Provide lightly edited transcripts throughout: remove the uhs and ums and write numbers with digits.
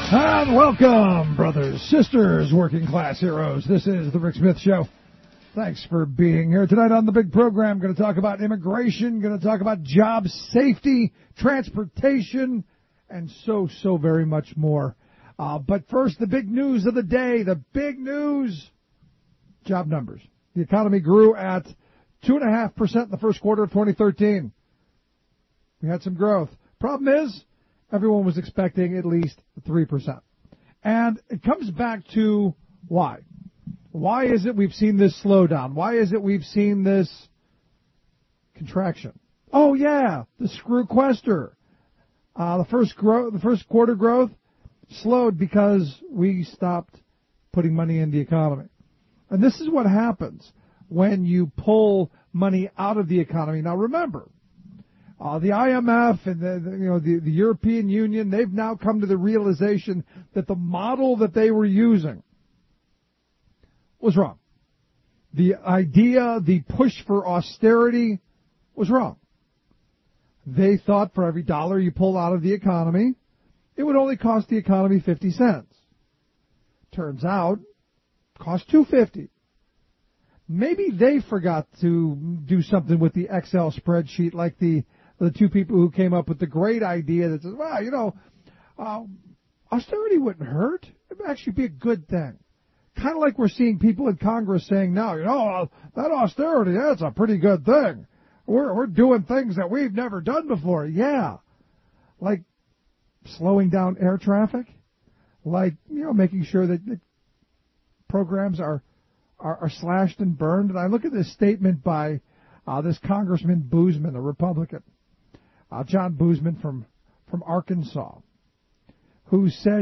And welcome, brothers, sisters, working class heroes. This is the Rick Smith Show. Thanks for being here tonight on the big program. Going to talk about immigration, going to talk about job safety, transportation, and so very much more. But first, the big news of the day, the big news, job numbers. The economy grew at 2.5% in the first quarter of 2013. We had some growth. Problem is, everyone was expecting at least 3%. And it comes back to why. Why is it we've seen this slowdown? Why is it we've seen this contraction? Oh yeah, the screw-quester. The first quarter growth slowed because we stopped putting money in the economy. And this is what happens when you pull money out of the economy. Now remember, the IMF and the European Union, they've now come to the realization that the model that they were using was wrong. The idea, the push for austerity was wrong. They thought for every dollar you pull out of the economy, it would only cost the economy 50 cents. Turns out, it cost $2.50. Maybe they forgot to do something with the Excel spreadsheet like the two people who came up with the great idea that says, well, austerity wouldn't hurt. It would actually be a good thing. Kind of like we're seeing people in Congress saying now, that austerity, that's a pretty good thing. We're doing things that we've never done before. Yeah. Like slowing down air traffic. Like, making sure that programs are slashed and burned. And I look at this statement by this Congressman Boozman, a Republican. John Boozman from Arkansas, who said,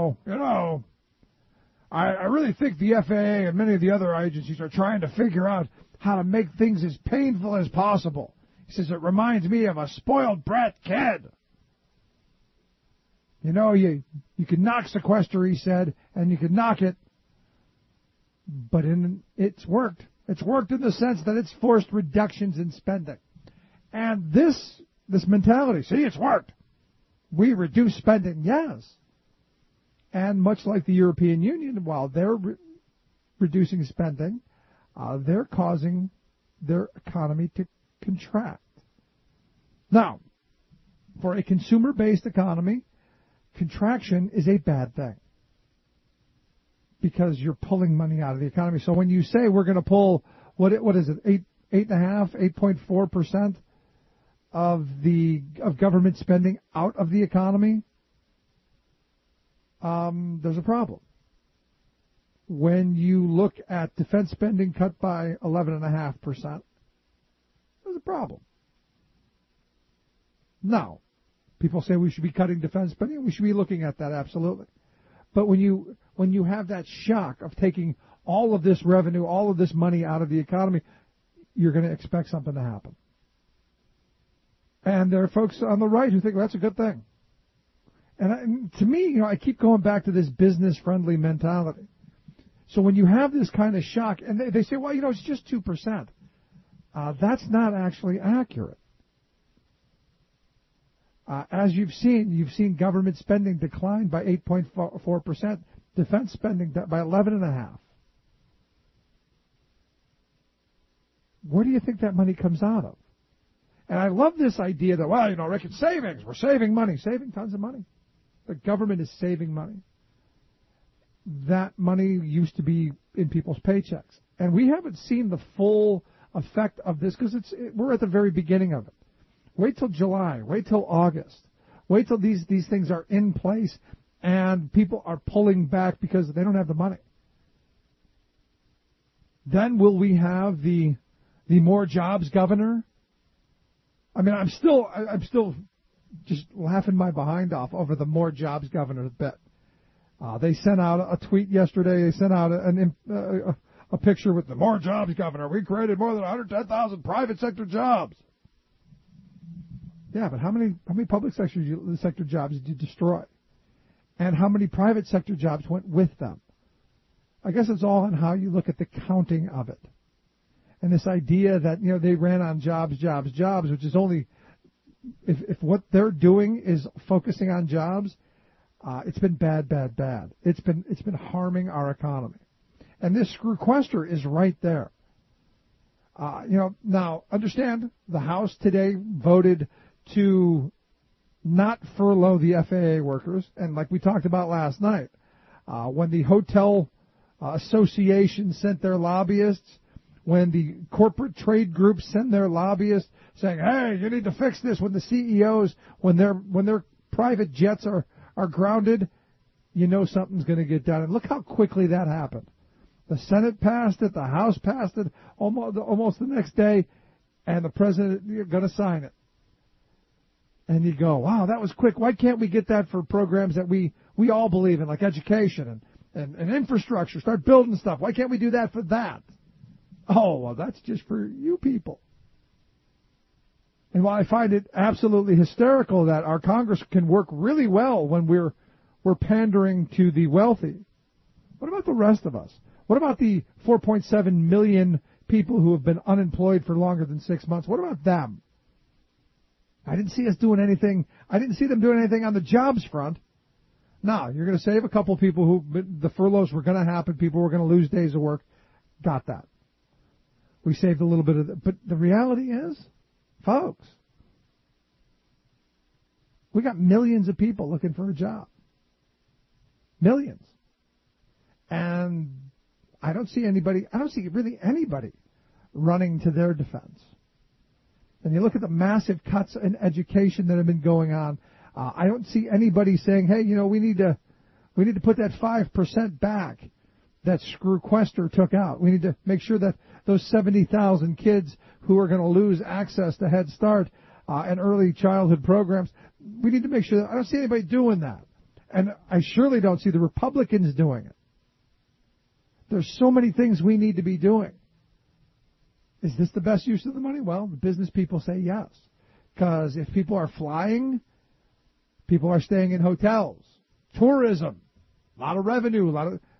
I really think the FAA and many of the other agencies are trying to figure out how to make things as painful as possible. He says, it reminds me of a spoiled brat kid. You can knock sequester, he said, and you can knock it, but it's worked. It's worked in the sense that it's forced reductions in spending. And this mentality, see, it's worked. We reduce spending, yes. And much like the European Union, while they're reducing spending, they're causing their economy to contract. Now, for a consumer-based economy, contraction is a bad thing because you're pulling money out of the economy. So when you say we're going to pull, what is it, 8.4% of government spending out of the economy, there's a problem. When you look at defense spending cut by 11.5%, there's a problem. Now, people say we should be cutting defense spending. We should be looking at that, absolutely. But when you have that shock of taking all of this revenue, all of this money out of the economy, you're going to expect something to happen. And there are folks on the right who think, well, that's a good thing. And to me, I keep going back to this business-friendly mentality. So when you have this kind of shock, and they say, well, it's just 2%. That's not actually accurate. As you've seen government spending decline by 8.4%, defense spending by 11.5%. Where do you think that money comes out of? And I love this idea that, Rick, it's savings. We're saving money, saving tons of money. The government is saving money. That money used to be in people's paychecks. And we haven't seen the full effect of this because we're at the very beginning of it. Wait till July. Wait till August. Wait till these things are in place and people are pulling back because they don't have the money. Then will we have the more jobs governor? I mean, I'm still just laughing my behind off over the more jobs governor bit. They sent out a tweet yesterday. They sent out a picture with the more jobs governor. We created more than 110,000 private sector jobs. Yeah, but how many public sector jobs did you destroy? And how many private sector jobs went with them? I guess it's all on how you look at the counting of it. And this idea that, they ran on jobs, which is only, if what they're doing is focusing on jobs, It's been bad, bad, bad. It's been harming our economy. And this sequester is right there. Now, understand, the House today voted to not furlough the FAA workers. And like we talked about last night, when the hotel association sent their lobbyists, when the corporate trade groups send their lobbyists saying, hey, you need to fix this, when the CEOs, when their private jets are grounded, you know something's going to get done. And look how quickly that happened. The Senate passed it, the House passed it almost the next day, and the president is going to sign it. And you go, wow, that was quick. Why can't we get that for programs that we all believe in, like education and infrastructure, start building stuff? Why can't we do that for that? Oh, well, that's just for you people. And while I find it absolutely hysterical that our Congress can work really well when we're pandering to the wealthy, what about the rest of us? What about the 4.7 million people who have been unemployed for longer than 6 months? What about them? I didn't see us doing anything. I didn't see them doing anything on the jobs front. No, you're going to save a couple people who the furloughs were going to happen. People were going to lose days of work. Got that. We saved a little bit of it. But the reality is, folks, we got millions of people looking for a job. Millions. And I don't see really anybody running to their defense. And you look at the massive cuts in education that have been going on. I don't see anybody saying, hey, we need to put that 5% back that sequester took out. We need to make sure that those 70,000 kids who are going to lose access to Head Start and early childhood programs, we need to make sure that I don't see anybody doing that. And I surely don't see the Republicans doing it. There's so many things we need to be doing. Is this the best use of the money? Well, the business people say yes. Because if people are flying, people are staying in hotels. Tourism, a lot of revenue,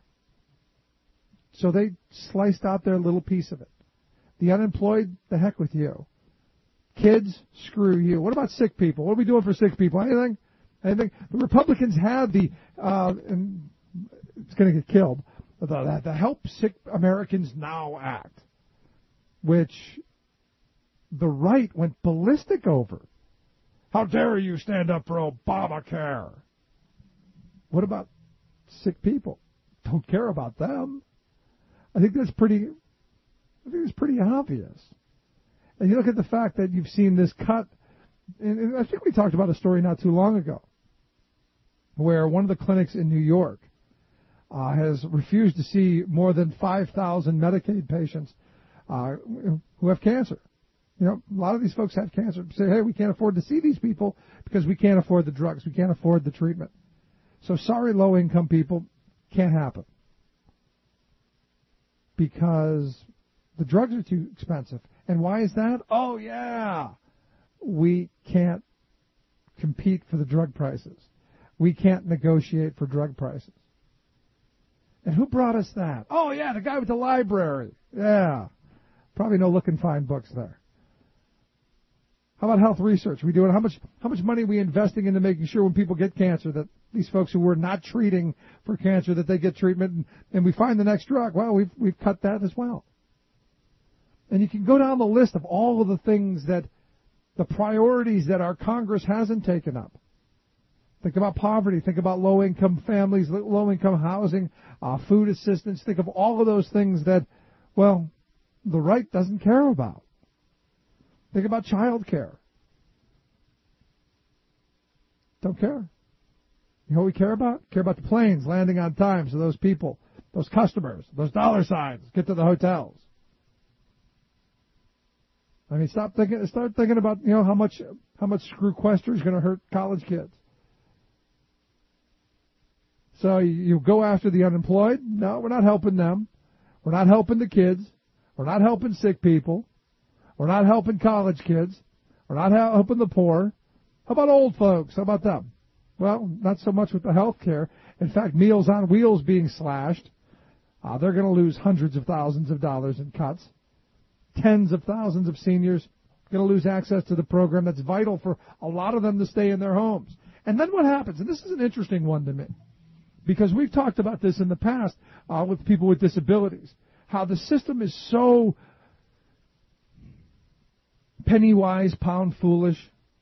so they sliced out their little piece of it. The unemployed, the heck with you. Kids, screw you. What about sick people? What are we doing for sick people? Anything? The Republicans had and it's going to get killed, the Help Sick Americans Now Act, which the right went ballistic over. How dare you stand up for Obamacare? What about sick people? Don't care about them. I think that's pretty obvious. And you look at the fact that you've seen this cut, and I think we talked about a story not too long ago, where one of the clinics in New York has refused to see more than 5,000 Medicaid patients who have cancer. A lot of these folks have cancer. Say, hey, we can't afford to see these people because we can't afford the drugs. We can't afford the treatment. So sorry, low-income people, can't happen. Because the drugs are too expensive. And why is that? Oh, yeah. We can't compete for the drug prices. We can't negotiate for drug prices. And who brought us that? Oh, yeah, the guy with the library. Yeah. Probably no Look and Find books there. How about health research? We do it. How much money are we investing into making sure when people get cancer that these folks who we're not treating for cancer, that they get treatment and we find the next drug? Well, we've cut that as well. And you can go down the list of all of the things that the priorities that our Congress hasn't taken up. Think about poverty. Think about low-income families, low-income housing, food assistance. Think of all of those things that, well, the right doesn't care about. Think about child care. Don't care. You know what we care about? Care about the planes landing on time so those people, those customers, those dollar signs get to the hotels. I mean, start thinking about, how much sequester is going to hurt college kids. So you go after the unemployed? No, we're not helping them. We're not helping the kids. We're not helping sick people. We're not helping college kids. We're not helping the poor. How about old folks? How about them? Well, not so much with the health care. In fact, Meals on Wheels being slashed. They're going to lose hundreds of thousands of dollars in cuts. Tens of thousands of seniors going to lose access to the program that's vital for a lot of them to stay in their homes. And then what happens? And this is an interesting one to me, because we've talked about this in the past with people with disabilities, how the system is so penny wise, pound foolish.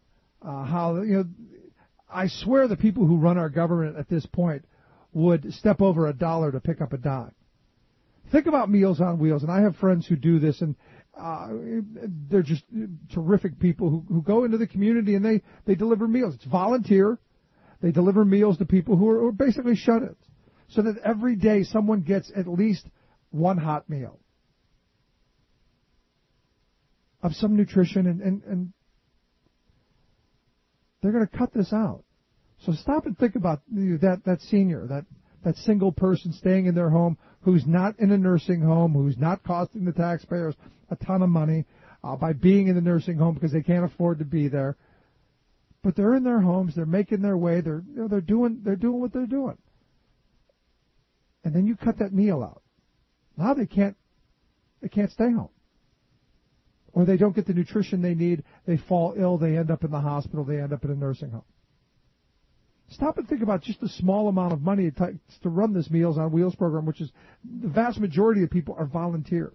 I swear the people who run our government at this point would step over a dollar to pick up a dime. Think about Meals on Wheels, and I have friends who do this, and they're just terrific people who go into the community and they deliver meals. It's volunteer. They deliver meals to people who are basically shut-ins, so that every day someone gets at least one hot meal of some nutrition, and they're going to cut this out. So stop and think about that senior, that single person staying in their home who's not in a nursing home, who's not costing the taxpayers a ton of money by being in the nursing home because they can't afford to be there. But they're in their homes, they're making their way, they're doing what they're doing. And then you cut that meal out. Now they can't stay home. Or they don't get the nutrition they need, they fall ill, they end up in the hospital, they end up in a nursing home. Stop and think about just the small amount of money it takes to run this Meals on Wheels program, which is the vast majority of people are volunteers.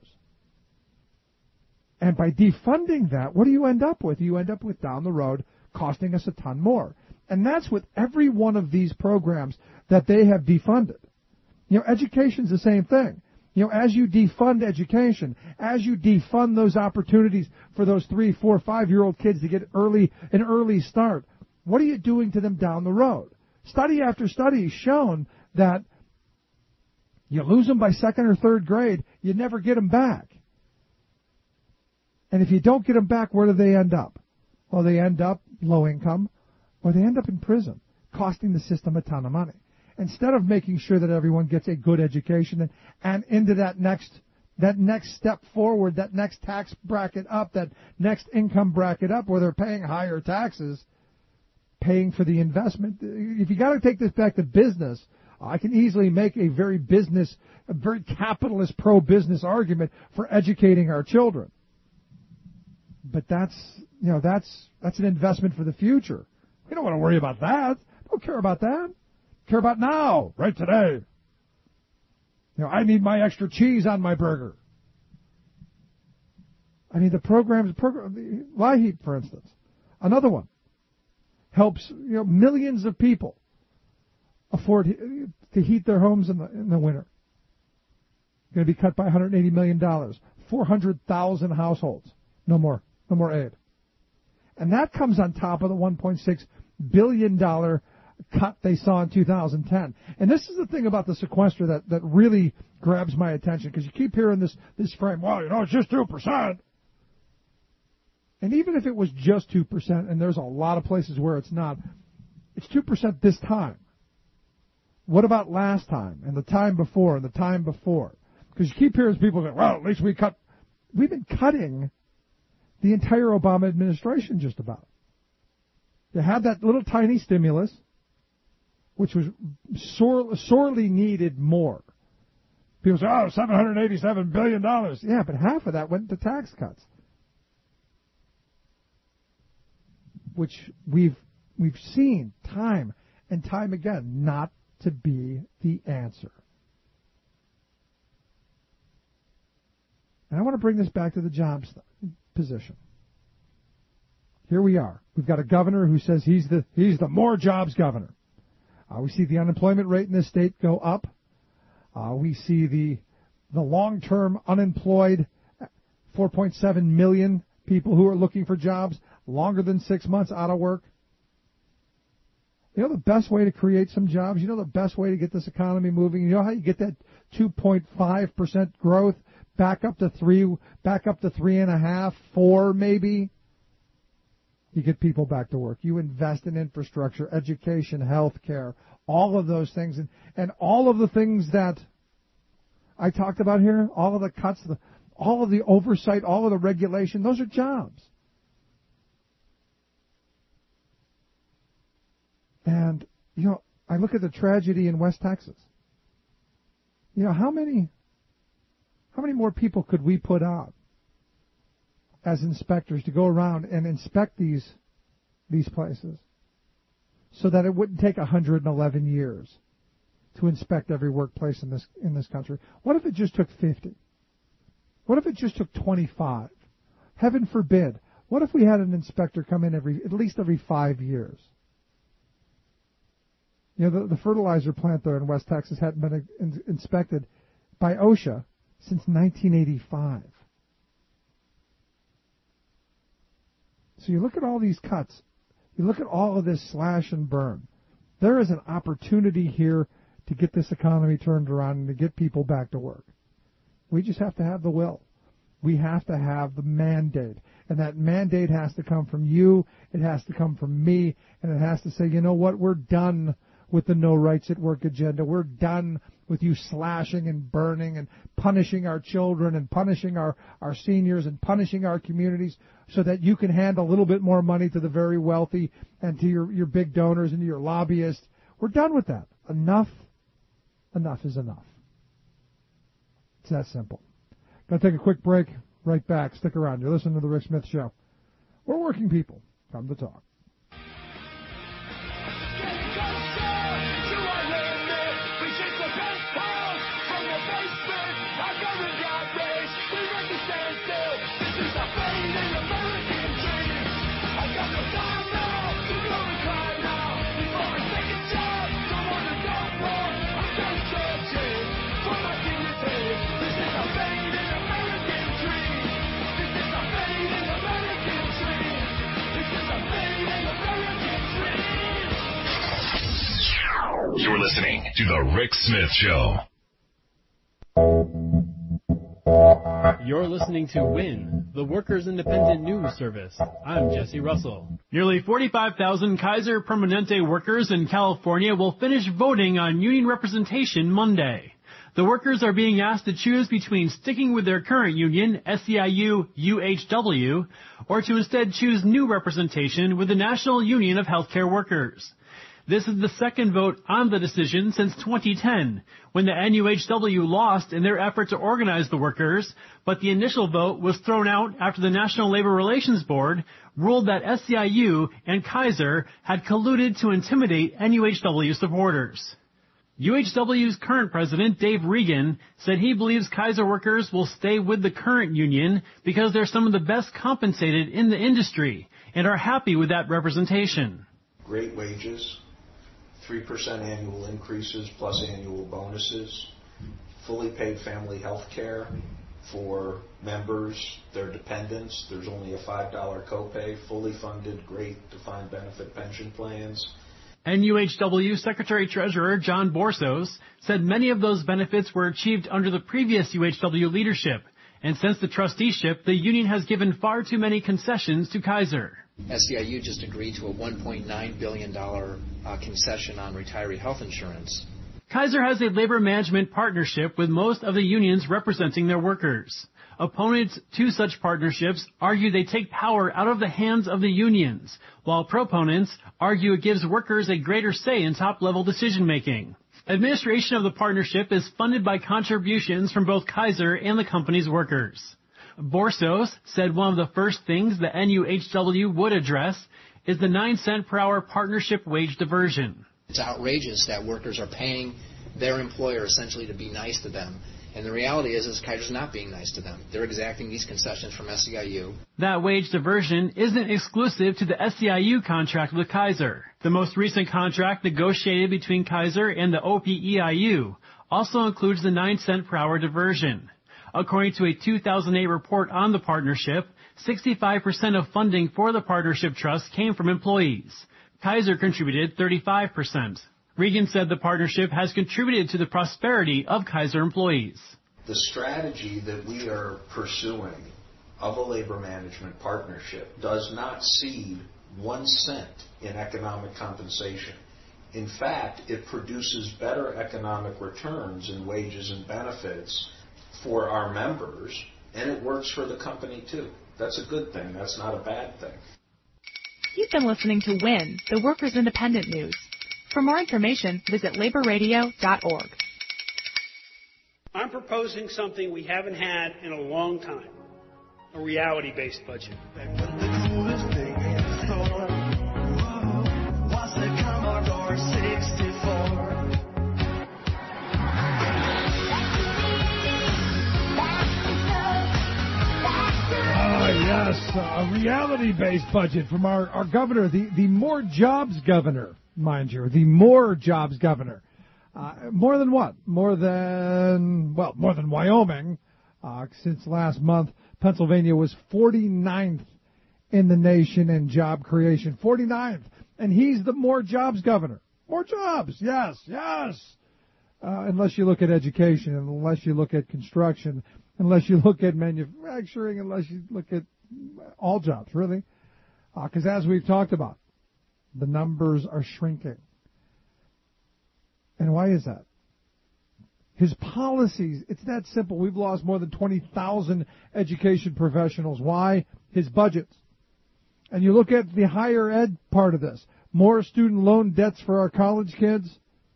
And by defunding that, what do you end up with? You end up with down the road costing us a ton more. And that's with every one of these programs that they have defunded. Education's the same thing. As you defund education, as you defund those opportunities for those 3, 4, 5-year-old kids to get an early start, what are you doing to them down the road? Study after study has shown that you lose them by second or third grade, you never get them back. And if you don't get them back, where do they end up? Well, they end up low income, or they end up in prison, costing the system a ton of money. Instead of making sure that everyone gets a good education and into that next step forward, that next tax bracket up, that next income bracket up where they're paying higher taxes, paying for the investment. If you got to take this back to business, I can easily make a very capitalist pro-business argument for educating our children. But that's an investment for the future. We don't want to worry about that. Don't care about that. Care about now, right today. I need my extra cheese on my burger. I mean, the LIHEAP, for instance, another one, helps millions of people afford to heat their homes in the winter. Going to be cut by $180 million, 400,000 households, no more aid, and that comes on top of the $1.6 billion cut they saw in 2010. And this is the thing about the sequester that really grabs my attention, because you keep hearing this frame, it's just 2%. And even if it was just 2%, and there's a lot of places where it's not, it's 2% this time. What about last time, and the time before, and the time before? Because you keep hearing people say, at least we've been cutting the entire Obama administration just about. You had that little tiny stimulus, which was sorely needed more. People say, $787 billion. Yeah, but half of that went to tax cuts, which we've seen time and time again not to be the answer. And I want to bring this back to the jobs position. Here we are. We've got a governor who says he's the more jobs governor. We see the unemployment rate in this state go up. We see the long-term unemployed, 4.7 million people who are looking for jobs longer than 6 months out of work. The best way to create some jobs, the best way to get this economy moving, you know how you get that 2.5% growth back up to 3.5, 4 maybe? You get people back to work. You invest in infrastructure, education, health care, all of those things. And all of the things that I talked about here, all of the cuts, all of the oversight, all of the regulation, those are jobs. And, I look at the tragedy in West Texas. How many more people could we put out as inspectors to go around and inspect these places, so that it wouldn't take 111 years to inspect every workplace in this country? What if it just took 50? What if it just took 25? Heaven forbid. What if we had an inspector come in at least every 5 years? You know, the fertilizer plant there in West Texas hadn't been inspected by OSHA since 1985. So you look at all these cuts. You look at all of this slash and burn. There is an opportunity here to get this economy turned around and to get people back to work. We just have to have the will. We have to have the mandate. And that mandate has to come from you. It has to come from me. And it has to say, you know what, we're done with the no rights at work agenda. We're done with you slashing and burning and punishing our children and punishing our seniors and punishing our communities so that you can hand a little bit more money to the very wealthy and to your big donors and to your lobbyists. We're done with that. Enough is enough. It's that simple. Going to take a quick break. Right back. Stick around. You're listening to The Rick Smith Show. We're working people. Come to talk. You're listening to The Rick Smith Show. You're listening to WIN, the Workers' Independent News Service. I'm Jesse Russell. Nearly 45,000 Kaiser Permanente workers in California will finish voting on union representation Monday. The workers are being asked to choose between sticking with their current union, SEIU-UHW, or to instead choose new representation with the National Union of Healthcare Workers. This is the second vote on the decision since 2010, when the NUHW lost in their effort to organize the workers, but the initial vote was thrown out after the National Labor Relations Board ruled that SEIU and Kaiser had colluded to intimidate NUHW supporters. UHW's current president, Dave Regan, said he believes Kaiser workers will stay with the current union because they're some of the best compensated in the industry and are happy with that representation. Great wages. 3% annual increases plus annual bonuses, fully paid family health care for members, their dependents. There's only a $5 copay, fully funded, great defined benefit pension plans. NUHW Secretary-Treasurer John Borsos said many of those benefits were achieved under the previous UHW leadership, and since the trusteeship, the union has given far too many concessions to Kaiser. SEIU just agreed to a $1.9 billion concession on retiree health insurance. Kaiser has a labor management partnership with most of the unions representing their workers. Opponents to such partnerships argue they take power out of the hands of the unions, while proponents argue it gives workers a greater say in top-level decision-making. Administration of the partnership is funded by contributions from both Kaiser and the company's workers. Borsos said one of the first things the NUHW would address is the 9-cent per hour partnership wage diversion. It's outrageous that workers are paying their employer essentially to be nice to them. And the reality is Kaiser's not being nice to them. They're exacting these concessions from SEIU. That wage diversion isn't exclusive to the SEIU contract with Kaiser. The most recent contract negotiated between Kaiser and the OPEIU also includes the 9-cent per hour diversion. According to a 2008 report on the partnership, 65% of funding for the partnership trust came from employees. Kaiser contributed 35%. Regan said the partnership has contributed to the prosperity of Kaiser employees. The strategy that we are pursuing of a labor management partnership does not cede 1 cent in economic compensation. In fact, it produces better economic returns in wages and benefits for our members, and it works for the company too. That's a good thing. That's not a bad thing. You've been listening to WIN, the Workers' Independent News. For more information, visit laborradio.org. I'm proposing something we haven't had in a long time, a reality-based budget. a reality-based budget from our governor, the More Jobs governor, mind you, the More Jobs governor. More than what? More than Wyoming. Since last month, Pennsylvania was 49th in the nation in job creation. 49th. And he's the More Jobs governor. More jobs, yes. Unless you look at education, unless you look at construction, unless you look at manufacturing, unless you look at all jobs, really. Because as we've talked about, the numbers are shrinking. And why is that? His policies, it's that simple. We've lost more than 20,000 education professionals. Why? His budgets. And you look at the higher ed part of this. More student loan debts for our college kids,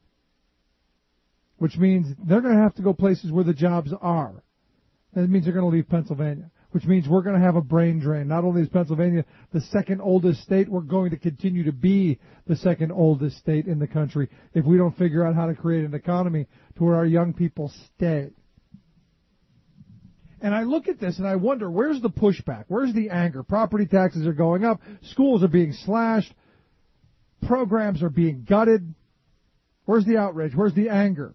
which means they're going to have to go places where the jobs are. That means they're going to leave Pennsylvania, which means we're going to have a brain drain. Not only is Pennsylvania the second oldest state, we're going to continue to be the second oldest state in the country if we don't figure out how to create an economy to where our young people stay. And I look at this and I wonder, where's the pushback? Where's the anger? Property taxes are going up. Schools are being slashed. Programs are being gutted. Where's the outrage? Where's the anger?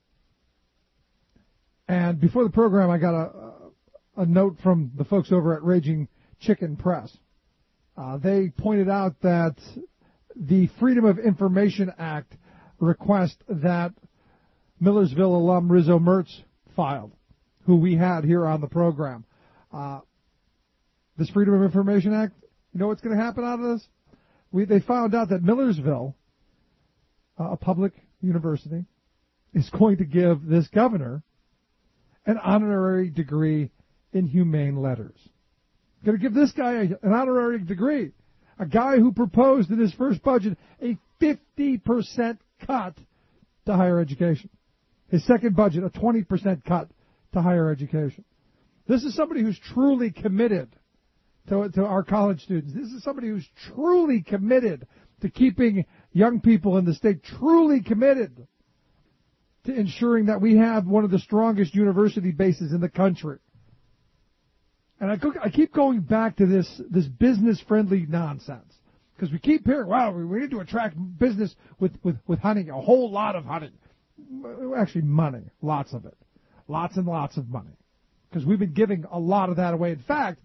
And before the program, I got a note from the folks over at Raging Chicken Press. They pointed out that the Freedom of Information Act request that Millersville alum Rizzo Mertz filed, who we had here on the program. This Freedom of Information Act, you know what's going to happen out of this? They found out that Millersville, a public university, is going to give this governor an honorary degree in humane letters. Going to give this guy an honorary degree. A guy who proposed in his first budget a 50% cut to higher education. His second budget, a 20% cut to higher education. This is somebody who's truly committed to our college students. This is somebody who's truly committed to keeping young people in the state, truly committed to ensuring that we have one of the strongest university bases in the country. And I keep going back to this business-friendly nonsense. Because we keep hearing, wow, we need to attract business with honey, a whole lot of honey. Actually, money, lots of it. Lots and lots of money. Because we've been giving a lot of that away. In fact,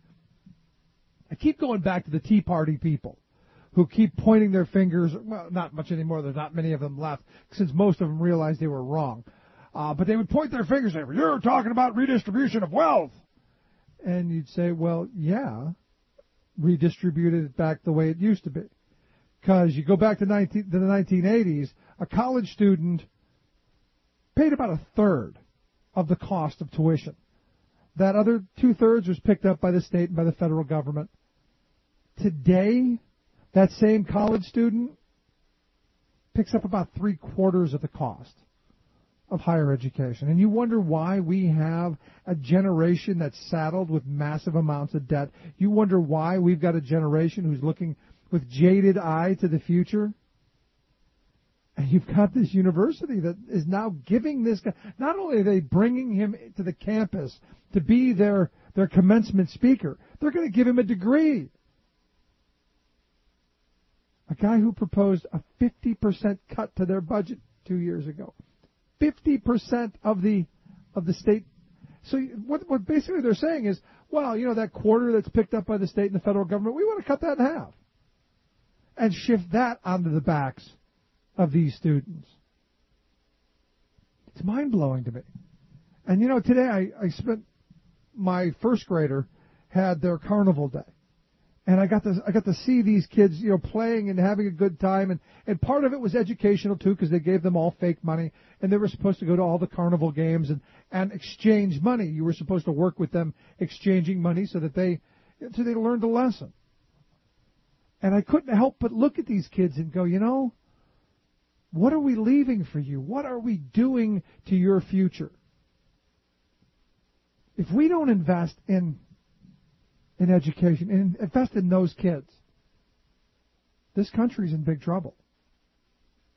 I keep going back to the Tea Party people who keep pointing their fingers. Well, not much anymore. There's not many of them left, since most of them realized they were wrong. But they would point their fingers and say, you're talking about redistribution of wealth. And you'd say, well, yeah, redistributed it back the way it used to be. Because you go back to the 1980s, a college student paid about a third of the cost of tuition. That other two-thirds was picked up by the state and by the federal government. Today, that same college student picks up about three-quarters of the cost of higher education. And you wonder why we have a generation that's saddled with massive amounts of debt. You wonder why we've got a generation who's looking with jaded eye to the future. And you've got this university that is now giving this guy, not only are they bringing him to the campus to be their commencement speaker, they're going to give him a degree. A guy who proposed a 50% cut to their budget 2 years ago. 50% of the state. So what basically they're saying is, well, you know, that quarter that's picked up by the state and the federal government, we want to cut that in half and shift that onto the backs of these students. It's mind-blowing to me. And, you know, today I spent, my first grader had their carnival day. And I got to see these kids, you know, playing and having a good time. And part of it was educational, too, because they gave them all fake money. And they were supposed to go to all the carnival games and exchange money. You were supposed to work with them exchanging money so they learned a lesson. And I couldn't help but look at these kids and go, you know, what are we leaving for you? What are we doing to your future? If we don't invest in education and invest in those kids, this country's in big trouble.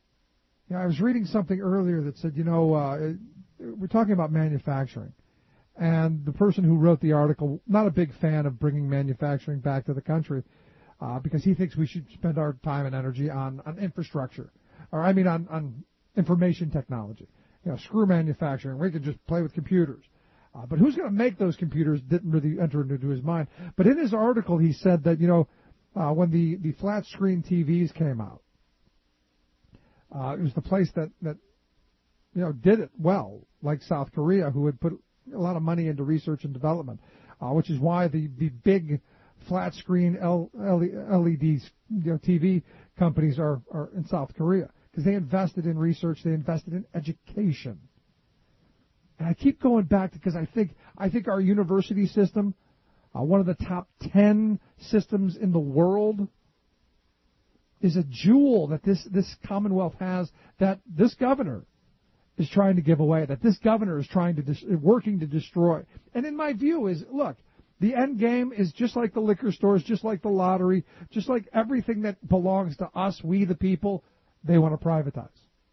You know, I was reading something earlier that said, you know, we're talking about manufacturing, And the person who wrote the article, not a big fan of bringing manufacturing back to the country, because he thinks we should spend our time and energy on infrastructure, on information technology. Screw manufacturing. We could just play with computers. But who's going to make those computers didn't really enter into his mind. But in his article, he said that, when the flat screen TVs came out, it was the place that did it well, like South Korea, who had put a lot of money into research and development, which is why the big flat screen LED TV companies are in South Korea, because they invested in research, they invested in education. And I keep going back because I think our university system, one of the top 10 systems in the world, is a jewel that this Commonwealth has that this governor is trying to give away, that this governor is working to destroy. And in my view is, look, the end game is just like the liquor stores, just like the lottery, just like everything that belongs to us, we the people, they want to privatize.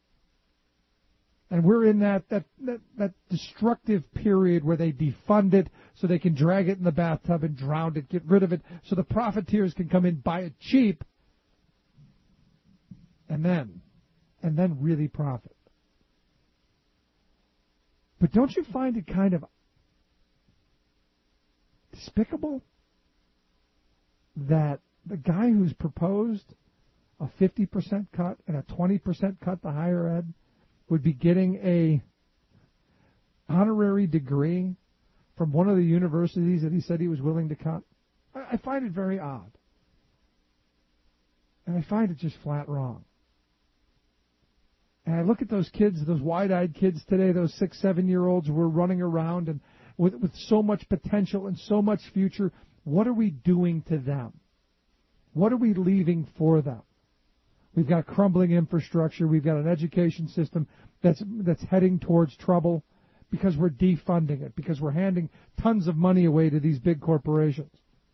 And we're in that destructive period where they defund it so they can drag it in the bathtub and drown it, get rid of it, so the profiteers can come in, buy it cheap, and then really profit. But don't you find it kind of despicable that the guy who's proposed a 50% cut and a 20% cut to higher ed would be getting a honorary degree from one of the universities that he said he was willing to cut? I find it very odd. And I find it just flat wrong. And I look at those kids, those wide-eyed kids today, those 6, 7-year-olds who are running around and with so much potential and so much future. What are we doing to them? What are we leaving for them? We've got crumbling infrastructure. We've got an education system that's heading towards trouble because we're defunding it, because we're handing tons of money away to these big corporations.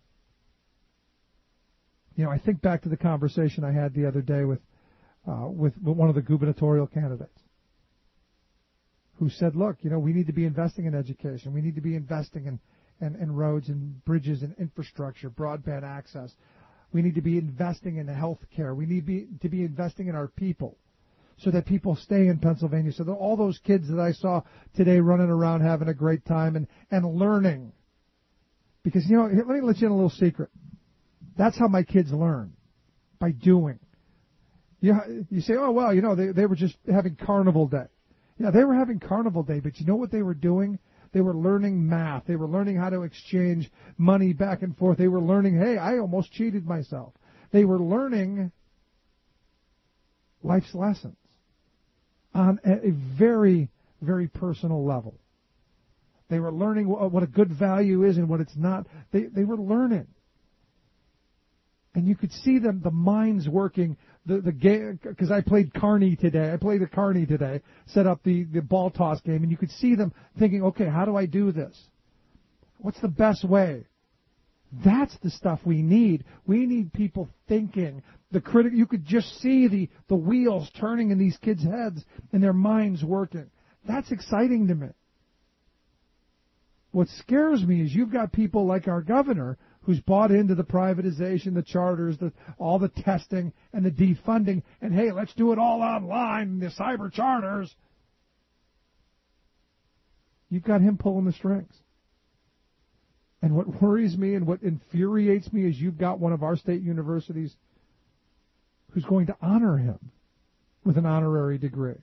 I think back to the conversation I had the other day with one of the gubernatorial candidates who said, look, we need to be investing in education. We need to be investing in roads and bridges and infrastructure, broadband access. We need to be investing in health care. We need to be investing in our people so that people stay in Pennsylvania, so that all those kids that I saw today running around having a great time and learning. Because, let me let you in a little secret. That's how my kids learn, by doing. You say, oh, well, they were just having Carnival Day. Yeah, they were having Carnival Day, but you know what they were doing? They were learning math. They were learning how to exchange money back and forth. They were learning, hey, I almost cheated myself. They were learning life's lessons on a very, very personal level. They were learning what a good value is and what it's not. They were learning. And you could see them, the minds working, the game, because I played Carney today. I played the Carney today, set up the ball toss game, and you could see them thinking, okay, how do I do this? What's the best way? That's the stuff we need. We need people thinking. You could just see the wheels turning in these kids' heads and their minds working. That's exciting to me. What scares me is you've got people like our governor who's bought into the privatization, the charters, all the testing and the defunding, and hey, let's do it all online, the cyber charters. You've got him pulling the strings. And what worries me and what infuriates me is you've got one of our state universities who's going to honor him with an honorary degree.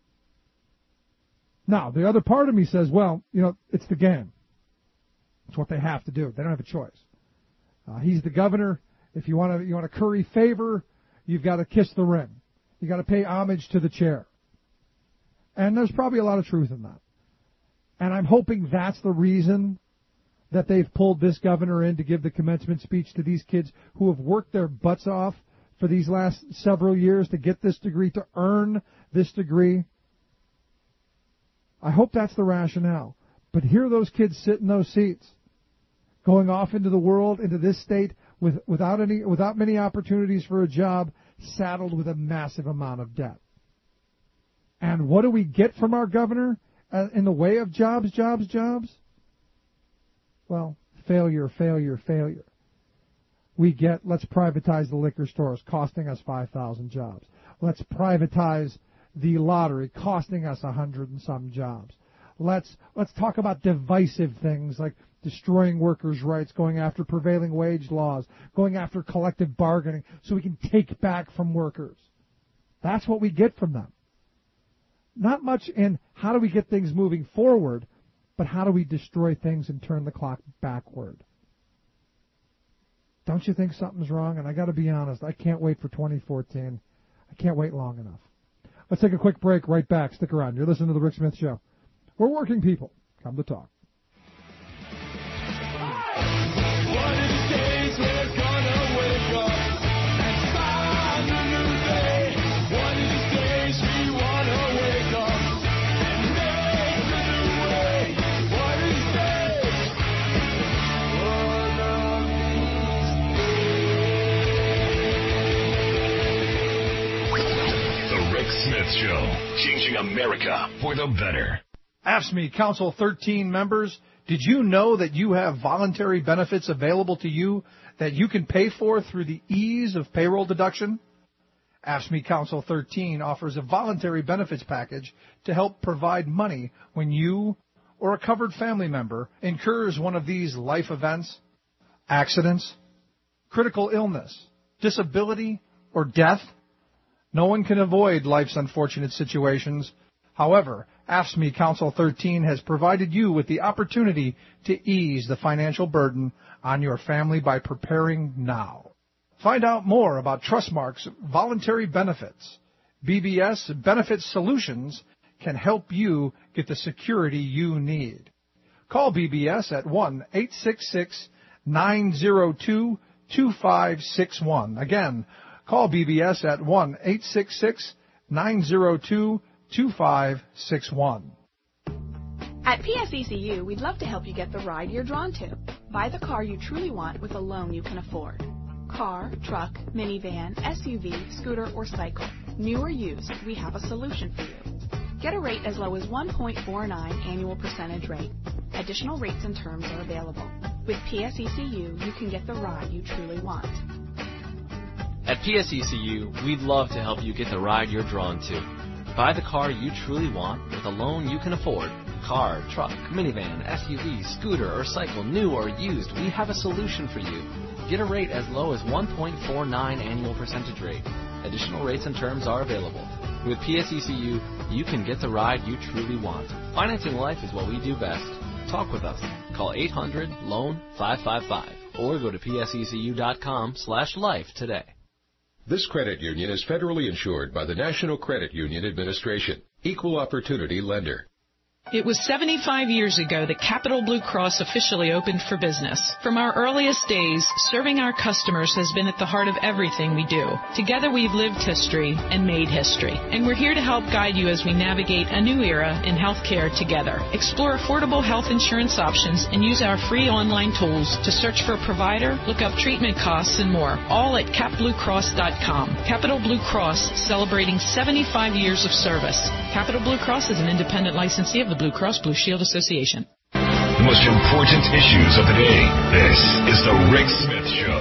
Now, the other part of me says, well, it's the game. It's what they have to do. They don't have a choice. He's the governor. If you want to curry favor, you've got to kiss the ring. You've got to pay homage to the chair. And there's probably a lot of truth in that. And I'm hoping that's the reason that they've pulled this governor in to give the commencement speech to these kids who have worked their butts off for these last several years to get this degree, to earn this degree. I hope that's the rationale. But here those kids sit in those seats, going off into the world, into this state, without many opportunities for a job, saddled with a massive amount of debt. And what do we get from our governor in the way of jobs? Well, failure. We get, let's privatize the liquor stores, costing us 5,000 jobs. Let's privatize the lottery, costing us 100 and some jobs. Let's talk about divisive things like destroying workers' rights, going after prevailing wage laws, going after collective bargaining so we can take back from workers. That's what we get from them. Not much in how do we get things moving forward, but how do we destroy things and turn the clock backward? Don't you think something's wrong? And I got to be honest, I can't wait for 2014. I can't wait long enough. Let's take a quick break. Right back. Stick around. You're listening to The Rick Smith Show. We're working people. Come to talk. Smith Show, changing America for the better. AFSCME Council 13 members, did you know that you have voluntary benefits available to you that you can pay for through the ease of payroll deduction? AFSCME Council 13 offers a voluntary benefits package to help provide money when you or a covered family member incurs one of these life events, accidents, critical illness, disability, or death. No one can avoid life's unfortunate situations. However, AFSCME Council 13 has provided you with the opportunity to ease the financial burden on your family by preparing now. Find out more about Trustmark's voluntary benefits. BBS Benefit Solutions can help you get the security you need. Call BBS at 1-866-902-2561. Again, call BBS at 1-866-902-2561. At PSECU, we'd love to help you get the ride you're drawn to. Buy the car you truly want with a loan you can afford. Car, truck, minivan, SUV, scooter, or cycle. New or used, we have a solution for you. Get a rate as low as 1.49 annual percentage rate. Additional rates and terms are available. With PSECU, you can get the ride you truly want. At PSECU, we'd love to help you get the ride you're drawn to. Buy the car you truly want with a loan you can afford. Car, truck, minivan, SUV, scooter, or cycle, new or used, we have a solution for you. Get a rate as low as 1.49 annual percentage rate. Additional rates and terms are available. With PSECU, you can get the ride you truly want. Financing life is what we do best. Talk with us. Call 800-LOAN-555 or go to psecu.com/life today. This credit union is federally insured by the National Credit Union Administration. Equal opportunity lender. It was 75 years ago that Capital Blue Cross officially opened for business. From our earliest days, serving our customers has been at the heart of everything we do. Together we've lived history and made history. And we're here to help guide you as we navigate a new era in healthcare together. Explore affordable health insurance options and use our free online tools to search for a provider, look up treatment costs, and more. All at capbluecross.com. Capital Blue Cross, celebrating 75 years of service. Capital Blue Cross is an independent licensee of the Blue Cross Blue Shield Association. The most important issues of the day. This is the Rick Smith Show.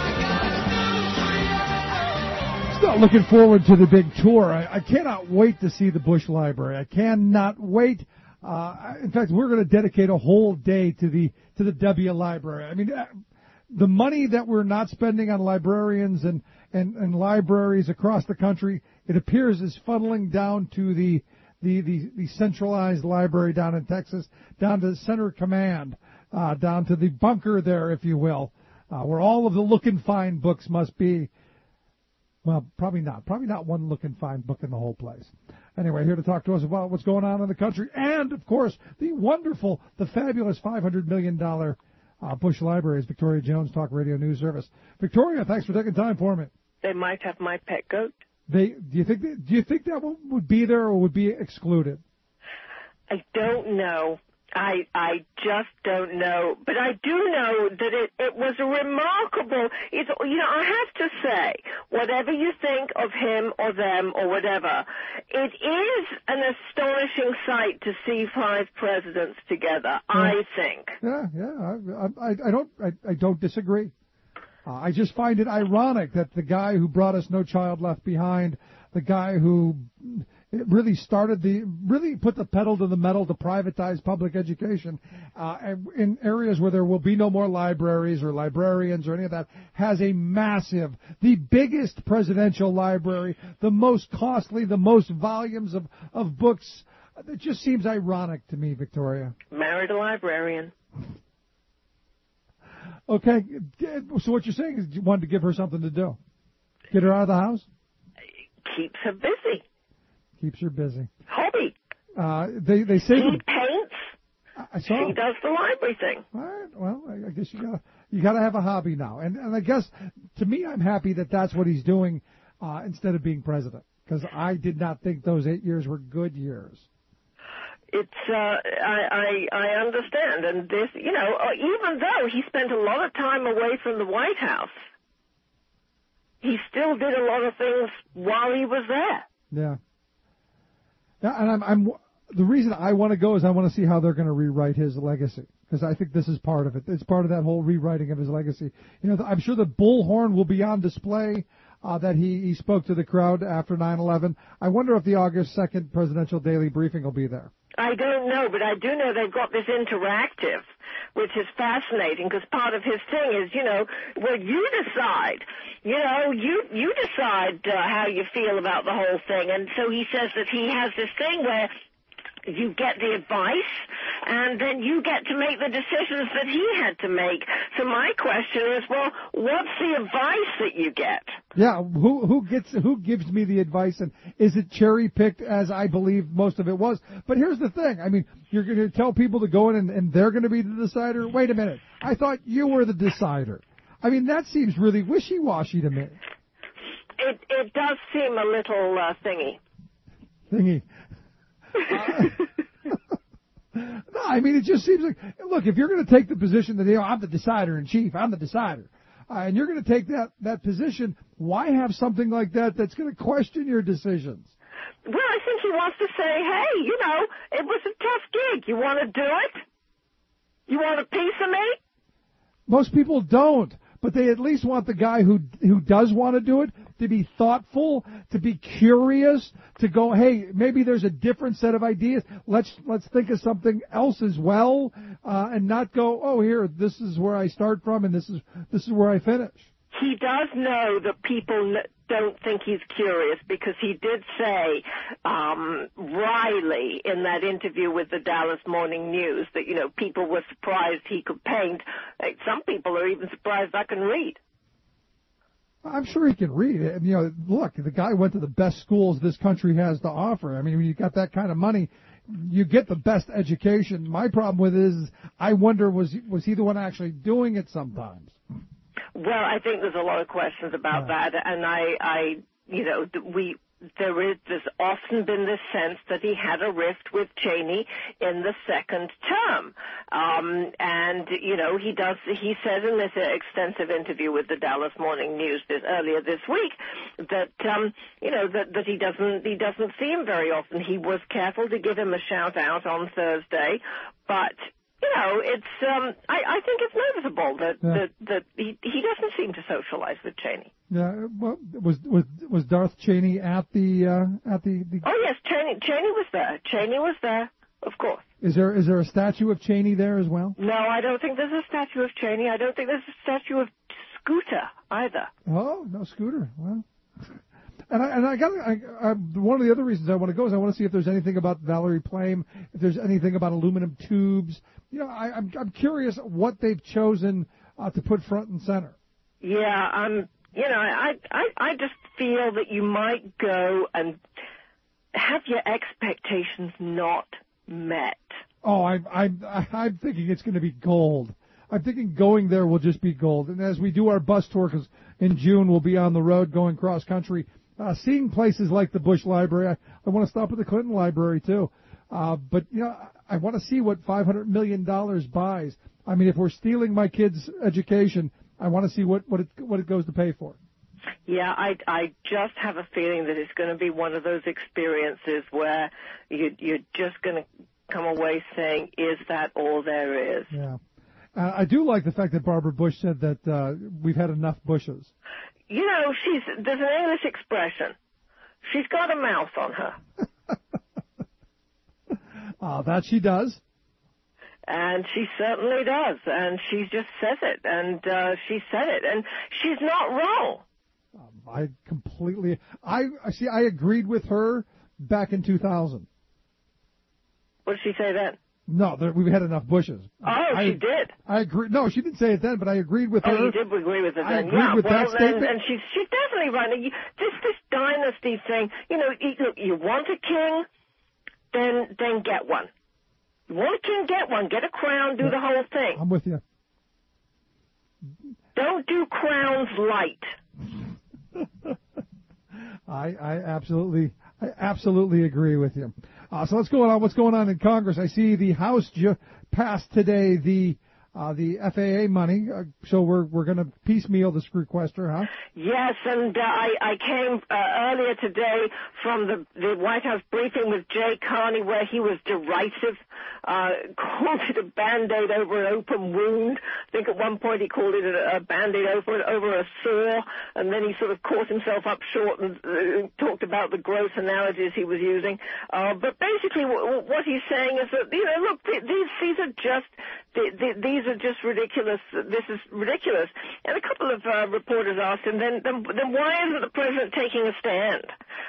Still looking forward to the big tour. I cannot wait to see the Bush Library. I cannot wait. In fact, we're going to dedicate a whole day to the W Library. I mean, the money that we're not spending on librarians and libraries across the country, it appears is funneling down to the centralized library down in Texas, down to Center Command, down to the bunker there, if you will, where all of the look and find books must be. Well, probably not one look and find book in the whole place. Anyway, here to talk to us about what's going on in the country and, of course, the fabulous $500 million Bush Library is Victoria Jones, Talk Radio News Service. Victoria, thanks for taking time for me. They might have my pet goat. Do you think that would be there or would be excluded? I don't know. I just don't know, but I do know that it was a remarkable. I have to say, whatever you think of him or them or whatever, it is an astonishing sight to see 5 presidents together. I think. Yeah. I don't disagree. I just find it ironic that the guy who brought us No Child Left Behind, the guy who really put the pedal to the metal to privatize public education in areas where there will be no more libraries or librarians or any of that, has the biggest presidential library, the most costly, the most volumes of books. It just seems ironic to me, Victoria. Married a librarian. Okay, so what you're saying is you wanted to give her something to do. Get her out of the house? Keeps her busy. Keeps her busy. Hobby. They say he paints. I saw. She does the library thing. All right. Well, I guess you gotta have a hobby now. And I guess to me, I'm happy that that's what he's doing instead of being president, because I did not think those 8 years were good years. It's I understand, and this, even though he spent a lot of time away from the White House, he still did a lot of things while he was there. Yeah. Yeah, and I'm the reason I want to go is I want to see how they're going to rewrite his legacy, because I think this is part of it. It's part of that whole rewriting of his legacy. I'm sure the bullhorn will be on display that he spoke to the crowd after 9/11. I wonder if the August 2nd presidential daily briefing will be there. I don't know, but I do know they've got this interactive, which is fascinating, because part of his thing is, you decide. You decide how you feel about the whole thing. And so he says that he has this thing where you get the advice, and then you get to make the decisions that he had to make. So my question is, well, what's the advice that you get? Yeah, who gives me the advice, and is it cherry picked, as I believe most of it was? But here's the thing. I mean, you're going to tell people to go in and they're going to be the decider? Wait a minute. I thought you were the decider. I mean, that seems really wishy-washy to me. It does seem a little Thingy. No, I mean, it just seems like, look, if you're going to take the position that, I'm the decider in chief, I'm the decider, and you're going to take that position, why have something like that that's going to question your decisions? Well, I think he wants to say, hey, it was a tough gig. You want to do it? You want a piece of me? Most people don't, but they at least want the guy who does want to do it to be thoughtful, to be curious, to go, hey, maybe there's a different set of ideas. Let's think of something else as well, and not go, oh, here, this is where I start from, and this is where I finish. He does know that people don't think he's curious, because he did say, Riley, in that interview with the Dallas Morning News, that, people were surprised he could paint. Some people are even surprised I can read. I'm sure he can read it. Look, the guy went to the best schools this country has to offer. I mean, when you got that kind of money, you get the best education. My problem with it is, I wonder, was he the one actually doing it sometimes? Well, I think there's a lot of questions about that, and there's often been this sense that he had a rift with Cheney in the second term. He says in this extensive interview with the Dallas Morning News earlier this week that he doesn't see him very often. He was careful to give him a shout out on Thursday, but I think it's noticeable that he doesn't seem to socialize with Cheney. Yeah, well, was Darth Cheney at the? Oh yes, Cheney was there. Cheney was there, of course. Is there a statue of Cheney there as well? No, I don't think there's a statue of Cheney. I don't think there's a statue of Scooter either. Oh, no Scooter. Well. And one of the other reasons I want to go is I want to see if there's anything about Valerie Plame, if there's anything about aluminum tubes. I'm curious what they've chosen to put front and center. Yeah, I just feel that you might go and have your expectations not met. Oh, I'm thinking it's going to be gold. I'm thinking going there will just be gold. And as we do our bus tour, because in June we'll be on the road going cross country, seeing places like the Bush Library. I want to stop at the Clinton Library too. But, you know, I want to see what $500 million buys. I mean, if we're stealing my kids' education, I want to see what it goes to pay for. Yeah, I just have a feeling that it's going to be one of those experiences where you're just going to come away saying, is that all there is? Yeah. I do like the fact that Barbara Bush said that we've had enough Bushes. You know, there's an English expression. She's got a mouth on her. That she does. And she certainly does. And she just says it. And she said it. And she's not wrong. I agreed with her back in 2000. What did she say then? No, we've had enough Bushes. She did. I agree. No, she didn't say it then, but I agreed with her. Oh, you did agree with it then. I agreed with that statement. And she's definitely right. This dynasty thing, you know, look, you want a king, then get one. You want a king, get one. Get a crown, do the whole thing. I'm with you. Don't do crowns light. I absolutely agree with you. So let's go on. What's going on in Congress? I see the House passed today the FAA money. So we're going to piecemeal the sequester, huh? Yes, and I came earlier today from the White House briefing with Jay Carney, where he was derisive, called it a Band-Aid over an open wound. I think at one point he called it a Band-Aid over a sore, and then he sort of caught himself up short and talked about the gross analogies he was using. But basically what he's saying is that, you know, look, these are just ridiculous. This is ridiculous. And a couple of reporters asked him, then why isn't the president taking a stand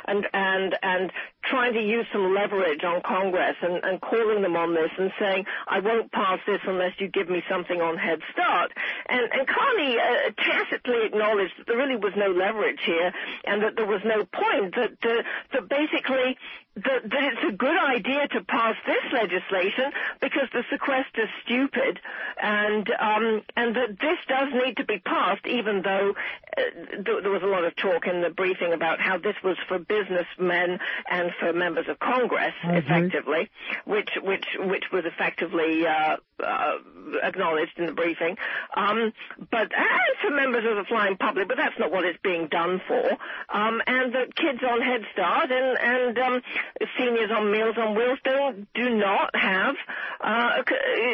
and trying to use some leverage on Congress and calling them on this and saying, I won't pass this unless you give me something on Head Start. And Carney tacitly acknowledged that there really was no leverage here and that there was no point, that basically that it's a good idea to pass this legislation because the sequester is stupid, and that this does need to be passed, even though there was a lot of talk in the briefing about how this was for businessmen and for members of Congress, effectively, which was effectively acknowledged in the briefing, but for members of the flying public, but that's not what it's being done for, and the kids on Head Start and seniors on Meals on Wheels do not have, a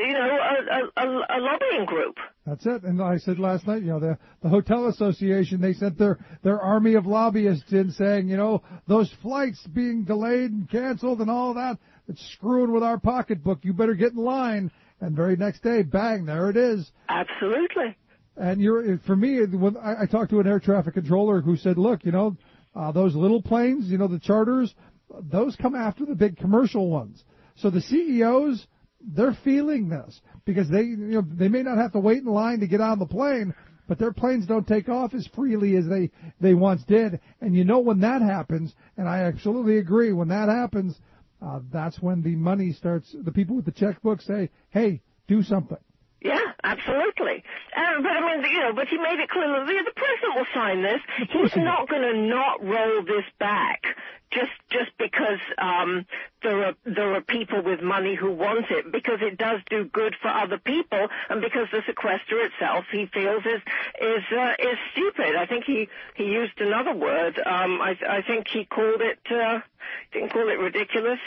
lobbying group. That's it. And I said last night, you know, the Hotel Association, they sent their army of lobbyists in saying, you know, those flights being delayed and canceled and all that, it's screwing with our pocketbook. You better get in line. And very next day, bang, there it is. Absolutely. And for me, when I talked to an air traffic controller who said, look, you know, those little planes, you know, the charters, those come after the big commercial ones. So the CEOs, they're feeling this because they may not have to wait in line to get on the plane, but their planes don't take off as freely as they once did. And you know when that happens, and I absolutely agree, when that happens, that's when the money starts, the people with the checkbook say, hey, do something. Yeah, absolutely. But I mean, you know, but he made it clear that the president will sign this. He's not going to not roll this back just because there are people with money who want it, because it does do good for other people, and because the sequester itself he feels is stupid. I think he used another word. I think he called it didn't call it ridiculous.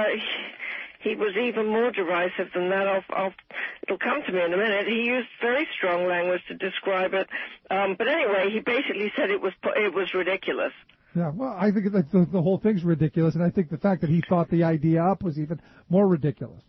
He was even more derisive than that. It'll come to me in a minute. He used very strong language to describe it. But anyway, he basically said it was ridiculous. Yeah, well, I think that the whole thing's ridiculous, and I think the fact that he thought the idea up was even more ridiculous.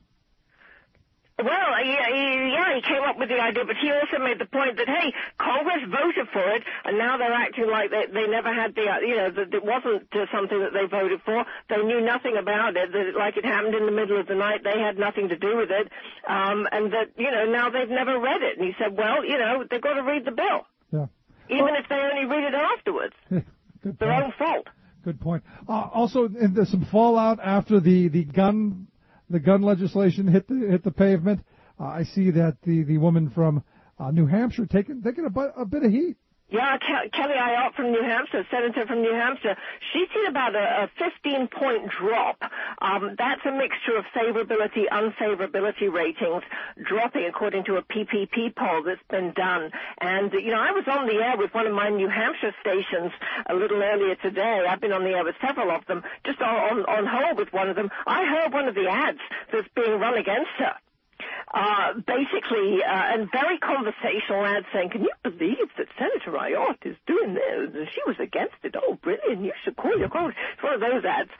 Well, he came up with the idea, but he also made the point that, hey, Congress voted for it, and now they're acting like they never had that it wasn't something that they voted for. They knew nothing about it, that like it happened in the middle of the night, they had nothing to do with it, and that, now they've never read it. And he said, well, they've got to read the bill. Yeah. Even if they only read it afterwards. Their own fault. Good point. Also, there's some fallout after the gun legislation hit the pavement. I see that the woman from New Hampshire taking a bit of heat. Yeah, Kelly Ayotte from New Hampshire, senator from New Hampshire, she's seen about a 15-point drop. That's a mixture of favorability, unfavorability ratings dropping according to a PPP poll that's been done. And, I was on the air with one of my New Hampshire stations a little earlier today. I've been on the air with several of them, just on hold with one of them. I heard one of the ads that's being run against her. Basically, and very conversational ad saying, can you believe that Senator Ayotte is doing this? And she was against it. Oh, brilliant. You should call your colleague. It's one of those ads.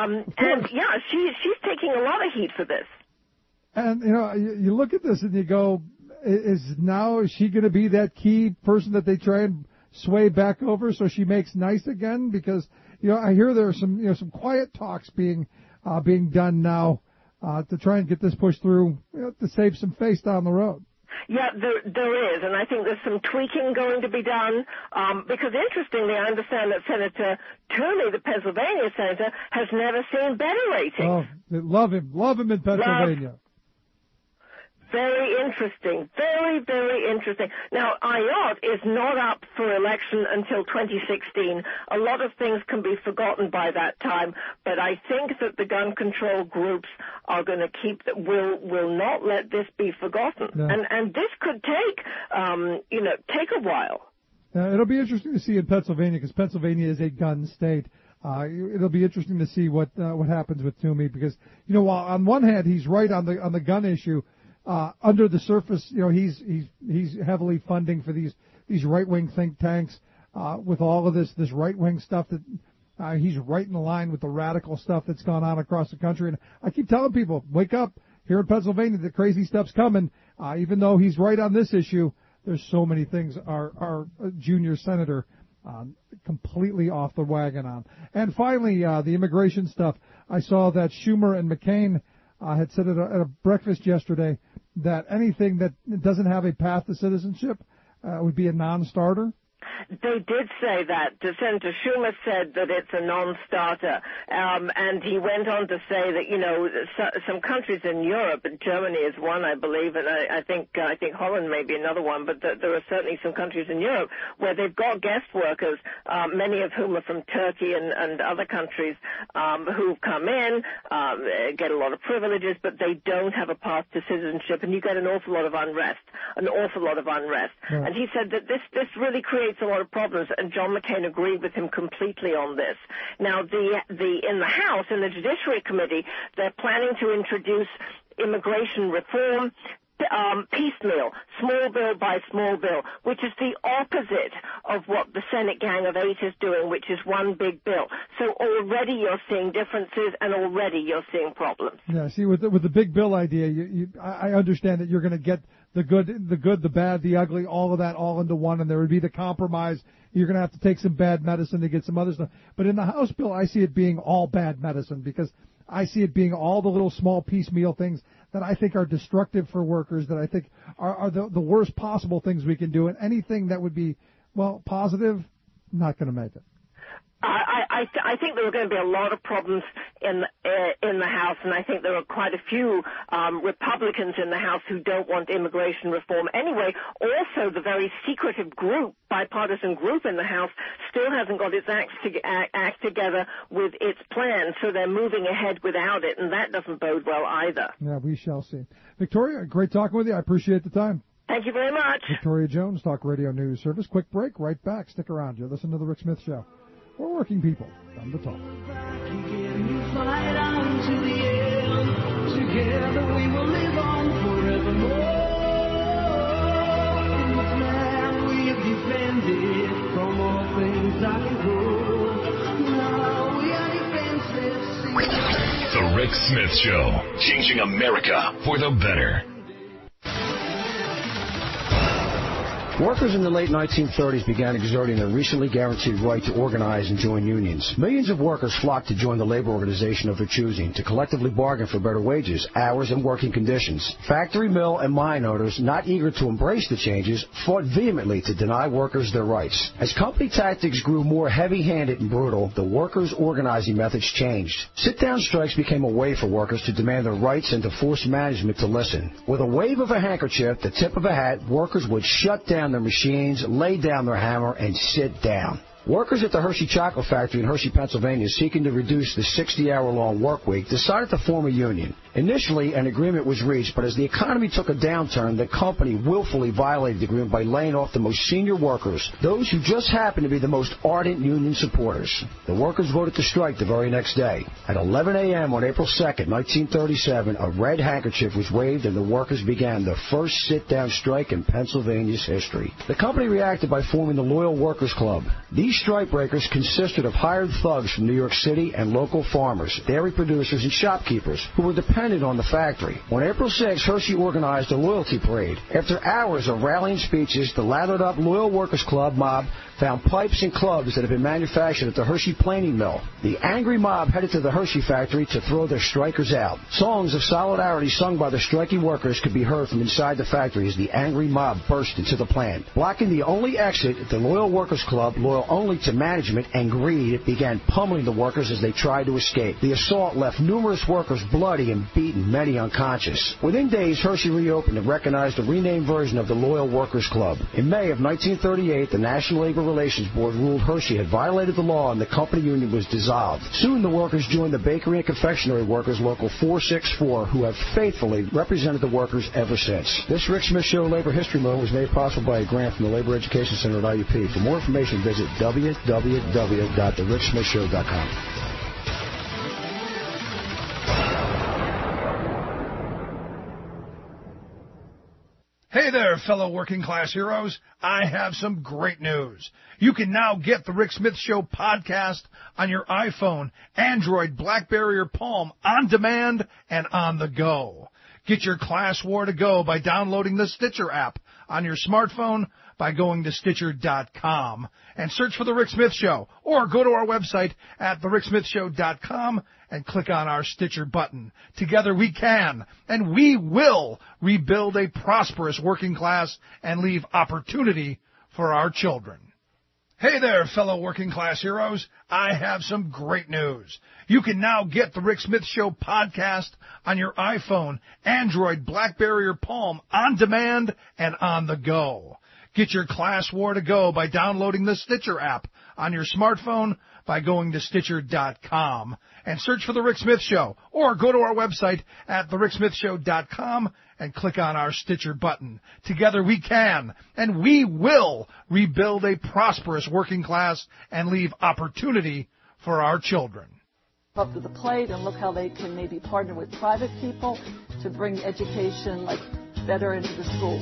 She's taking a lot of heat for this. And, you look at this and you go, is she going to be that key person that they try and sway back over so she makes nice again? Because, I hear there are some quiet talks being done now. To try and get this pushed through, to save some face down the road. Yeah, there is, and I think there's some tweaking going to be done, because interestingly, I understand that Senator Toomey, the Pennsylvania senator, has never seen better ratings. Oh, they love him in Pennsylvania. Very interesting. Very, very interesting. Now, Ayotte is not up for election until 2016. A lot of things can be forgotten by that time, but I think that the gun control groups are going to will not let this be forgotten. No. And this could take a while. It'll be interesting to see in Pennsylvania, because Pennsylvania is a gun state. It'll be interesting to see what happens with Toomey, because, while on one hand he's right on the gun issue, under the surface, he's heavily funding for these right-wing think tanks, with all of this right-wing stuff that, he's right in line with the radical stuff that's gone on across the country. And I keep telling people, wake up, here in Pennsylvania, the crazy stuff's coming. Even though he's right on this issue, there's so many things our junior senator, completely off the wagon on. And finally, the immigration stuff. I saw that Schumer and McCain, had said at a breakfast yesterday that anything that doesn't have a path to citizenship would be a non-starter. They did say that. Senator Schumer said that it's a non-starter, and he went on to say that some countries in Europe, and Germany is one, I believe, and I think Holland may be another one, but there are certainly some countries in Europe where they've got guest workers, many of whom are from Turkey and other countries, who've come in, get a lot of privileges, but they don't have a path to citizenship, and you get an awful lot of unrest. Yeah. And he said that this really creates a lot of problems, and John McCain agreed with him completely on this. Now, in the House, in the Judiciary Committee, they're planning to introduce immigration reform, piecemeal, small bill by small bill, which is the opposite of what the Senate Gang of Eight is doing, which is one big bill. So already you're seeing differences, and already you're seeing problems. Yeah, see, with the big bill idea, I understand that you're going to get the good, the bad, the ugly, all of that all into one, and there would be the compromise. You're going to have to take some bad medicine to get some other stuff. But in the House bill, I see it being all bad medicine, because I see it being all the little small piecemeal things that I think are destructive for workers, that I think are the worst possible things we can do, and anything that would be, positive, not going to make it. I think there are going to be a lot of problems in the House, and I think there are quite a few Republicans in the House who don't want immigration reform anyway. Also, the very secretive bipartisan group in the House, still hasn't got its act together with its plan, so they're moving ahead without it, and that doesn't bode well either. Yeah, we shall see. Victoria, great talking with you. I appreciate the time. Thank you very much. Victoria Jones, Talk Radio News Service. Quick break, right back. Stick around. You're listening to The Rick Smith Show. We're working people. Time to talk. Together we will live on forevermore. In this land we have defended from all things I can go. Now we are defenseless. The Rick Smith Show. Changing America for the better. Workers in the late 1930s began exerting their recently guaranteed right to organize and join unions. Millions of workers flocked to join the labor organization of their choosing to collectively bargain for better wages, hours, and working conditions. Factory, mill, and mine owners, not eager to embrace the changes, fought vehemently to deny workers their rights. As company tactics grew more heavy-handed and brutal, the workers' organizing methods changed. Sit-down strikes became a way for workers to demand their rights and to force management to listen. With a wave of a handkerchief, the tip of a hat, workers would shut down down their machines, lay down their hammer, and sit down. Workers at the Hershey Chocolate Factory in Hershey, Pennsylvania, seeking to reduce the 60-hour-long work week, decided to form a union. Initially, an agreement was reached, but as the economy took a downturn, the company willfully violated the agreement by laying off the most senior workers, those who just happened to be the most ardent union supporters. The workers voted to strike the very next day. At 11 a.m. on April 2nd, 1937, a red handkerchief was waved and the workers began the first sit-down strike in Pennsylvania's history. The company reacted by forming the Loyal Workers Club. These strikebreakers consisted of hired thugs from New York City and local farmers, dairy producers, and shopkeepers who were dependent on the factory. On April 6, Hershey organized a loyalty parade. After hours of rallying speeches, the lathered-up Loyal Workers Club mob found pipes and clubs that had been manufactured at the Hershey planing mill. The angry mob headed to the Hershey factory to throw their strikers out. Songs of solidarity sung by the striking workers could be heard from inside the factory as the angry mob burst into the plant. Blocking the only exit, the Loyal Workers Club, loyal only to management and greed, began pummeling the workers as they tried to escape. The assault left numerous workers bloody and beaten, many unconscious. Within days, Hershey reopened and recognized a renamed version of the Loyal Workers Club. In May of 1938, the National Labor Relations Board ruled Hershey had violated the law and the company union was dissolved. Soon the workers joined the Bakery and Confectionery Workers Local 464, who have faithfully represented the workers ever since. This Rick Smith Show Labor History Moment was made possible by a grant from the Labor Education Center at IUP. For more information, visit www.thericksmithshow.com. Hey there, fellow working class heroes. I have some great news. You can now get the Rick Smith Show podcast on your iPhone, Android, BlackBerry, or Palm on demand and on the go. Get your class war to go by downloading the Stitcher app on your smartphone by going to Stitcher.com and search for The Rick Smith Show, or go to our website at TheRickSmithShow.com and click on our Stitcher button. Together we can, and we will, rebuild a prosperous working class and leave opportunity for our children. Hey there, fellow working class heroes. I have some great news. You can now get the Rick Smith Show podcast on your iPhone, Android, BlackBerry, or Palm on demand and on the go. Get your class war to go by downloading the Stitcher app on your smartphone by going to Stitcher.com and search for The Rick Smith Show, or go to our website at TheRickSmithShow.com and click on our Stitcher button. Together we can, and we will, rebuild a prosperous working class and leave opportunity for our children. Up to the plate and look how they can maybe partner with private people to bring education better into the schools.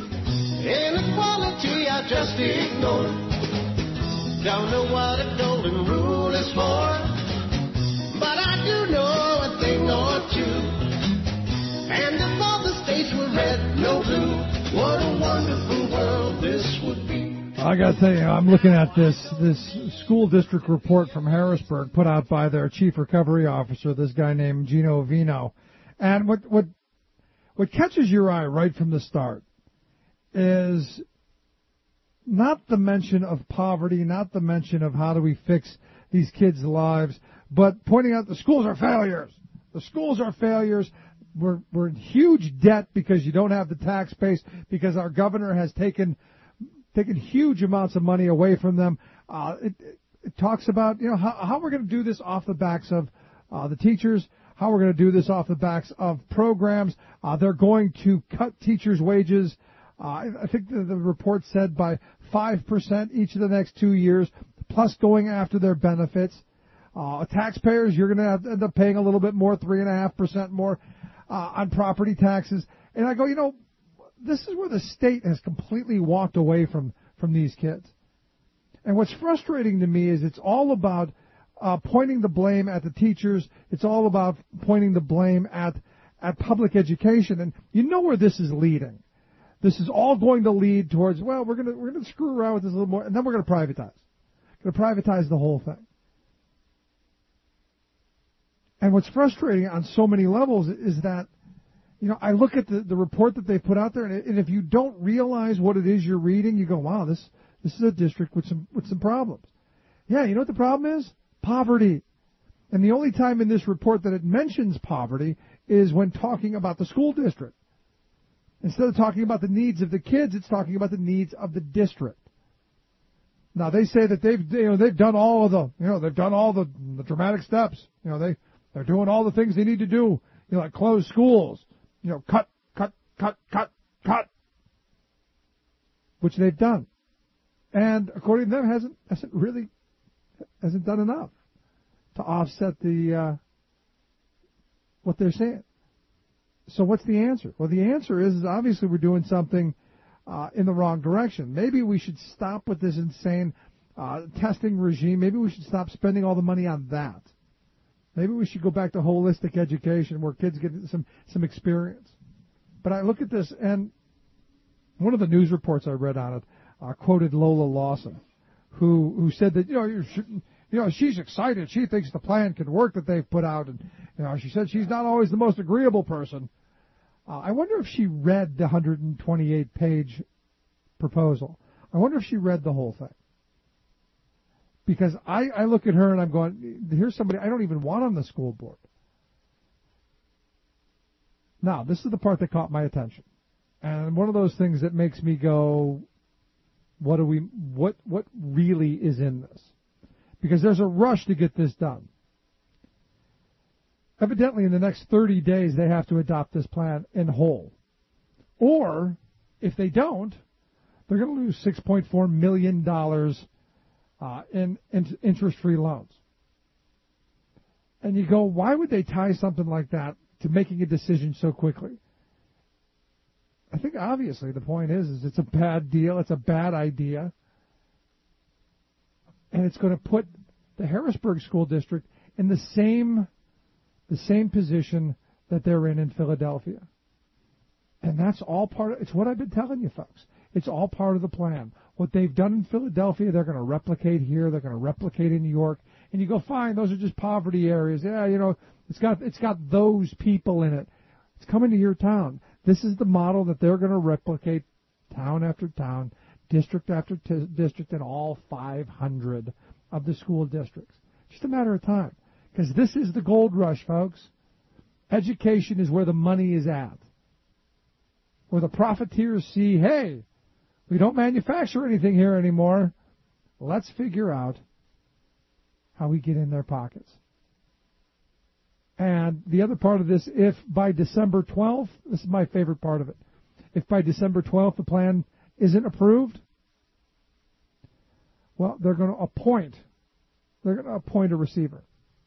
Inequality I just ignore. Don't know what a golden rule is for, but I do know a thing or two. And if all the states were red, no blue, what a wonderful world this would be. I got to tell you, I'm looking at this school district report from Harrisburg put out by their chief recovery officer, this guy named Gino Vino. And what catches your eye right from the start is not the mention of poverty, not the mention of how do we fix these kids' lives, but pointing out the schools are failures. The schools are failures. We're in huge debt because you don't have the tax base, because our governor has taken huge amounts of money away from them. It talks about how we're going to do this off the backs of the teachers, how we're going to do this off the backs of programs. They're going to cut teachers' wages. I think the report said by 5% each of the next 2 years, plus going after their benefits. Taxpayers, you're going to end up paying a little bit more, 3.5% more on property taxes. And I go, this is where the state has completely walked away from these kids. And what's frustrating to me is it's all about pointing the blame at the teachers. It's all about pointing the blame at public education. And you know where this is leading. This is all going to lead towards, well, we're going to screw around with this a little more, and then we're going to privatize. Going to privatize the whole thing. And what's frustrating on so many levels is that, I look at the report that they put out there, and if you don't realize what it is you're reading, you go, wow, this is a district with some problems. Yeah, you know what the problem is? Poverty. And the only time in this report that it mentions poverty is when talking about the school district. Instead of talking about the needs of the kids, it's talking about the needs of the district. Now they say that they've done all of the dramatic steps. They're doing all the things they need to do. Like close schools. Cut, which they've done, and according to them, hasn't done enough to offset what they're saying. So what's the answer? Well, the answer is obviously we're doing something in the wrong direction. Maybe we should stop with this insane testing regime. Maybe we should stop spending all the money on that. Maybe we should go back to holistic education where kids get some experience. But I look at this, and one of the news reports I read on it quoted Lola Lawson, who said that she's excited. She thinks the plan can work that they've put out, and she said she's not always the most agreeable person. I wonder if she read the 128-page proposal. I wonder if she read the whole thing. Because I look at her and I'm going, here's somebody I don't even want on the school board. Now, this is the part that caught my attention. And one of those things that makes me go, what really is in this? Because there's a rush to get this done. Evidently, in the next 30 days, they have to adopt this plan in whole. Or, if they don't, they're going to lose $6.4 million in interest-free loans. And you go, why would they tie something like that to making a decision so quickly? I think obviously the point is it's a bad deal, it's a bad idea, and it's going to put the Harrisburg School District in the same position that they're in Philadelphia. And that's all it's what I've been telling you folks. It's all part of the plan. What they've done in Philadelphia, they're going to replicate here, they're going to replicate in New York. And you go, fine, those are just poverty areas. Yeah, it's got those people in it. It's coming to your town. This is the model that they're going to replicate town after town, district after district, in all 500 of the school districts. Just a matter of time. Because this is the gold rush, folks. Education is where the money is at. Where the profiteers see, hey, we don't manufacture anything here anymore. Let's figure out how we get in their pockets. And the other part of this, if by December 12th, this is my favorite part of it, if by December 12th the plan isn't approved, well, they're going to appoint a receiver.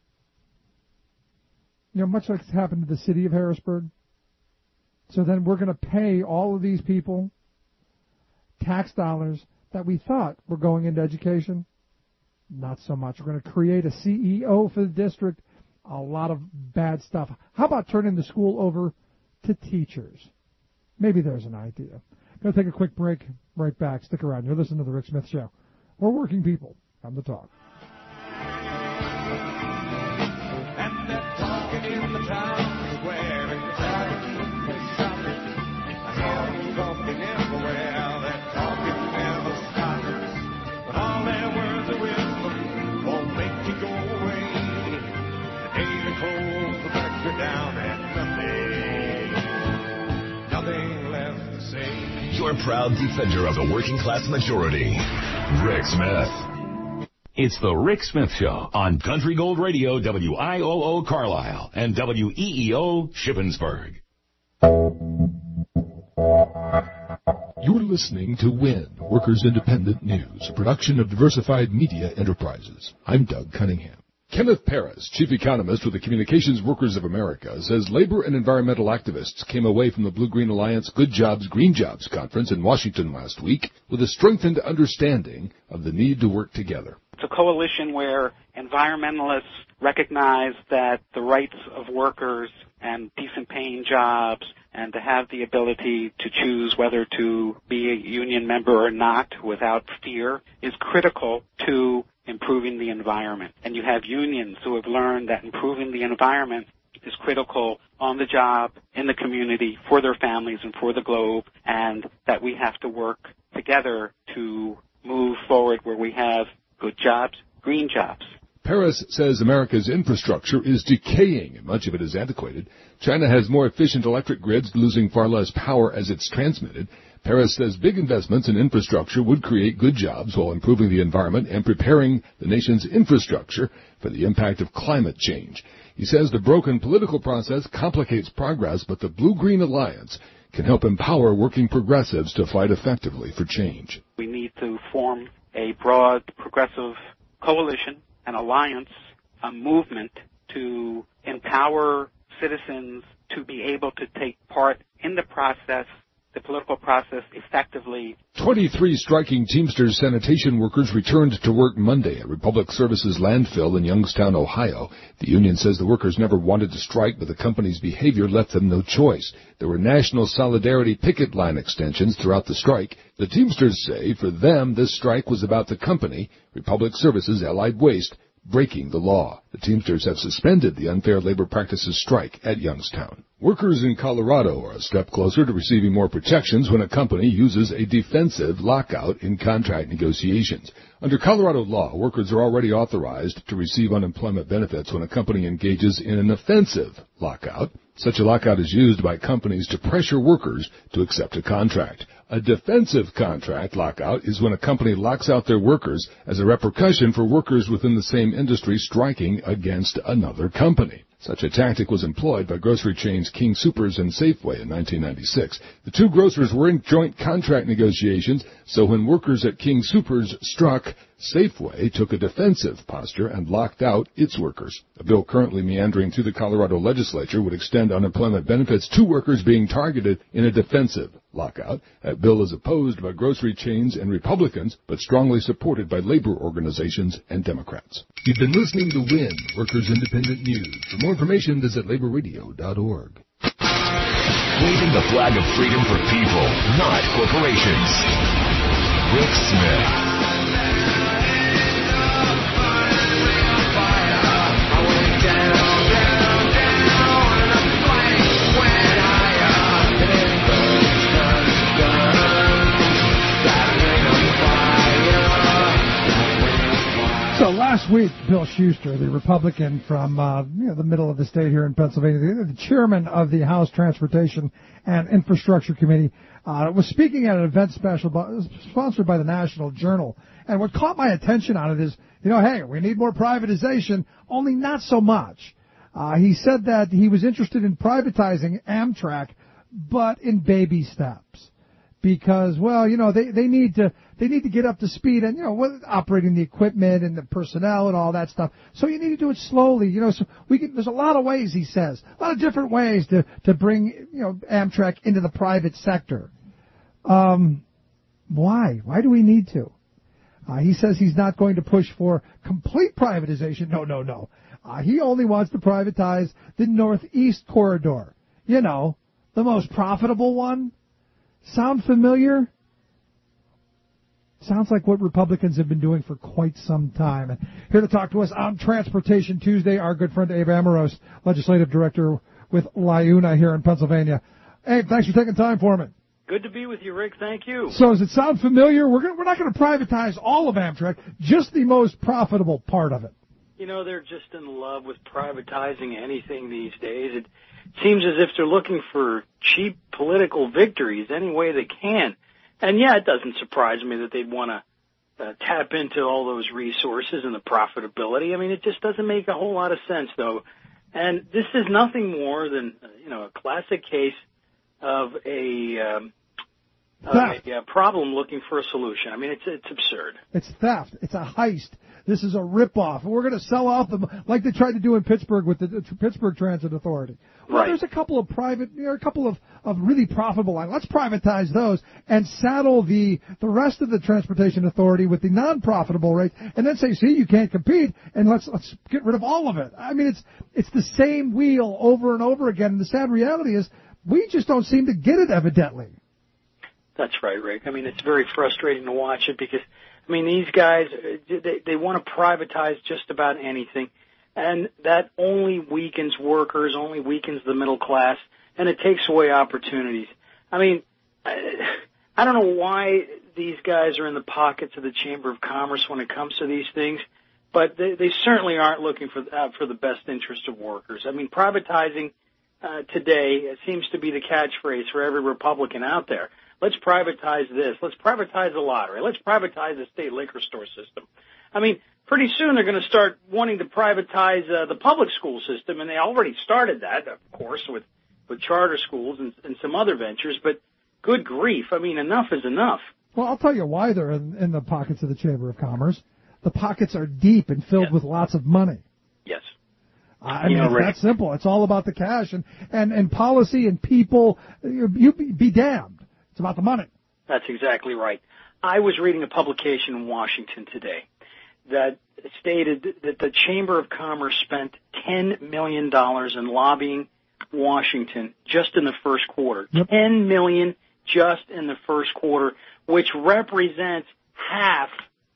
Much like it's happened to the city of Harrisburg. So then we're going to pay all of these people tax dollars that we thought were going into education. Not so much. We're going to create a CEO for the district. A lot of bad stuff. How about turning the school over to teachers? Maybe there's an idea. Going to take a quick break. Right back. Stick around. You're listening to The Rick Smith Show. We're working people. Come to talk. And they're talking in the town square, and the talking is shopping. I hear them talking everywhere. They're talking never stopping. But all their words of wisdom won't make you go away. The day they close the factory down and nothing left to say. Your proud defender of the working class majority, Rick Smith. It's the Rick Smith Show on Country Gold Radio, WIOO Carlisle and WEEO Shippensburg. You're listening to WIN, Workers Independent News, a production of Diversified Media Enterprises. I'm Doug Cunningham. Kenneth Paris, chief economist with the Communications Workers of America, says labor and environmental activists came away from the Blue-Green Alliance Good Jobs, Green Jobs conference in Washington last week with a strengthened understanding of the need to work together. It's a coalition where environmentalists recognize that the rights of workers and decent paying jobs and to have the ability to choose whether to be a union member or not without fear is critical to improving the environment. And you have unions who have learned that improving the environment is critical on the job, in the community, for their families and for the globe, and that we have to work together to move forward where we have good jobs, green jobs. Paris says America's infrastructure is decaying, and much of it is antiquated. China has more efficient electric grids, losing far less power as it's transmitted. Paris says big investments in infrastructure would create good jobs while improving the environment and preparing the nation's infrastructure for the impact of climate change. He says the broken political process complicates progress, but the Blue-Green Alliance can help empower working progressives to fight effectively for change. We need to form a broad progressive coalition, an alliance, a movement to empower citizens to be able to take part in the process, the political process, effectively. 23 striking Teamsters sanitation workers returned to work Monday at Republic Services landfill in Youngstown, Ohio. The union says the workers never wanted to strike, but the company's behavior left them no choice. There were national solidarity picket line extensions throughout the strike. The Teamsters say for them this strike was about the company, Republic Services Allied Waste, breaking the law. The Teamsters have suspended the unfair labor practices strike at Youngstown. Workers in Colorado are a step closer to receiving more protections when a company uses a defensive lockout in contract negotiations. Under Colorado law, workers are already authorized to receive unemployment benefits when a company engages in an offensive lockout. Such a lockout is used by companies to pressure workers to accept a contract. A defensive contract lockout is when a company locks out their workers as a repercussion for workers within the same industry striking against another company. Such a tactic was employed by grocery chains King Soopers and Safeway in 1996. The two grocers were in joint contract negotiations, so when workers at King Soopers struck, Safeway took a defensive posture and locked out its workers. A bill currently meandering through the Colorado legislature would extend unemployment benefits to workers being targeted in a defensive lockout. That bill is opposed by grocery chains and Republicans, but strongly supported by labor organizations and Democrats. You've been listening to WIN, Workers Independent News. For more information, visit laborradio.org. Waving the flag of freedom for people, not corporations. Rick Smith. So last week, Bill Schuster, the Republican from the middle of the state here in Pennsylvania, the chairman of the House Transportation and Infrastructure Committee, was speaking at an event sponsored by the National Journal. And what caught my attention on it is, hey, we need more privatization, only not so much. He said that he was interested in privatizing Amtrak, but in baby steps. Because, they need to get up to speed and, with operating the equipment and the personnel and all that stuff. So you need to do it slowly, so there's a lot of ways, he says, a lot of different ways to bring, Amtrak into the private sector. Why? Why do we need to? He says he's not going to push for complete privatization. No. He only wants to privatize the Northeast Corridor. The most profitable one. Sound familiar? Sounds like what Republicans have been doing for quite some time. And here to talk to us on Transportation Tuesday, our good friend Abe Amoros, Legislative Director with LIUNA here in Pennsylvania. Abe, thanks for taking time for me. Good to be with you, Rick. Thank you. So does it sound familiar? We're not going to privatize all of Amtrak, just the most profitable part of it. They're just in love with privatizing anything these days. It seems as if they're looking for cheap political victories any way they can. And, it doesn't surprise me that they'd want to tap into all those resources and the profitability. I mean, it just doesn't make a whole lot of sense, though. And this is nothing more than, a classic case of a problem looking for a solution. I mean, it's absurd. It's theft. It's a heist. This is a ripoff. We're going to sell off them like they tried to do in Pittsburgh with the Pittsburgh Transit Authority. Well, right. There's a couple of a couple of really profitable lines. Let's privatize those and saddle the rest of the Transportation Authority with the non-profitable rates, and then say, see, you can't compete, and let's get rid of all of it. I mean, it's the same wheel over and over again. And the sad reality is, we just don't seem to get it, evidently. That's right, Rick. I mean, it's very frustrating to watch it because, these guys, they want to privatize just about anything, and that only weakens workers, only weakens the middle class, and it takes away opportunities. I don't know why these guys are in the pockets of the Chamber of Commerce when it comes to these things. but they certainly aren't looking for the best interest of workers. I mean, privatizing today seems to be the catchphrase for every Republican out there. Let's privatize this. Let's privatize the lottery. Let's privatize the state liquor store system. I mean, pretty soon they're going to start wanting to privatize the public school system, and they already started that, of course, with charter schools and some other ventures. But good grief, I mean, enough is enough. Well, I'll tell you why they're in the pockets of the Chamber of Commerce. The pockets are deep and filled with lots of money. Yes. I mean, it's that simple. It's all about the cash and policy and people. You be damned. It's about the money. That's exactly right. I was reading a publication in Washington today that stated that the Chamber of Commerce spent $10 million in lobbying Washington just in the first quarter. Yep. $10 million just in the first quarter, which represents half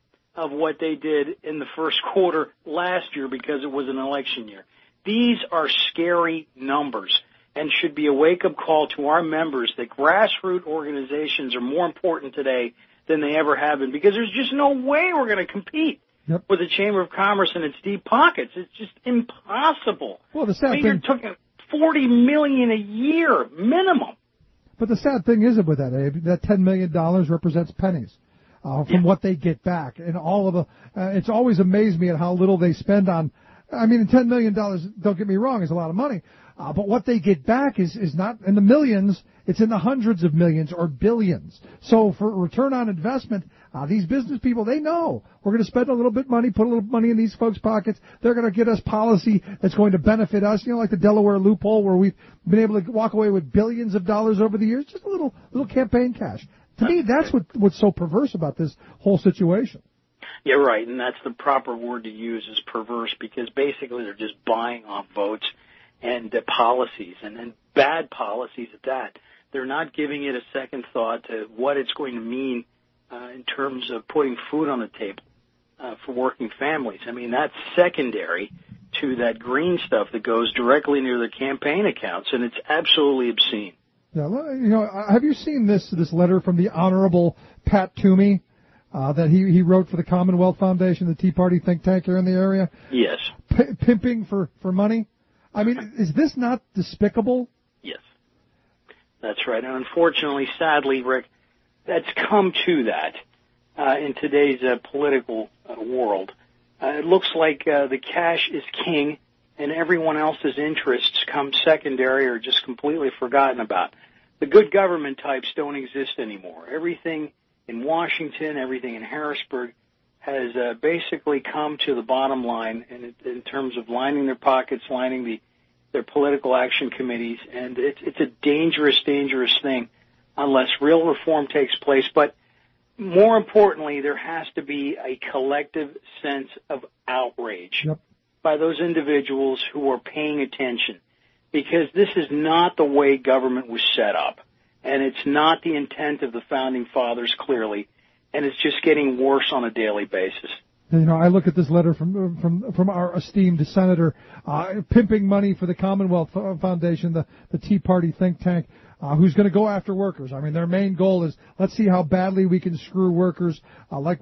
of what they did in the first quarter last year because it was an election year. These are scary numbers and should be a wake-up call to our members that grassroots organizations are more important today than they ever have been, because there's just no way we're going to compete with the Chamber of Commerce and its deep pockets. It's just impossible. Well, the sad thing, you're talking $40 million a year minimum. But the sad thing is with that, Abe, that $10 million represents pennies from what they get back, and all of the. It's always amazed me at how little they spend on. I mean, $10 million, don't get me wrong, is a lot of money. But what they get back is not in the millions, it's in the hundreds of millions or billions. So for return on investment, these business people, they know we're going to spend a little bit of money, put a little money in these folks' pockets. They're going to get us policy that's going to benefit us, like the Delaware loophole where we've been able to walk away with billions of dollars over the years, just a little campaign cash. To me, that's what's so perverse about this whole situation. Yeah, right, and that's the proper word to use, is perverse, because basically they're just buying off votes and policies, and bad policies at that. They're not giving it a second thought to what it's going to mean in terms of putting food on the table for working families. I mean, that's secondary to that green stuff that goes directly into their campaign accounts, and it's absolutely obscene. Yeah, have you seen this letter from the Honorable Pat Toomey that he wrote for the Commonwealth Foundation, the Tea Party think tank here in the area? Yes. Pimping for money? I mean, is this not despicable? Yes. That's right. And unfortunately, sadly, Rick, that's come to that in today's political world. It looks like the cash is king and everyone else's interests come secondary or just completely forgotten about. The good government types don't exist anymore. Everything in Washington, everything in Harrisburg has basically come to the bottom line in terms of lining their pockets, lining their political action committees, and it's a dangerous, dangerous thing unless real reform takes place. But more importantly, there has to be a collective sense of outrage by those individuals who are paying attention, because this is not the way government was set up, and it's not the intent of the Founding Fathers, clearly, and it's just getting worse on a daily basis. I look at this letter from our esteemed senator, pimping money for the Commonwealth Foundation, the Tea Party think tank, who's going to go after workers. I mean, their main goal is, let's see how badly we can screw workers, like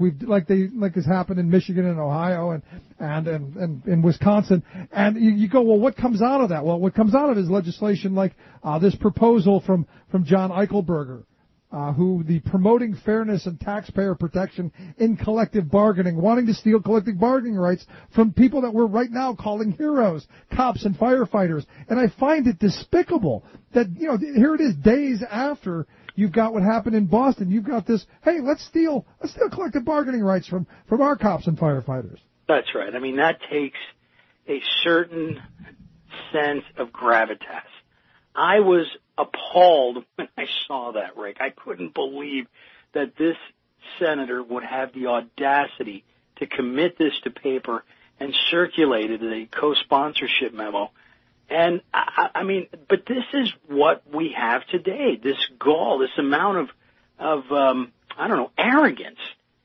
has happened in Michigan and Ohio and in Wisconsin. And you go, well, what comes out of that? Well, what comes out of it is legislation like this proposal from John Eichelberger, who the promoting fairness and taxpayer protection in collective bargaining, wanting to steal collective bargaining rights from people that we're right now calling heroes, cops and firefighters. And I find it despicable that, here it is days after you've got what happened in Boston. You've got this, hey, let's steal collective bargaining rights from our cops and firefighters. That's right. I mean, that takes a certain sense of gravitas. I was appalled when I saw that, Rick. I couldn't believe that this senator would have the audacity to commit this to paper and circulate it in a co-sponsorship memo. And, I mean, but this is what we have today, this gall, this amount of arrogance.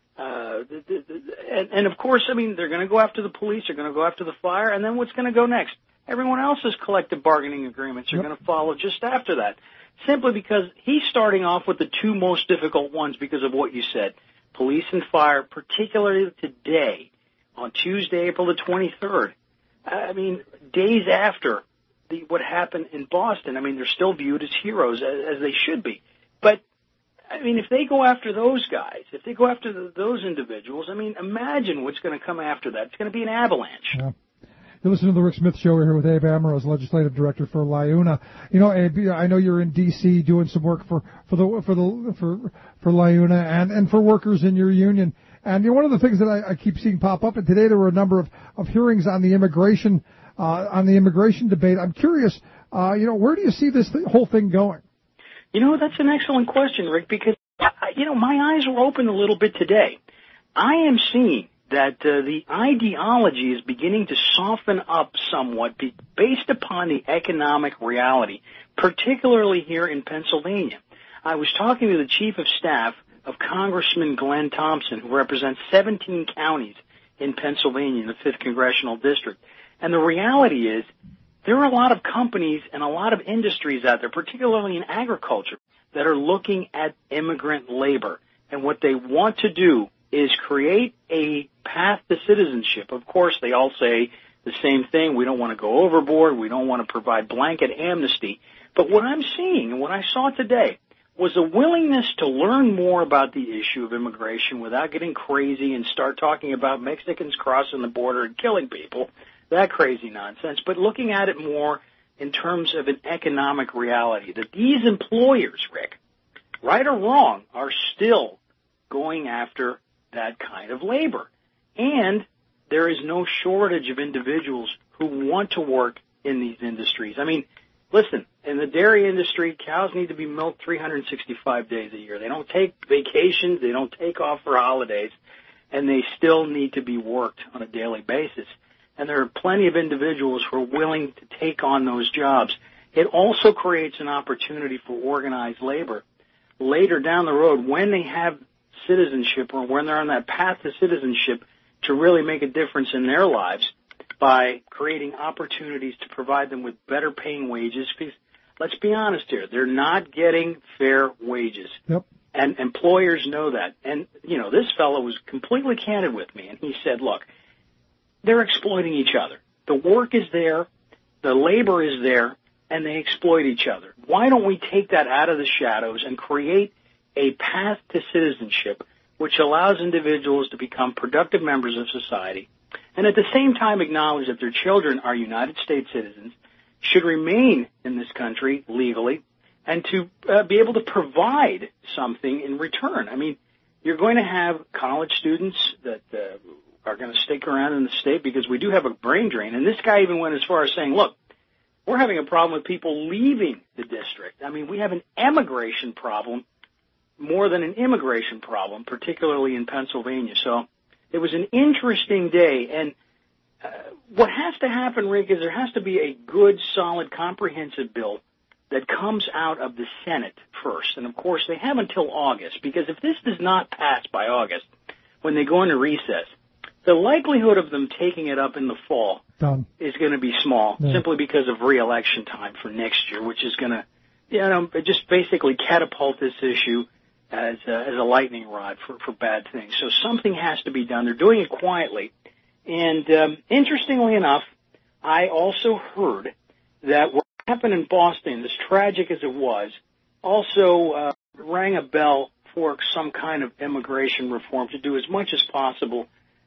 And, of course, I mean, they're going to go after the police, they're going to go after the fire, and then what's going to go next? Everyone else's collective bargaining agreements are going to follow just after that, simply because he's starting off with the two most difficult ones because of what you said. Police and fire, particularly today, on Tuesday, April the 23rd. I mean, days after what happened in Boston. I mean, they're still viewed as heroes, as they should be. But, I mean, if they go after those guys, if they go after those individuals, I mean, imagine what's going to come after that. It's going to be an avalanche. Yeah. You're listening to the Rick Smith Show. We're here with Abe Ambrose, Legislative Director for LIUNA. You know, Abe, I know you're in D.C. doing some work for LIUNA and for workers in your union. And one of the things that I keep seeing pop up, and today there were a number of hearings on the immigration debate. I'm curious, where do you see this whole thing going? That's an excellent question, Rick, because, my eyes were opened a little bit today. I am seeing that the ideology is beginning to soften up somewhat based upon the economic reality, particularly here in Pennsylvania. I was talking to the Chief of Staff of Congressman Glenn Thompson, who represents 17 counties in Pennsylvania in the 5th Congressional District. And the reality is there are a lot of companies and a lot of industries out there, particularly in agriculture, that are looking at immigrant labor. And what they want to do is create a path to citizenship. Of course, they all say the same thing. We don't want to go overboard. We don't want to provide blanket amnesty. But what I'm seeing and what I saw today was a willingness to learn more about the issue of immigration without getting crazy and start talking about Mexicans crossing the border and killing people, that crazy nonsense, but looking at it more in terms of an economic reality, that these employers, Rick, right or wrong, are still going after that kind of labor. And there is no shortage of individuals who want to work in these industries. I mean, listen, in the dairy industry, cows need to be milked 365 days a year. They don't take vacations, they don't take off for holidays, and they still need to be worked on a daily basis. And there are plenty of individuals who are willing to take on those jobs. It also creates an opportunity for organized labor later down the road when they have citizenship or when they're on that path to citizenship to really make a difference in their lives by creating opportunities to provide them with better paying wages. Because let's be honest here, they're not getting fair wages. Yep. And employers know that. And, this fellow was completely candid with me, and he said, look, they're exploiting each other. The work is there, the labor is there, and they exploit each other. Why don't we take that out of the shadows and create a path to citizenship which allows individuals to become productive members of society and at the same time acknowledge that their children are United States citizens, should remain in this country legally, and to be able to provide something in return. I mean, you're going to have college students that are going to stick around in the state because we do have a brain drain. And this guy even went as far as saying, look, we're having a problem with people leaving the district. I mean, we have an emigration problem more than an immigration problem, particularly in Pennsylvania. So it was an interesting day. And what has to happen, Rick, is there has to be a good, solid, comprehensive bill that comes out of the Senate first. And, of course, they have until August, because if this does not pass by August, when they go into recess, the likelihood of them taking it up in the fall is going to be small, simply because of re-election time for next year, which is going to, just basically catapult this issue as a lightning rod for bad things. So something has to be done. They're doing it quietly. And interestingly enough, I also heard that what happened in Boston, as tragic as it was, also rang a bell for some kind of immigration reform to do as much as possible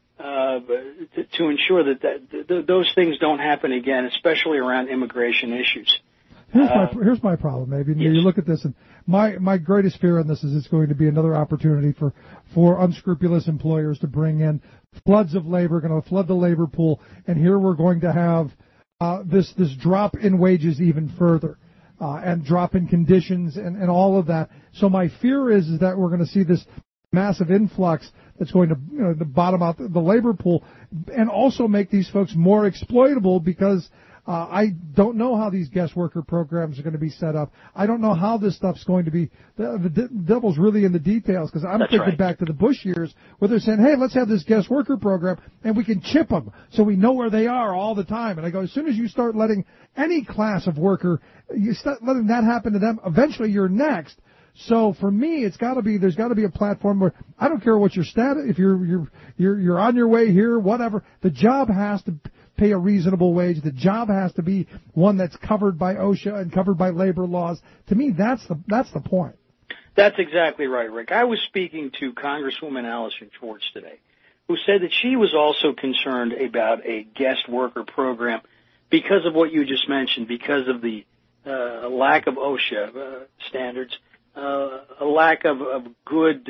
to ensure that those things don't happen again, especially around immigration issues. Here's my problem, maybe. You look at this, and my greatest fear on this is it's going to be another opportunity for unscrupulous employers to bring in floods of labor, going to flood the labor pool, and here we're going to have this drop in wages even further, and drop in conditions and all of that. So my fear is that we're going to see this massive influx that's going to to bottom out the labor pool and also make these folks more exploitable, because I don't know how these guest worker programs are going to be set up. I don't know how this stuff's going to be. The devil's really in the details, because I'm thinking back to the Bush years where they're saying, hey, let's have this guest worker program and we can chip them so we know where they are all the time. And I go, as soon as you start letting any class of worker, you start letting that happen to them, eventually you're next. So for me, there's got to be a platform where I don't care what your status, if you're on your way here, whatever, the job has to pay a reasonable wage. The job has to be one that's covered by OSHA and covered by labor laws. To me, that's the point. That's exactly right, Rick. I was speaking to Congresswoman Allison Schwartz today, who said that she was also concerned about a guest worker program because of what you just mentioned, because of the lack of OSHA standards, a lack of a good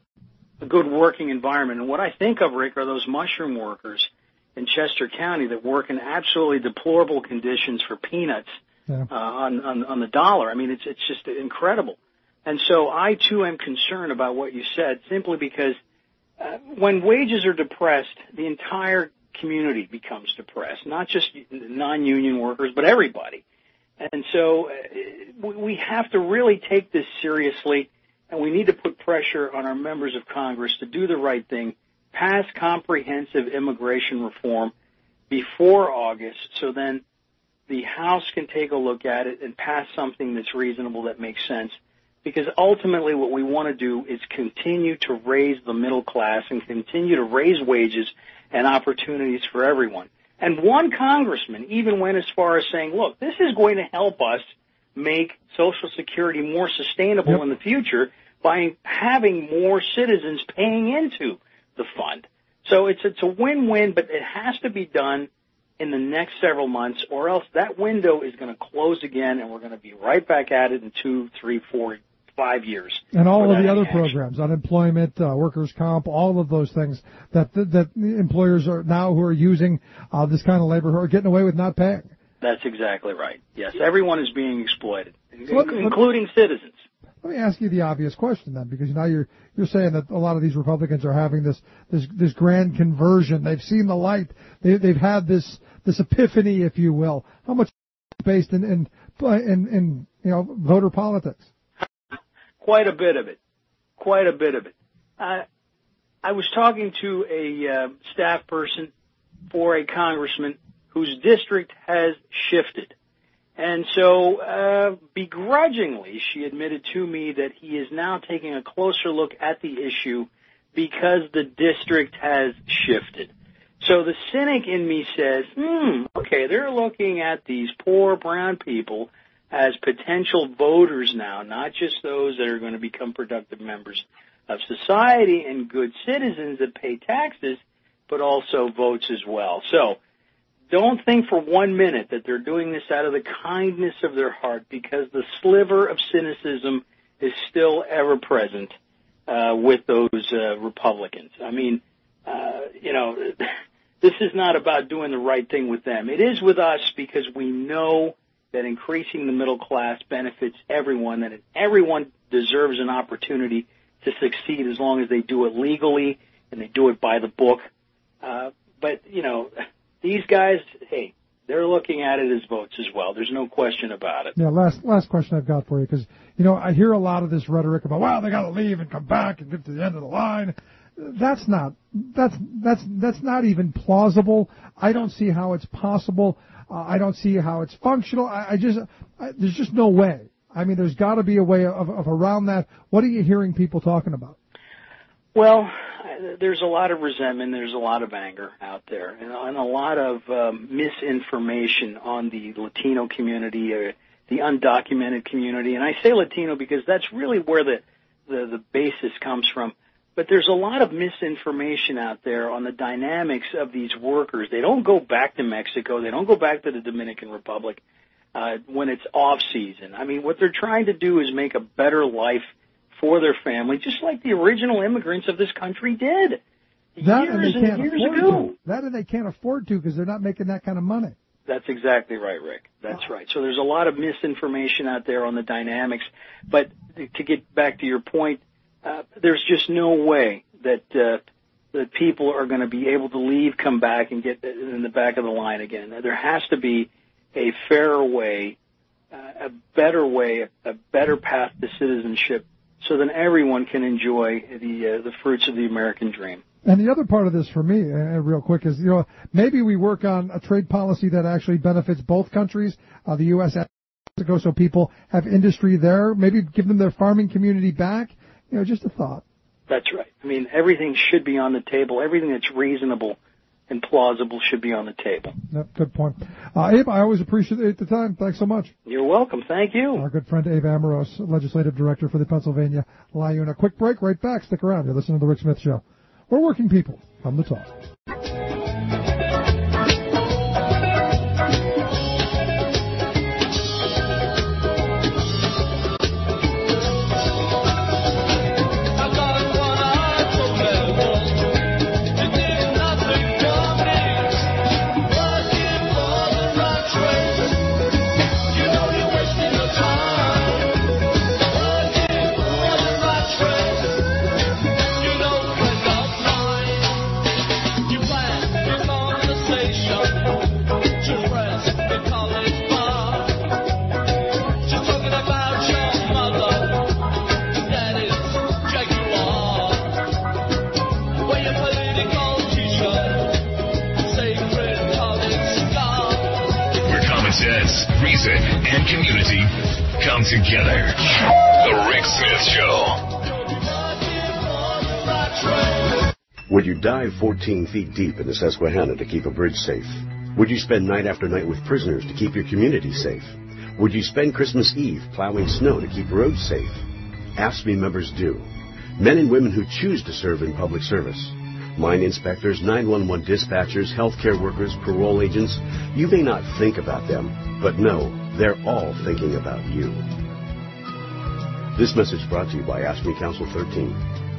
working environment. And what I think of, Rick, are those mushroom workers in Chester County that work in absolutely deplorable conditions for peanuts on the dollar. I mean, it's just incredible. And so I, too, am concerned about what you said, simply because when wages are depressed, the entire community becomes depressed, not just non-union workers, but everybody. And so we have to really take this seriously, and we need to put pressure on our members of Congress to do the right thing, pass comprehensive immigration reform before August, so then the House can take a look at it and pass something that's reasonable, that makes sense. Because ultimately what we want to do is continue to raise the middle class and continue to raise wages and opportunities for everyone. And one congressman even went as far as saying, look, this is going to help us make Social Security more sustainable in the future by having more citizens paying into the fund. So it's a win-win, but it has to be done in the next several months, or else that window is going to close again, and we're going to be right back at it in 2, 3, 4, 5 years. And all of the other programs, unemployment, workers' comp, all of those things that employers are now who are using this kind of labor who are getting away with not paying. That's exactly right. Yes, everyone is being exploited, including citizens. Let me ask you the obvious question then, because now you're saying that a lot of these Republicans are having this grand conversion. They've seen the light. They've had this epiphany, if you will. How much based in voter politics? Quite a bit of it. I was talking to a staff person for a congressman whose district has shifted. And so begrudgingly, she admitted to me that he is now taking a closer look at the issue because the district has shifted. So the cynic in me says, okay, they're looking at these poor brown people as potential voters now, not just those that are going to become productive members of society and good citizens that pay taxes, but also votes as well. So don't think for 1 minute that they're doing this out of the kindness of their heart, because the sliver of cynicism is still ever present with those Republicans. I mean, this is not about doing the right thing with them. It is with us, because we know that increasing the middle class benefits everyone, that everyone deserves an opportunity to succeed as long as they do it legally and they do it by the book. But these guys, hey, they're looking at it as votes as well. There's no question about it. Yeah, last question I've got for you, because, I hear a lot of this rhetoric about, wow, they got to leave and come back and get to the end of the line. That's not even plausible. I don't see how it's possible. I don't see how it's functional. There's just no way. I mean, there's got to be a way of around that. What are you hearing people talking about? Well, there's a lot of resentment. There's a lot of anger out there, and a lot of misinformation on the Latino community, or the undocumented community. And I say Latino because that's really where the basis comes from. But there's a lot of misinformation out there on the dynamics of these workers. They don't go back to Mexico. They don't go back to the Dominican Republic when it's off season. I mean, what they're trying to do is make a better life for their family, just like the original immigrants of this country did years ago. That and they can't afford to, because they're not making that kind of money. That's exactly right, Rick. That's right. So there's a lot of misinformation out there on the dynamics. But to get back to your point, there's just no way that people are going to be able to leave, come back, and get in the back of the line again. There has to be a fairer way, a better path to citizenship, so then everyone can enjoy the fruits of the American dream. And the other part of this for me, real quick, is, maybe we work on a trade policy that actually benefits both countries, the U.S. and to go so people have industry there, maybe give them their farming community back. Just a thought. That's right. I mean, everything should be on the table. Everything that's reasonable and plausible should be on the table. Yep, good point. Abe, I always appreciate the time. Thanks so much. You're welcome. Thank you. Our good friend Abe Amoros, Legislative Director for the Pennsylvania LIUNA. Quick break, right back. Stick around. You're listening to The Rick Smith Show. We're working people from the top. Reason and community come together. The Rick Smith Show. Would you dive 14 feet deep in the Susquehanna to keep a bridge safe? Would you spend night after night with prisoners to keep your community safe? Would you spend Christmas Eve plowing snow to keep roads safe? AFSCME members do. Men and women who choose to serve in public service. Mine inspectors, 911 dispatchers, healthcare workers, parole agents. You may not think about them, but know they're all thinking about you. This message brought to you by AFSCME Council 13.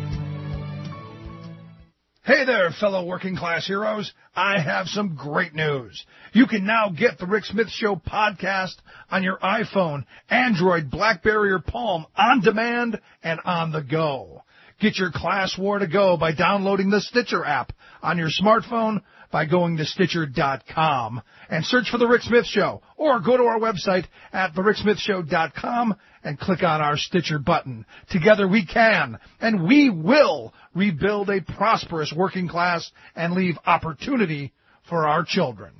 Hey there, fellow working class heroes. I have some great news. You can now get the Rick Smith Show podcast on your iPhone, Android, BlackBerry, or Palm on demand and on the go. Get your class war to go by downloading the Stitcher app on your smartphone by going to Stitcher.com and search for The Rick Smith Show, or go to our website at TheRickSmithShow.com and click on our Stitcher button. Together we can, and we will, rebuild a prosperous working class and leave opportunity for our children.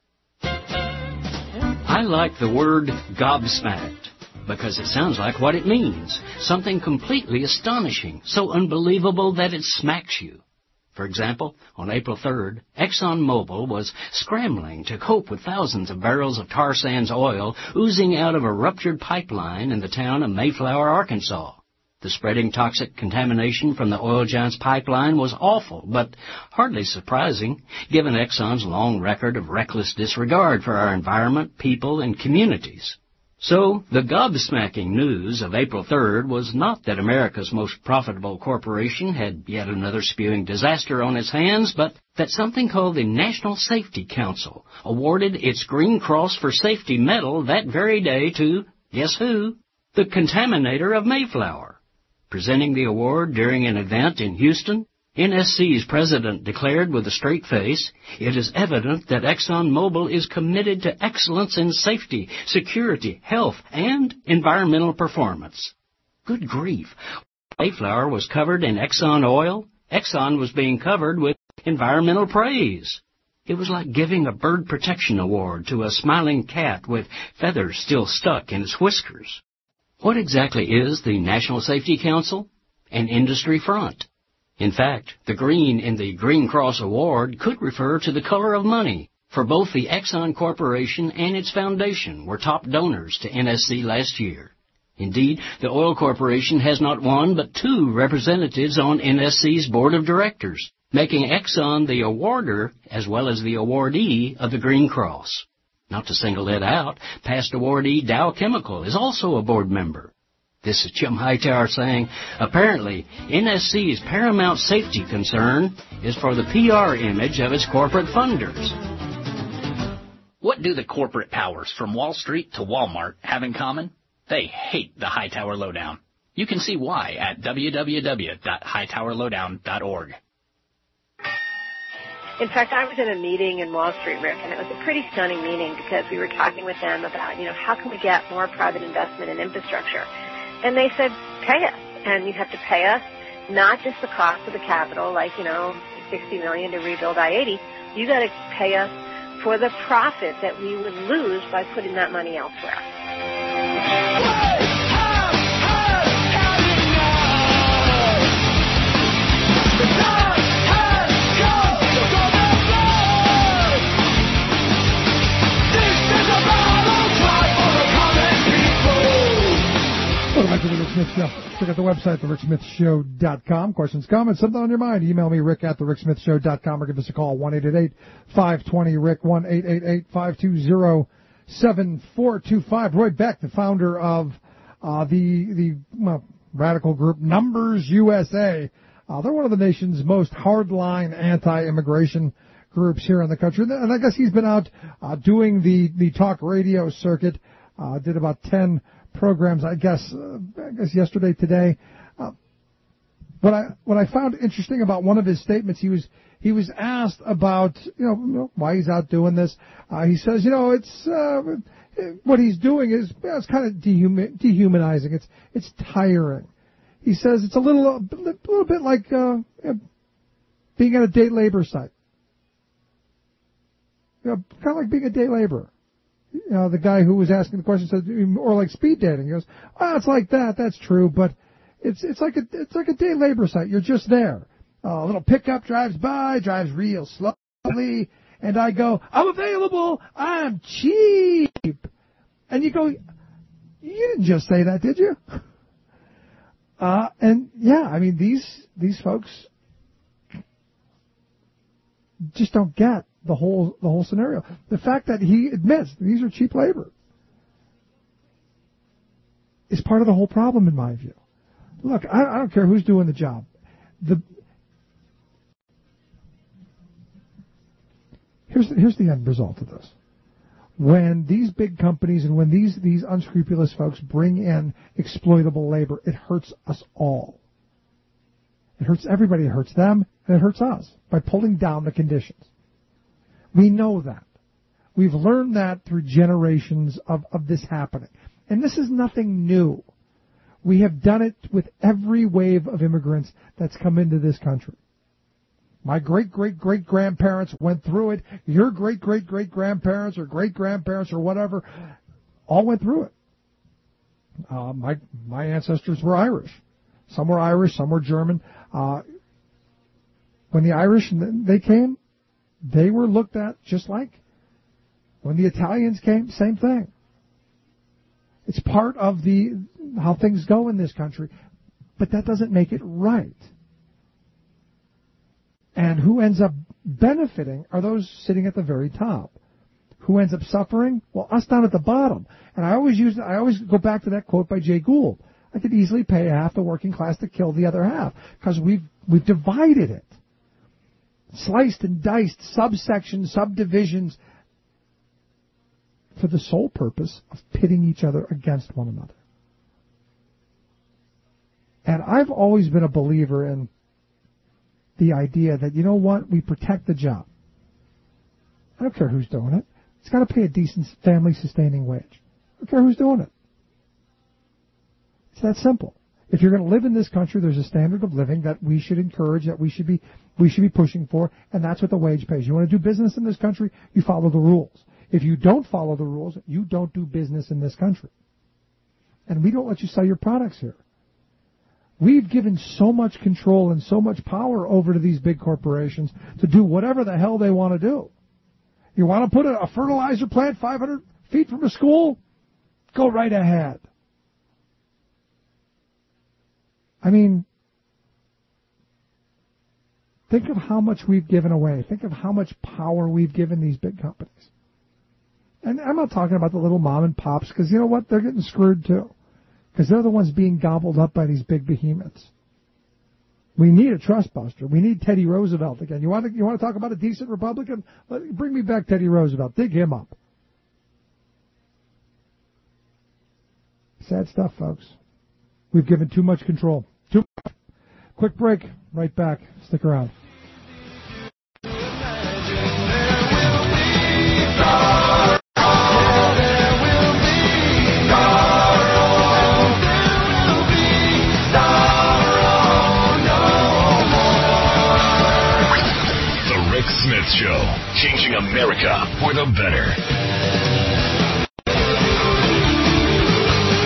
I like the word gobsmacked, because it sounds like what it means. Something completely astonishing, so unbelievable that it smacks you. For example, on April 3rd, ExxonMobil was scrambling to cope with thousands of barrels of tar sands oil oozing out of a ruptured pipeline in the town of Mayflower, Arkansas. The spreading toxic contamination from the oil giant's pipeline was awful, but hardly surprising, given Exxon's long record of reckless disregard for our environment, people, and communities. So, the gobsmacking news of April 3rd was not that America's most profitable corporation had yet another spewing disaster on its hands, but that something called the National Safety Council awarded its Green Cross for Safety medal that very day to, guess who? The contaminator of Mayflower. Presenting the award during an event in Houston, NSC's president declared with a straight face, "It is evident that ExxonMobil is committed to excellence in safety, security, health, and environmental performance." Good grief. Mayflower was covered in Exxon oil. Exxon was being covered with environmental praise. It was like giving a bird protection award to a smiling cat with feathers still stuck in its whiskers. What exactly is the National Safety Council? An industry front. In fact, the green in the Green Cross Award could refer to the color of money, for both the Exxon Corporation and its foundation were top donors to NSC last year. Indeed, the oil corporation has not one but two representatives on NSC's board of directors, making Exxon the awarder as well as the awardee of the Green Cross. Not to single it out, past awardee Dow Chemical is also a board member. This is Jim Hightower saying, apparently, NSC's paramount safety concern is for the PR image of its corporate funders. What do the corporate powers from Wall Street to Walmart have in common? They hate the Hightower Lowdown. You can see why at www.hightowerlowdown.org. In fact, I was in a meeting in Wall Street, Rick, and it was a pretty stunning meeting because we were talking with them about, how can we get more private investment in infrastructure? And they said, pay us. And you have to pay us not just the cost of the capital, like, $60 million to rebuild I-80. You got to pay us for the profit that we would lose by putting that money elsewhere. Check out the website, thericksmithshow.com. Questions, comments, something on your mind, email me, Rick at thericksmithshow.com, or give us a call, 1-888-520-RICK, 1-888-520-7425. Roy Beck, the founder of the radical group Numbers USA. They're one of the nation's most hardline anti-immigration groups here in the country. And I guess he's been out doing the talk radio circuit, did about 10 programs, I guess yesterday, today. What I found interesting about one of his statements, he was asked about why he's out doing this. He says, it's what he's doing is it's kind of dehumanizing. It's tiring. He says it's a little bit like being at a day labor site. Kind of like being a day laborer. The guy who was asking the question said, or like speed dating. He goes, "Oh, it's like that. That's true, but it's like a day labor site. You're just there. A little pickup drives by, drives real slowly, and I go, I'm available. I'm cheap." And you go, "You didn't just say that, did you?" And yeah, I mean these folks just don't get the whole scenario. The fact that he admits these are cheap labor is part of the whole problem, in my view. Look, I don't care who's doing the job. Here's the end result of this. When these big companies and when these unscrupulous folks bring in exploitable labor, it hurts us all. It hurts everybody. It hurts them, and it hurts us by pulling down the conditions. We know that. We've learned that through generations of this happening. And this is nothing new. We have done it with every wave of immigrants that's come into this country. My great-great-great-grandparents went through it. Your great-great-great-grandparents or great-grandparents or whatever all went through it. My ancestors were Irish. Some were Irish, some were German. When the Irish they came, they were looked at just like when the Italians came, same thing. It's part of how things go in this country, but that doesn't make it right. And who ends up benefiting are those sitting at the very top. Who ends up suffering? Well, us down at the bottom. And I always go back to that quote by Jay Gould. I could easily pay half the working class to kill the other half because we've divided it. Sliced and diced, subsections, subdivisions, for the sole purpose of pitting each other against one another. And I've always been a believer in the idea that, we protect the job. I don't care who's doing it. It's got to pay a decent family-sustaining wage. I don't care who's doing it. It's that simple. If you're going to live in this country, there's a standard of living that we should encourage, that we should be pushing for, and that's what the wage pays. You want to do business in this country, you follow the rules. If you don't follow the rules, you don't do business in this country. And we don't let you sell your products here. We've given so much control and so much power over to these big corporations to do whatever the hell they want to do. You want to put a fertilizer plant 500 feet from a school? Go right ahead. I mean, think of how much we've given away. Think of how much power we've given these big companies. And I'm not talking about the little mom and pops, because you know what? They're getting screwed too. Because they're the ones being gobbled up by these big behemoths. We need a trust buster. We need Teddy Roosevelt again. You want to talk about a decent Republican? Bring me back Teddy Roosevelt. Dig him up. Sad stuff, folks. We've given too much control. Too much. Quick break. Right back. Stick around. Smith Show, changing America for the better.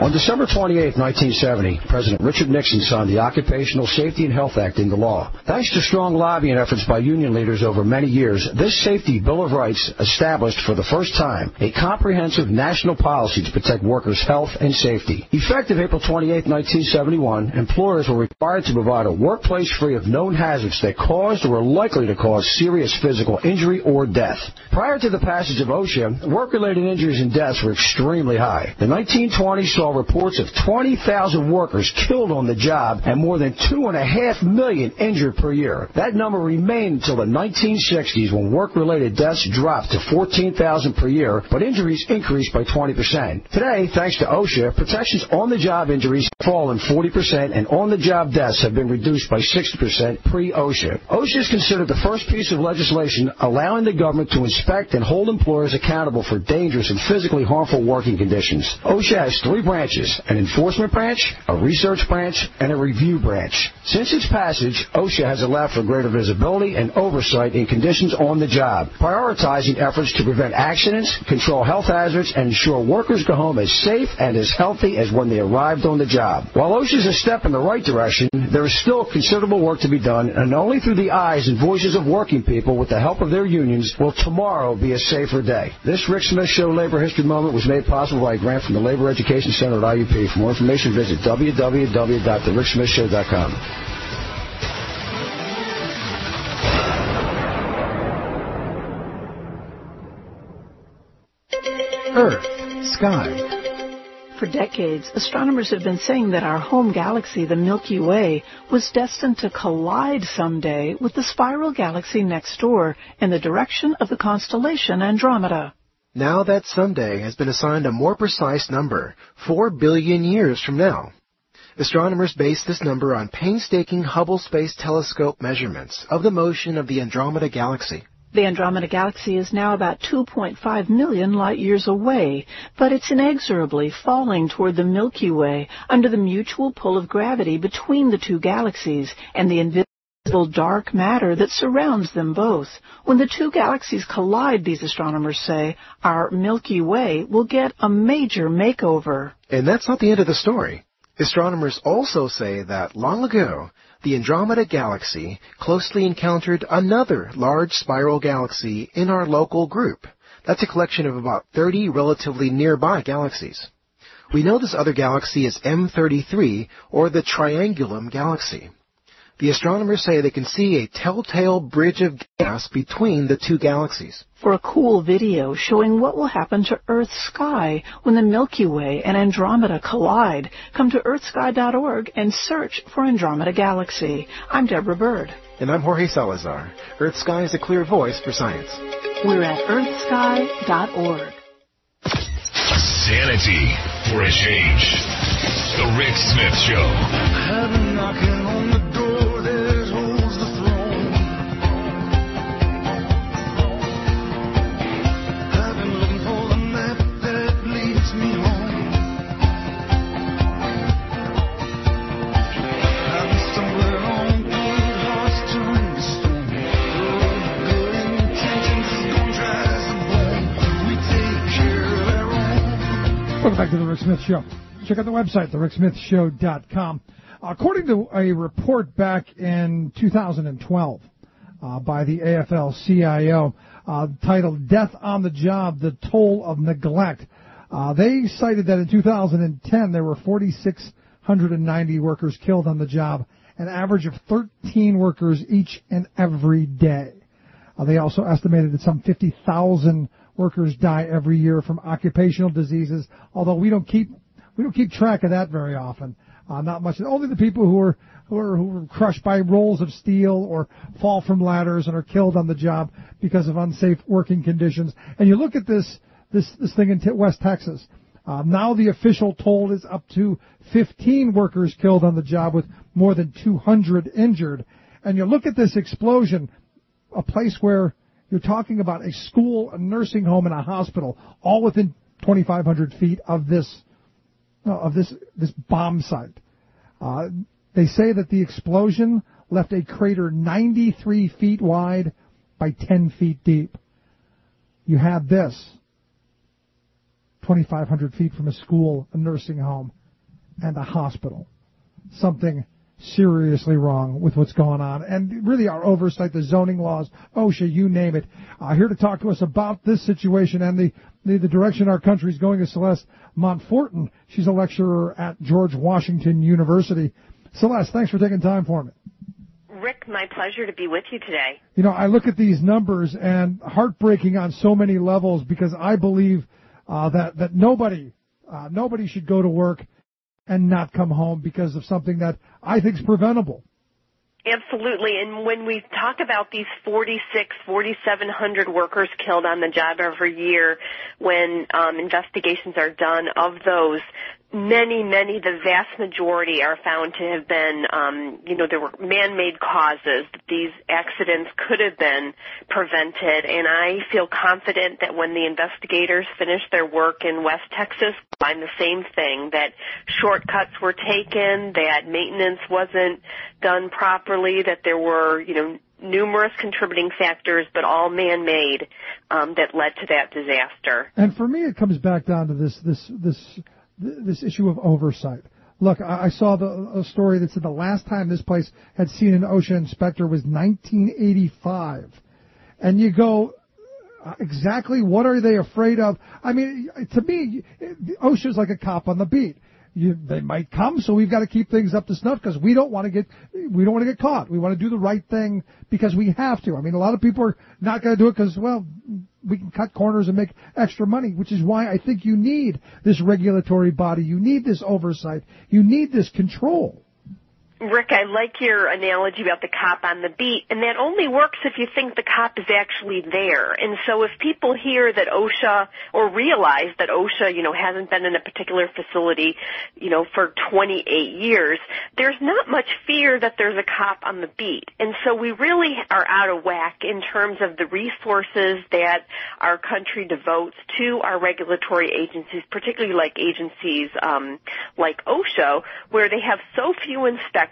On December 28, 1970, President Richard Nixon signed the Occupational Safety and Health Act into law. Thanks to strong lobbying efforts by union leaders over many years, this Safety Bill of Rights established for the first time a comprehensive national policy to protect workers' health and safety. Effective April 28, 1971, employers were required to provide a workplace free of known hazards that caused or were likely to cause serious physical injury or death. Prior to the passage of OSHA, work-related injuries and deaths were extremely high. The 1920s saw reports of 20,000 workers killed on the job and more than 2.5 million injured per year. That number remained until the 1960s when work-related deaths dropped to 14,000 per year, but injuries increased by 20%. Today, thanks to OSHA, protections on the job injuries have fallen 40% and on-the-job deaths have been reduced by 60% pre-OSHA. OSHA is considered the first piece of legislation allowing the government to inspect and hold employers accountable for dangerous and physically harmful working conditions. OSHA has 3 branches, an enforcement branch, a research branch, and a review branch. Since its passage, OSHA has allowed for greater visibility and oversight in conditions on the job, prioritizing efforts to prevent accidents, control health hazards, and ensure workers go home as safe and as healthy as when they arrived on the job. While OSHA is a step in the right direction, there is still considerable work to be done, and only through the eyes and voices of working people with the help of their unions will tomorrow be a safer day. This Rick Smith Show Labor History Moment was made possible by a grant from the Labor Education Center at IUP. For more information, visit www.thericksmithshow.com. Earth, sky. For decades, astronomers have been saying that our home galaxy, the Milky Way, was destined to collide someday with the spiral galaxy next door in the direction of the constellation Andromeda. Now that someday has been assigned a more precise number, 4 billion years from now. Astronomers base this number on painstaking Hubble Space Telescope measurements of the motion of the Andromeda Galaxy. The Andromeda Galaxy is now about 2.5 million light-years away, but it's inexorably falling toward the Milky Way under the mutual pull of gravity between the two galaxies and the invisible dark matter that surrounds them both. When the two galaxies collide, these astronomers say, our Milky Way will get a major makeover. And that's not the end of the story. Astronomers also say that long ago, the Andromeda Galaxy closely encountered another large spiral galaxy in our local group. That's a collection of about 30 relatively nearby galaxies. We know this other galaxy is M33, or the Triangulum Galaxy. The astronomers say they can see a telltale bridge of gas between the two galaxies. For a cool video showing what will happen to Earth's sky when the Milky Way and Andromeda collide, come to earthsky.org and search for Andromeda Galaxy. I'm Deborah Bird. And I'm Jorge Salazar. Earth Sky is a clear voice for science. We're at earthsky.org. Sanity for a change. The Rick Smith Show. I've been knocking on the door that holds the throne. I've been looking for the map that leads me home. I've been stumbling on good hearts turning to stone. Good intentions is gonna dry as a bone. We take care of our own. Welcome back to the Rick Smith Show. Check out the website, thericksmithshow.com. According to a report back in 2012 by the AFL-CIO titled Death on the Job, the Toll of Neglect, they cited that in 2010 there were 4,690 workers killed on the job, an average of 13 workers each and every day. They also estimated that some 50,000 workers die every year from occupational diseases, although we don't keep track of that very often. Not much. Only the people who are crushed by rolls of steel or fall from ladders and are killed on the job because of unsafe working conditions. And you look at this thing in West Texas. Now the official toll is up to 15 workers killed on the job with more than 200 injured. And you look at this explosion, a place where you're talking about a school, a nursing home, and a hospital, all within 2,500 feet of this bomb site. They say that the explosion left a crater 93 feet wide by 10 feet deep. You had this. 2,500 feet from a school, a nursing home, and a hospital. Something seriously wrong with what's going on. And really our oversight, the zoning laws, OSHA, you name it. Here to talk to us about this situation and the direction our country is going is Celeste Montfortin. She's a lecturer at George Washington University. Celeste, thanks for taking time for me. Rick, my pleasure to be with you today. You know, I look at these numbers and heartbreaking on so many levels because I believe that nobody should go to work and not come home because of something that I think is preventable. Absolutely. And when we talk about these 4,700 workers killed on the job every year, when investigations are done of those, many, the vast majority are found to have been, there were man-made causes. These accidents could have been prevented, and I feel confident that when the investigators finish their work in West Texas, find the same thing, that shortcuts were taken, that maintenance wasn't done properly, that there were, numerous contributing factors, but all man-made, that led to that disaster. And for me, it comes back down to this issue of oversight. Look, I saw a story that said the last time this place had seen an OSHA inspector was 1985. And you go, exactly what are they afraid of? I mean, to me, OSHA's like a cop on the beat. They might come, so we've got to keep things up to snuff because we don't want to get caught. We want to do the right thing because we have to. I mean, a lot of people are not going to do it because, well, we can cut corners and make extra money, which is why I think you need this regulatory body. You need this oversight. You need this control. Rick, I like your analogy about the cop on the beat, and that only works if you think the cop is actually there. And so if people hear that OSHA, or realize that OSHA, hasn't been in a particular facility, for 28 years, there's not much fear that there's a cop on the beat. And so we really are out of whack in terms of the resources that our country devotes to our regulatory agencies, particularly like agencies like OSHA, where they have so few inspectors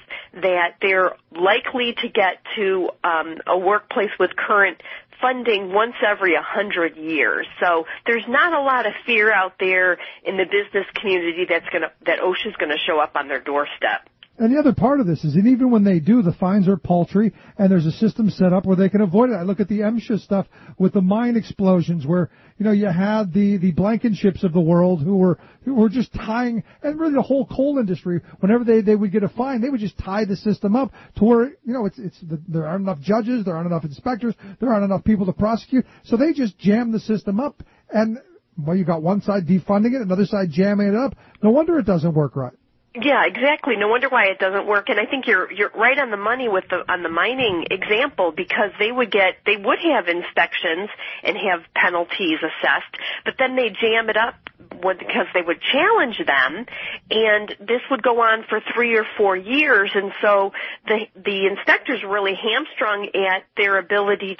that they're likely to get to a workplace with current funding once every 100 years. So there's not a lot of fear out there in the business community that OSHA's going to show up on their doorstep. And the other part of this is that even when they do, the fines are paltry, and there's a system set up where they can avoid it. I look at the MSHA stuff with the mine explosions where, you had the Blankenships of the world who were just tying, and really the whole coal industry, whenever they would get a fine, they would just tie the system up to where, there aren't enough judges, there aren't enough inspectors, there aren't enough people to prosecute, so they just jam the system up, and, well, you got one side defunding it, another side jamming it up. No wonder it doesn't work right. Yeah, exactly. No wonder why it doesn't work. And I think you're right on the money on the mining example, because they would have inspections and have penalties assessed, but then they jam it up because they would challenge them, and this would go on for 3 or 4 years. And so the inspectors are really hamstrung at their ability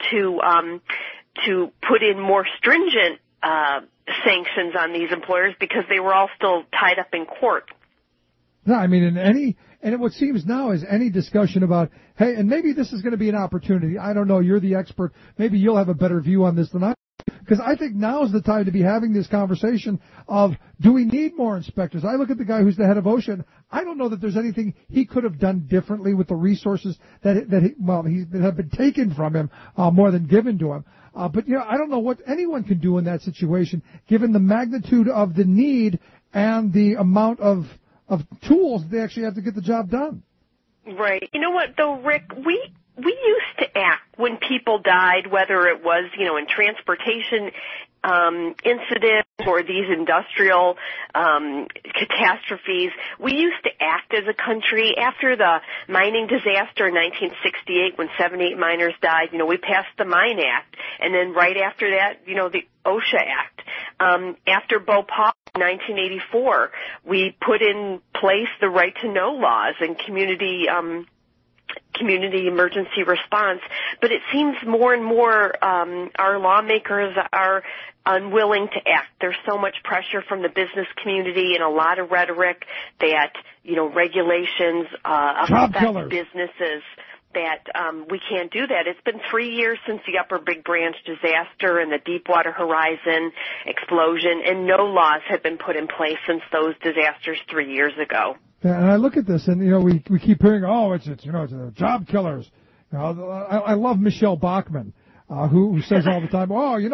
to put in more stringent sanctions on these employers because they were all still tied up in court. No, I mean, and what seems now is any discussion about, hey, and maybe this is going to be an opportunity. I don't know. You're the expert. Maybe you'll have a better view on this than I do. Because I think now is the time to be having this conversation of, do we need more inspectors? I look at the guy who's the head of OSHA, and I don't know that there's anything he could have done differently with the resources that have been taken from him more than given to him. But I don't know what anyone can do in that situation, given the magnitude of the need and the amount of tools they actually have to get the job done. Right. You know what, though, Rick? We used to act when people died, whether it was, in transportation incidents or these industrial catastrophes. We used to act as a country. After the mining disaster in 1968, when 78 miners died, we passed the Mine Act. And then right after that, the OSHA Act. After Bhopal in 1984, we put in place the right to know laws and community emergency response. But it seems more and more our lawmakers are unwilling to act. There's so much pressure from the business community and a lot of rhetoric that, regulations affect businesses. that we can't do that. It's been 3 years since the Upper Big Branch disaster and the Deepwater Horizon explosion, and no laws have been put in place since those disasters 3 years ago. Yeah, and I look at this, and we keep hearing, it's job killers. I love Michelle Bachmann, who says all the time,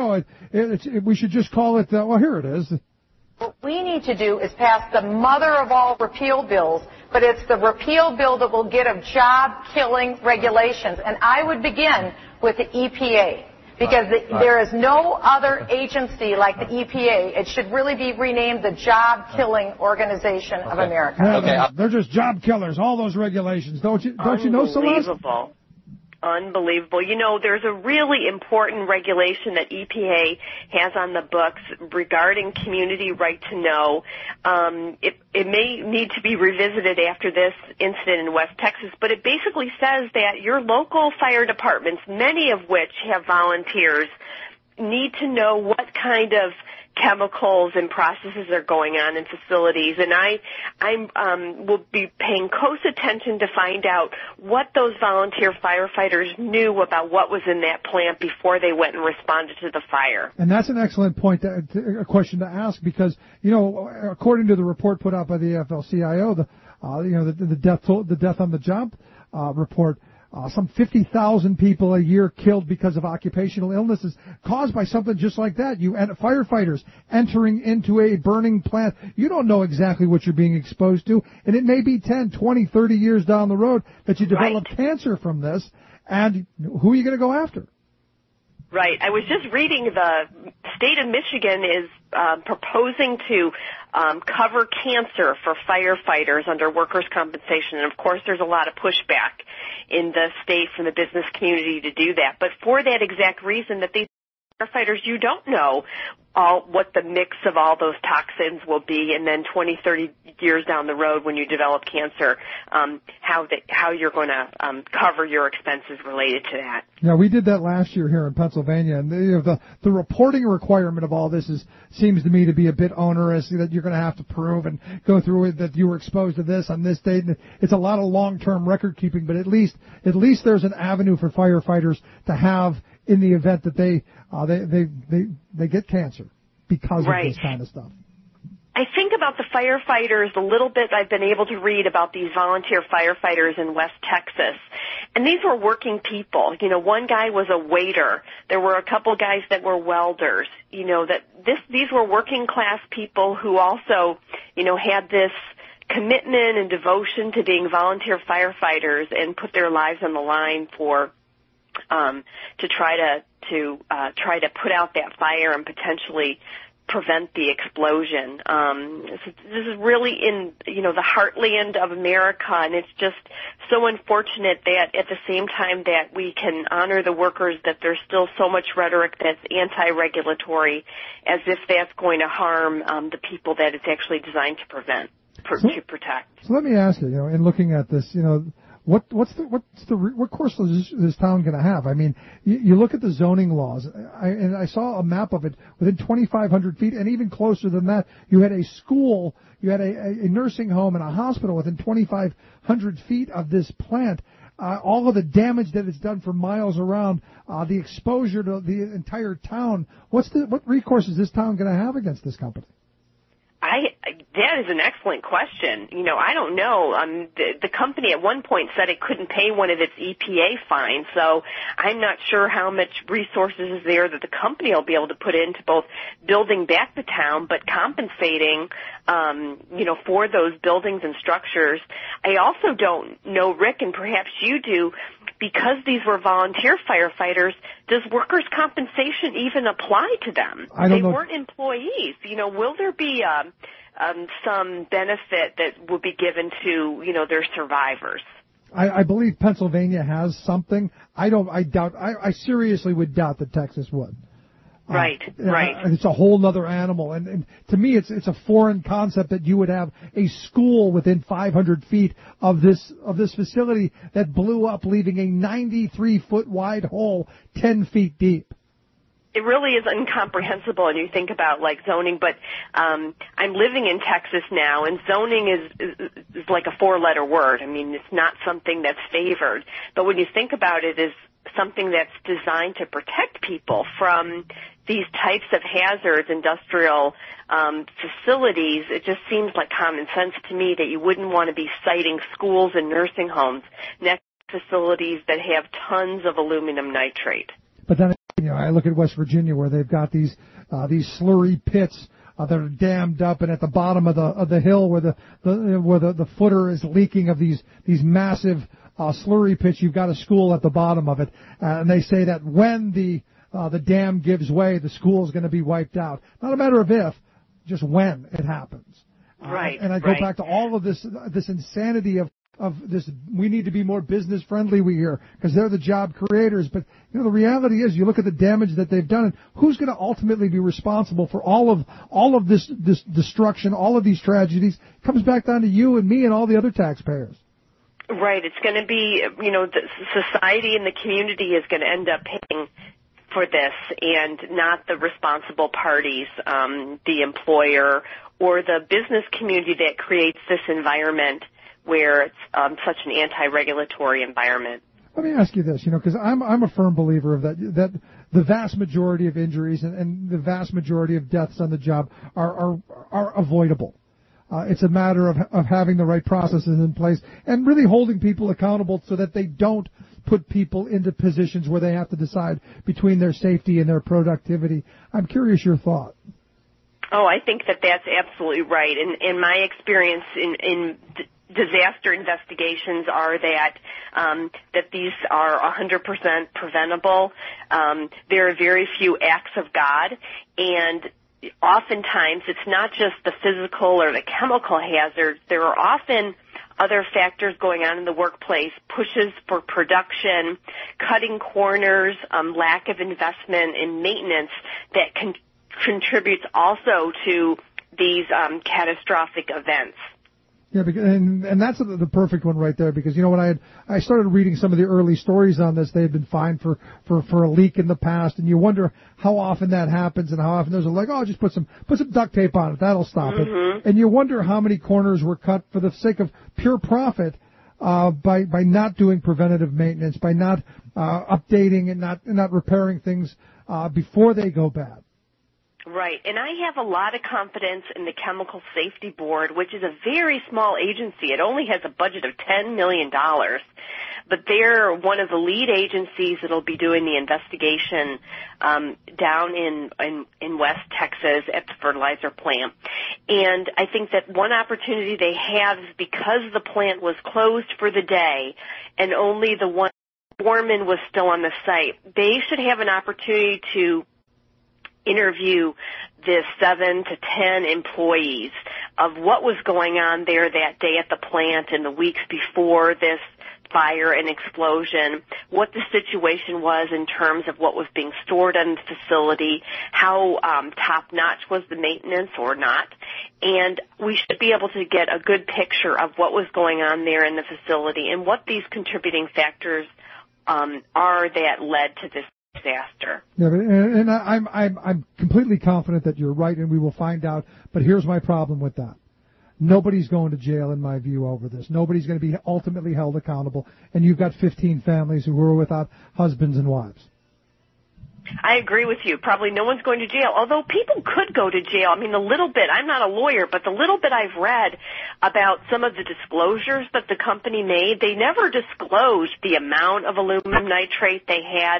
we should just call it. Here it is. What we need to do is pass the mother of all repeal bills, but it's the repeal bill that will get of job-killing regulations. And I would begin with the EPA, because there is no other agency like the EPA. It should really be renamed the Job-Killing Organization of America. Yeah, they're just job killers, all those regulations. Don't you know, Celeste? Unbelievable. There's a really important regulation that EPA has on the books regarding community right to know. It may need to be revisited after this incident in West Texas, but it basically says that your local fire departments, many of which have volunteers, need to know what kind of chemicals and processes are going on in facilities, and I will be paying close attention to find out what those volunteer firefighters knew about what was in that plant before they went and responded to the fire. And that's an excellent point, a question to ask, because according to the report put out by the AFL-CIO, the death on the job report. Some 50,000 people a year killed because of occupational illnesses caused by something just like that. Firefighters entering into a burning plant. You don't know exactly what you're being exposed to, and it may be 10, 20, 30 years down the road that you develop cancer from this, and who are you going to go after? Right. I was just reading the state of Michigan is proposing to cover cancer for firefighters under workers' compensation. And, of course, there's a lot of pushback in the state from the business community to do that. But for that exact reason, that these firefighters, you don't know what the mix of all those toxins will be, and then 20, 30 years down the road when you develop cancer, how you're going to cover your expenses related to that. Yeah, we did that last year here in Pennsylvania, and the reporting requirement of all this seems to me to be a bit onerous, that you're going to have to prove and go through it that you were exposed to this on this date. And it's a lot of long-term record keeping, but at least there's an avenue for firefighters to have in the event that they get cancer because of this kind of stuff. I think about the firefighters, the little bit I've been able to read about these volunteer firefighters in West Texas. And these were working people. One guy was a waiter. There were a couple guys that were welders. These were working class people who also, had this commitment and devotion to being volunteer firefighters and put their lives on the line for to try to put out that fire and potentially prevent the explosion. This is really in the heartland of America, and it's just so unfortunate that at the same time that we can honor the workers, that there's still so much rhetoric that's anti-regulatory, as if that's going to harm the people that it's actually designed to protect. So let me ask you, in looking at this, what course is this town going to have? I mean, you look at the zoning laws, and I saw a map of it within 2,500 feet, and even closer than that, you had a school, you had a nursing home and a hospital within 2,500 feet of this plant. All of the damage that it's done for miles around, the exposure to the entire town. What recourse is this town going to have against this company? That is an excellent question. I don't know. The company at one point said it couldn't pay one of its EPA fines, so I'm not sure how much resources is there that the company will be able to put into both building back the town, but compensating, for those buildings and structures. I also don't know, Rick, and perhaps you do, because these were volunteer firefighters, does workers' compensation even apply to them? They weren't employees. Will there be some benefit that will be given to, their survivors? I believe Pennsylvania has something. I seriously would doubt that Texas would. Right. It's a whole other animal, and to me, it's a foreign concept that you would have a school within 500 feet of this facility that blew up, leaving a 93-foot wide hole 10 feet deep. It really is incomprehensible, and you think about like zoning. But I'm living in Texas now, and zoning is like a 4-letter word. I mean, it's not something that's favored. But when you think about it, is something that's designed to protect people from these types of hazards, industrial facilities. It just seems like common sense to me that you wouldn't want to be siting schools and nursing homes next to facilities that have tons of aluminum nitrate. But then, I look at West Virginia where they've got these slurry pits that are dammed up, and at the bottom of the hill where the footer is leaking of these massive slurry pits, you've got a school at the bottom of it, and they say that when the dam gives way, the school is going to be wiped out. Not a matter of if, just when it happens. Right. And I go back to all of this insanity of this. We need to be more business friendly, we hear, because they're the job creators. But the reality is, you look at the damage that they've done, and who's going to ultimately be responsible for all of this destruction, all of these tragedies? It comes back down to you and me and all the other taxpayers. Right. It's going to be, the society and the community is going to end up paying for this, and not the responsible parties, the employer or the business community that creates this environment where it's such an anti-regulatory environment. Let me ask you this, because I'm a firm believer of that the vast majority of injuries and the vast majority of deaths on the job are avoidable. It's a matter of having the right processes in place and really holding people accountable so that they don't put people into positions where they have to decide between their safety and their productivity. I'm curious your thought. Oh, I think that that's absolutely right. In my experience in disaster investigations are that these are 100% preventable. There are very few acts of God, and oftentimes it's not just the physical or the chemical hazards. There are often other factors going on in the workplace, pushes for production, cutting corners, lack of investment in maintenance that contributes also to these catastrophic events. Yeah, and that's the perfect one right there, because when I started reading some of the early stories on this, they had been fined for a leak in the past, and you wonder how often that happens and how often those are like, oh, just put some duct tape on it, that'll stop it. And you wonder how many corners were cut for the sake of pure profit by not doing preventative maintenance, by not updating and not repairing things before they go bad. Right, and I have a lot of confidence in the Chemical Safety Board, which is a very small agency. It only has a budget of $10 million, but they're one of the lead agencies that will be doing the investigation down in West Texas at the fertilizer plant. And I think that one opportunity they have is because the plant was closed for the day and only the one foreman was still on the site, they should have an opportunity to interview the 7 to 10 employees of what was going on there that day at the plant and the weeks before this fire and explosion, what the situation was in terms of what was being stored in the facility, how top-notch was the maintenance or not. And we should be able to get a good picture of what was going on there in the facility and what these contributing factors are that led to this disaster. Yeah, and I'm completely confident that you're right, and we will find out. But here's my problem with that: nobody's going to jail, in my view, over this. Nobody's going to be ultimately held accountable. And you've got 15 families who are without husbands and wives. I agree with you. Probably no one's going to jail, although people could go to jail. I mean, the little bit, I'm not a lawyer, but the little bit I've read about some of the disclosures that the company made, they never disclosed the amount of aluminum nitrate they had.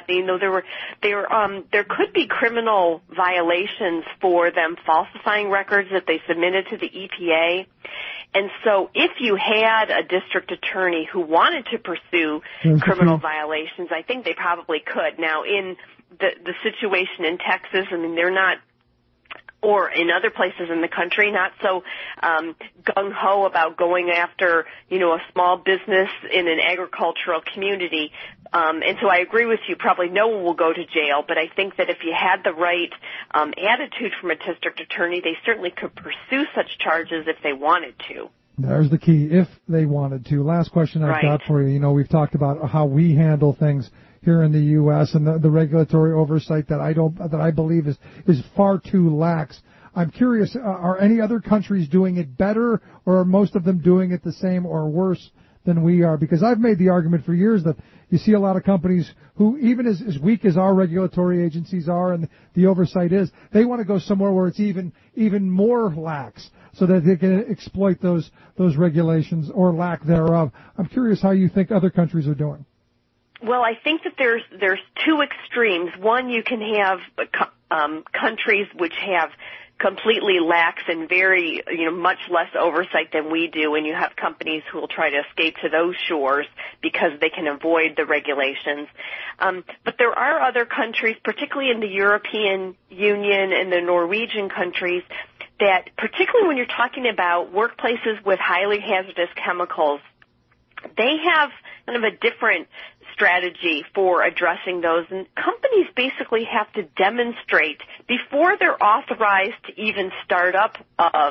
There could be criminal violations for them falsifying records that they submitted to the EPA. And so if you had a district attorney who wanted to pursue criminal violations, I think they probably could. Now, in the situation in Texas, I mean, they're not, or in other places in the country, not so gung-ho about going after, a small business in an agricultural community. And so I agree with you, probably no one will go to jail, but I think that if you had the right attitude from a district attorney, they certainly could pursue such charges if they wanted to. There's the key, if they wanted to. Last question I've got for you. We've talked about how we handle things here in the U.S. and the regulatory oversight that I believe is far too lax. I'm curious, are any other countries doing it better, or are most of them doing it the same or worse than we are? Because I've made the argument for years that you see a lot of companies who, even as weak as our regulatory agencies are and the oversight is, they want to go somewhere where it's even more lax so that they can exploit those regulations or lack thereof. I'm curious how you think other countries are doing. Well, I think that there's two extremes. One, you can have countries which have completely lax and very, much less oversight than we do, and you have companies who will try to escape to those shores because they can avoid the regulations. But there are other countries, particularly in the European Union and the Norwegian countries, that particularly when you're talking about workplaces with highly hazardous chemicals, they have kind of a different strategy for addressing those, and companies basically have to demonstrate before they're authorized to even start up a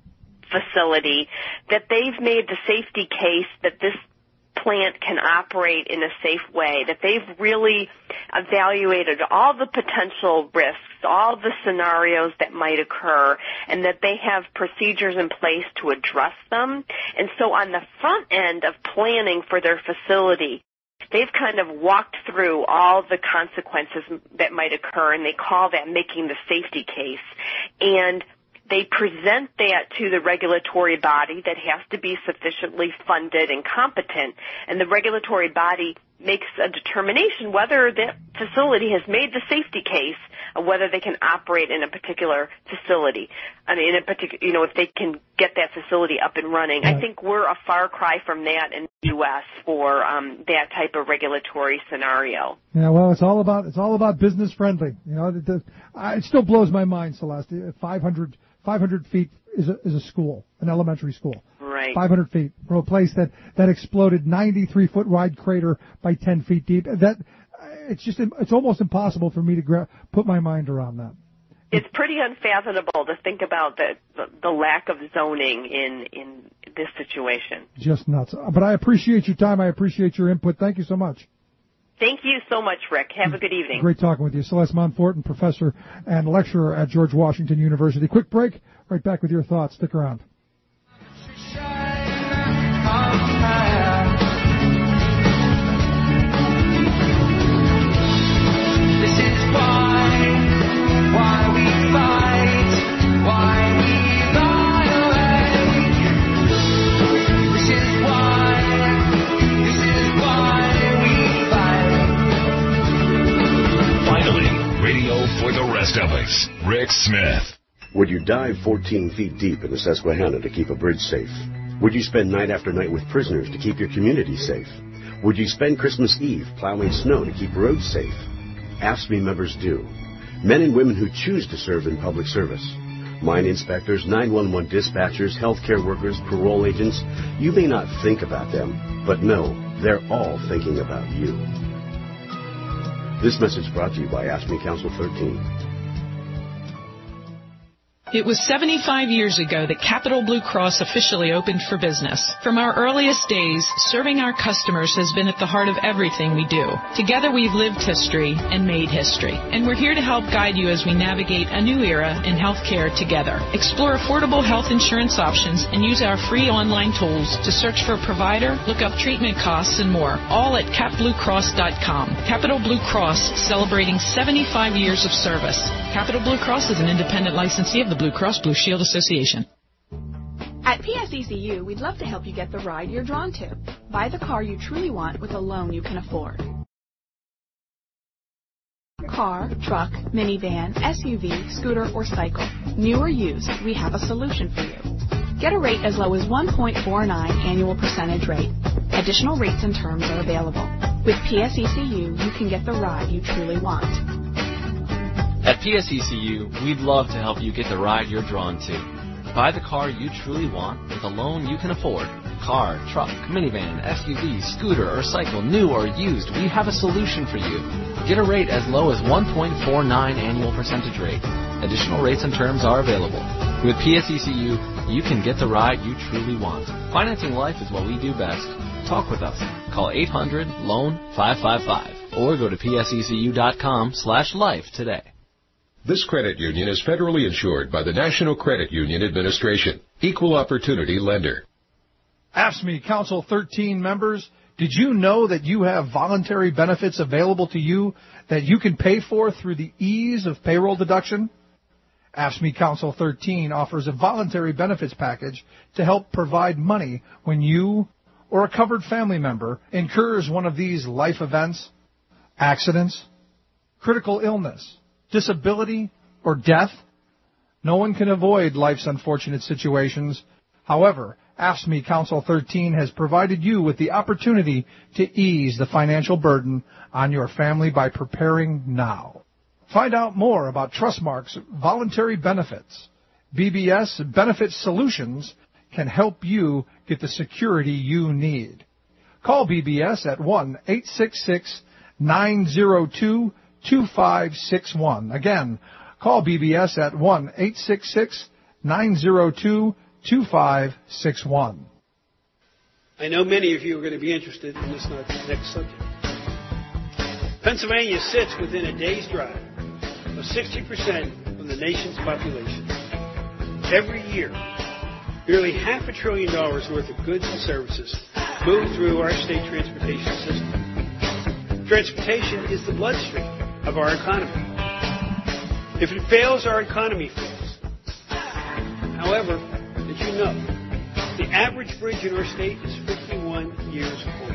facility that they've made the safety case that this plant can operate in a safe way, that they've really evaluated all the potential risks, all the scenarios that might occur, and that they have procedures in place to address them. And so on the front end of planning for their facility, they've kind of walked through all the consequences that might occur, and they call that making the safety case. And they present that to the regulatory body that has to be sufficiently funded and competent, and the regulatory body makes a determination whether that facility has made the safety case of whether they can operate in a particular facility. I mean, if they can get that facility up and running. I think we're a far cry from that in the U.S. for that type of regulatory scenario. Yeah, well, it's all about business friendly. It still blows my mind, Celeste. 500 feet is a school, an elementary school. Right. 500 feet from a place that exploded 93-foot wide crater by 10 feet deep. It's almost impossible for me to put my mind around that. It's pretty unfathomable to think about the lack of zoning in this situation. Just nuts. But I appreciate your time. I appreciate your input. Thank you so much. Thank you so much, Rick. Have a good evening. Great talking with you. Celeste Monforton, professor and lecturer at George Washington University. Quick break. Right back with your thoughts. Stick around. This is why we fight, why we lie awake. This is why we fight. Finally, radio for the rest of us. Rick Smith. Would you dive 14 feet deep in the Susquehanna to keep a bridge safe? Would you spend night after night with prisoners to keep your community safe? Would you spend Christmas Eve plowing snow to keep roads safe? AFSCME members do. Men and women who choose to serve in public service. Mine inspectors, 911 dispatchers, healthcare workers, parole agents. You may not think about them, but know they're all thinking about you. This message brought to you by AFSCME Council 13. It was 75 years ago that Capital Blue Cross officially opened for business. From our earliest days, serving our customers has been at the heart of everything we do. Together we've lived history and made history. And we're here to help guide you as we navigate a new era in healthcare together. Explore affordable health insurance options and use our free online tools to search for a provider, look up treatment costs, and more. All at capbluecross.com. Capital Blue Cross, celebrating 75 years of service. Capital Blue Cross is an independent licensee of the Blue Cross Blue Shield Association. At PSECU, we'd love to help you get the ride you're drawn to. Buy the car you truly want with a loan you can afford. Car, truck, minivan, SUV, scooter, or cycle. New or used, we have a solution for you. Get a rate as low as 1.49 annual percentage rate. Additional rates and terms are available. With PSECU, you can get the ride you truly want. At PSECU, we'd love to help you get the ride you're drawn to. Buy the car you truly want with a loan you can afford. Car, truck, minivan, SUV, scooter, or cycle, new or used, we have a solution for you. Get a rate as low as 1.49 annual percentage rate. Additional rates and terms are available. With PSECU, you can get the ride you truly want. Financing life is what we do best. Talk with us. Call 800-LOAN-555. or go to psecu.com/life today. This credit union is federally insured by the National Credit Union Administration. Equal opportunity lender. AFSCME Council 13 members, did you know that you have voluntary benefits available to you that you can pay for through the ease of payroll deduction? AFSCME Council 13 offers a voluntary benefits package to help provide money when you or a covered family member incurs one of these life events, accidents, critical illness, disability, or death. No one can avoid life's unfortunate situations. However, AFSCME Council 13 has provided you with the opportunity to ease the financial burden on your family by preparing now. Find out more about Trustmark's voluntary benefits. BBS Benefit Solutions can help you get the security you need. Call BBS at 1-866-902-2561. Again, call BBS at 1-866-902-2561. I know many of you are going to be interested in this next subject. Pennsylvania sits within a day's drive of 60% of the nation's population. Every year, nearly $500 billion worth of goods and services move through our state transportation system. Transportation is the bloodstream of our economy. If it fails, our economy fails. However, did you know the average bridge in our state is 51 years old?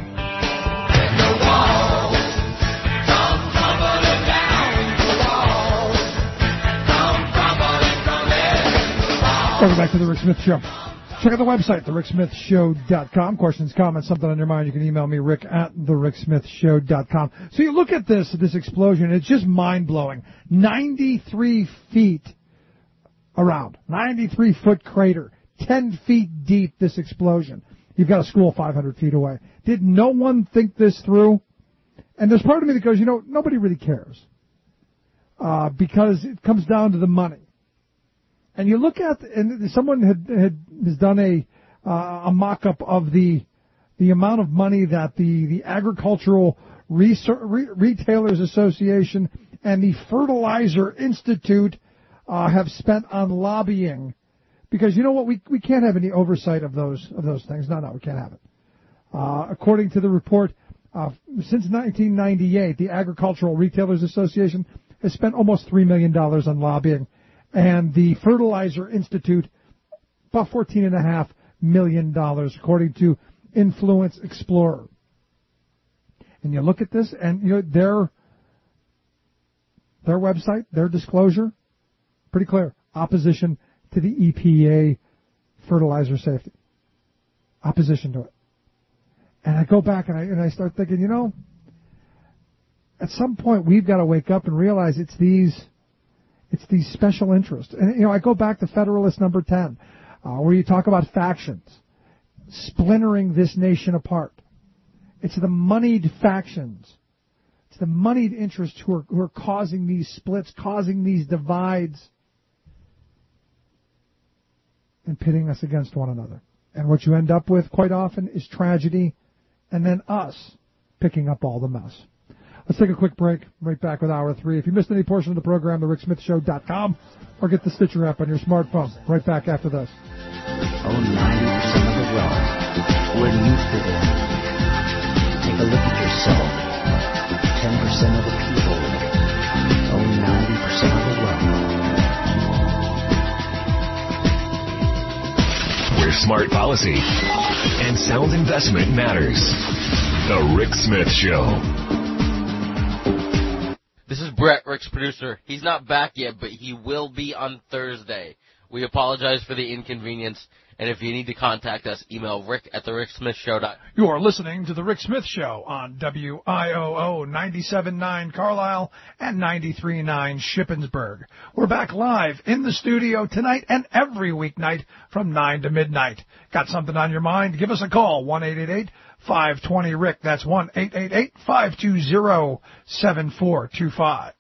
Welcome back to the Rick Smith Show. Check out the website, thericksmithshow.com. Questions, comments, something on your mind, you can email me, rick@thericksmithshow.com. So you look at this explosion, it's just mind-blowing. 93 feet around, 93-foot crater, 10 feet deep, this explosion. You've got a school 500 feet away. Did no one think this through? And there's part of me that goes, nobody really cares. Because it comes down to the money. And you look at, and someone has done a mock-up of the amount of money that the Agricultural Retailers Association and the Fertilizer Institute have spent on lobbying, because you know what, we can't have any oversight of those things. No, we can't have it. According to the report, since 1998, the Agricultural Retailers Association has spent almost $3 million on lobbying. And the Fertilizer Institute, about $14.5 million, according to Influence Explorer. And you look at this, and their website, their disclosure, pretty clear: opposition to the EPA fertilizer safety, opposition to it. And I go back and I start thinking, at some point we've got to wake up and realize it's these special interests. And, I go back to Federalist number 10, where you talk about factions, splintering this nation apart. It's the moneyed factions. It's the moneyed interests who are causing these splits, causing these divides, and pitting us against one another. And what you end up with quite often is tragedy, and then us picking up all the mess. Let's take a quick break. Right back with Hour 3. If you missed any portion of the program, thericksmithshow.com, or get the Stitcher app on your smartphone. Right back after this. 90% of the world. Where do you fit in? Take a look at yourself. 10% of the people. 90% of the world. Where smart policy and sound investment matters. The Rick Smith Show. This is Brett, Rick's producer. He's not back yet, but he will be on Thursday. We apologize for the inconvenience, and if you need to contact us, email rick@thericksmithshow.com. You are listening to The Rick Smith Show on WIOO 97.9 Carlisle and 93.9 Shippensburg. We're back live in the studio tonight and every weeknight from 9 to midnight. Got something on your mind? Give us a call, 1-888-520-RICK. That's 1-888-520-7425.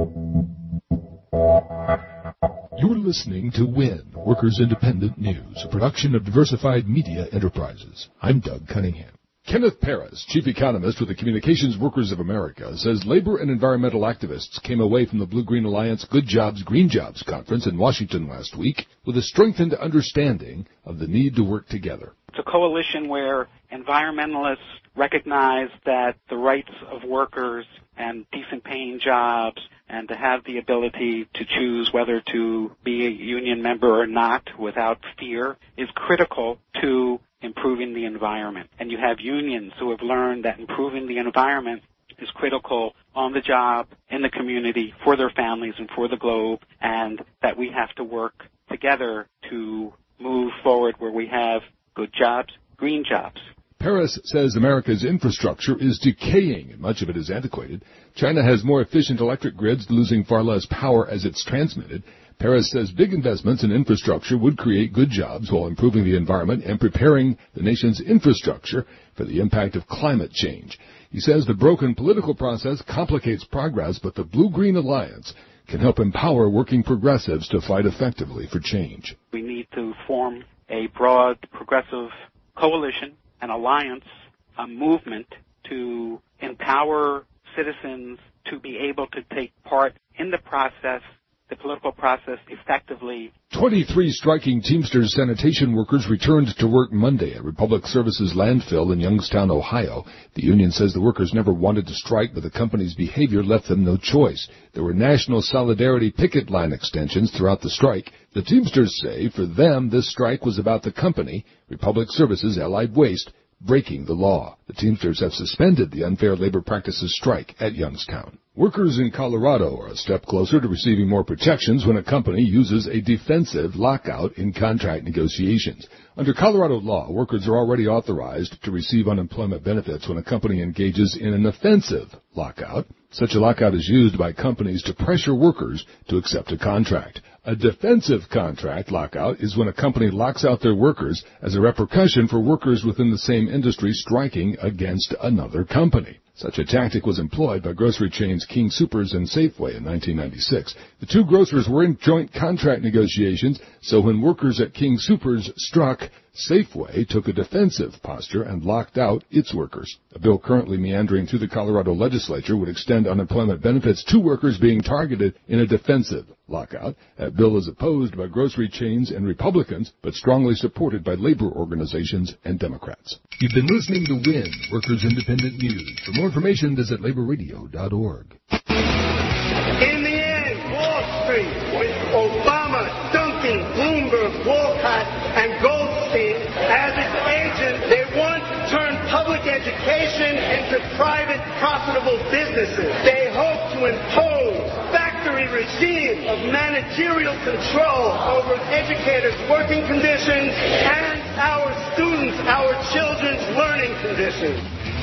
You're listening to WIN, Workers Independent News, a production of Diversified Media Enterprises. I'm Doug Cunningham. Kenneth Paris, chief economist with the Communications Workers of America, says labor and environmental activists came away from the Blue-Green Alliance Good Jobs, Green Jobs conference in Washington last week with a strengthened understanding of the need to work together. It's a coalition where environmentalists recognize that the rights of workers and decent paying jobs and to have the ability to choose whether to be a union member or not without fear is critical to improving the environment. And you have unions who have learned that improving the environment is critical on the job, in the community, for their families and for the globe, and that we have to work together to move forward where we have good jobs, green jobs. Paris says America's infrastructure is decaying and much of it is antiquated. China has more efficient electric grids, losing far less power as it's transmitted. Paris says big investments in infrastructure would create good jobs while improving the environment and preparing the nation's infrastructure for the impact of climate change. He says the broken political process complicates progress, but the Blue-Green Alliance can help empower working progressives to fight effectively for change. We need to form a broad progressive coalition, an alliance, a movement to empower citizens to be able to take part in the process, the political process, effectively. 23 striking Teamsters sanitation workers returned to work Monday at Republic Services landfill in Youngstown, Ohio. The union says the workers never wanted to strike, but the company's behavior left them no choice. There were national solidarity picket line extensions throughout the strike. The Teamsters say for them this strike was about the company, Republic Services Allied Waste, breaking the law. The Teamsters have suspended the unfair labor practices strike at Youngstown. Workers in Colorado are a step closer to receiving more protections when a company uses a defensive lockout in contract negotiations. Under Colorado law, workers are already authorized to receive unemployment benefits when a company engages in an offensive lockout. Such a lockout is used by companies to pressure workers to accept a contract. A defensive contract lockout is when a company locks out their workers as a repercussion for workers within the same industry striking against another company. Such a tactic was employed by grocery chains King Soopers and Safeway in 1996. The two grocers were in joint contract negotiations, so when workers at King Soopers struck, Safeway took a defensive posture and locked out its workers. A bill currently meandering through the Colorado legislature would extend unemployment benefits to workers being targeted in a defensive lockout. That bill is opposed by grocery chains and Republicans, but strongly supported by labor organizations and Democrats. You've been listening to WIN, Workers Independent News. For more information, visit laborradio.org. In the end, Wall Street, with Obama, Duncan, Bloomberg, Walcott, and Goldstein as its agents, they want to turn public education into private, profitable businesses. They hope to impose factory regime of managerial control over educators' working conditions and our students, our children's learning conditions.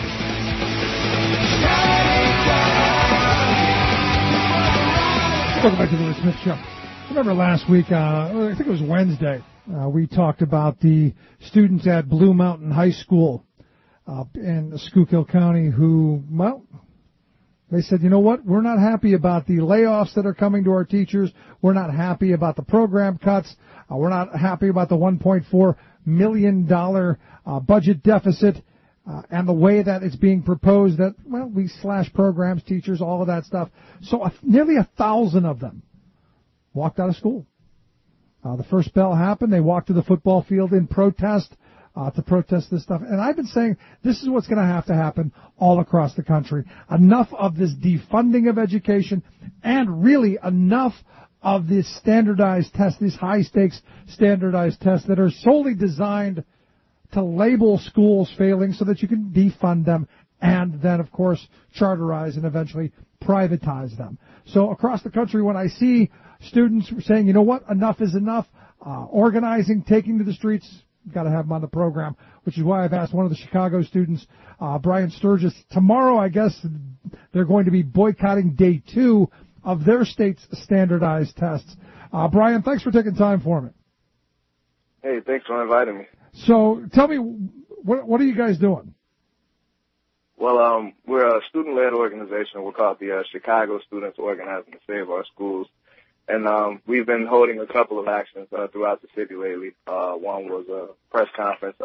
Welcome back to the Rick Smith Show. Remember last week, I think it was Wednesday, we talked about the students at Blue Mountain High School in Schuylkill County who, well, they said, you know what, we're not happy about the layoffs that are coming to our teachers. We're not happy about the program cuts. We're not happy about the $1.4 million budget deficit. And the way that it's being proposed that, well, we slash programs, teachers, all of that stuff. So nearly 1,000 of them walked out of school. The first bell happened. They walked to the football field in protest, to protest this stuff. And I've been saying this is what's going to have to happen all across the country. Enough of this defunding of education and really enough of these standardized tests, these high-stakes standardized tests that are solely designed to label schools failing so that you can defund them and then, of course, charterize and eventually privatize them. So across the country, when I see students saying, you know what, enough is enough, organizing, taking to the streets, you've got to have them on the program, which is why I've asked one of the Chicago students, Brian Sturgis, tomorrow, I guess, they're going to be boycotting day 2 of their state's standardized tests. Brian, thanks for taking time for me. Hey, thanks for inviting me. So tell me, what are you guys doing? Well, we're a student-led organization. We're called the Chicago Students Organizing to Save Our Schools. And we've been holding a couple of actions throughout the city lately. One was a press conference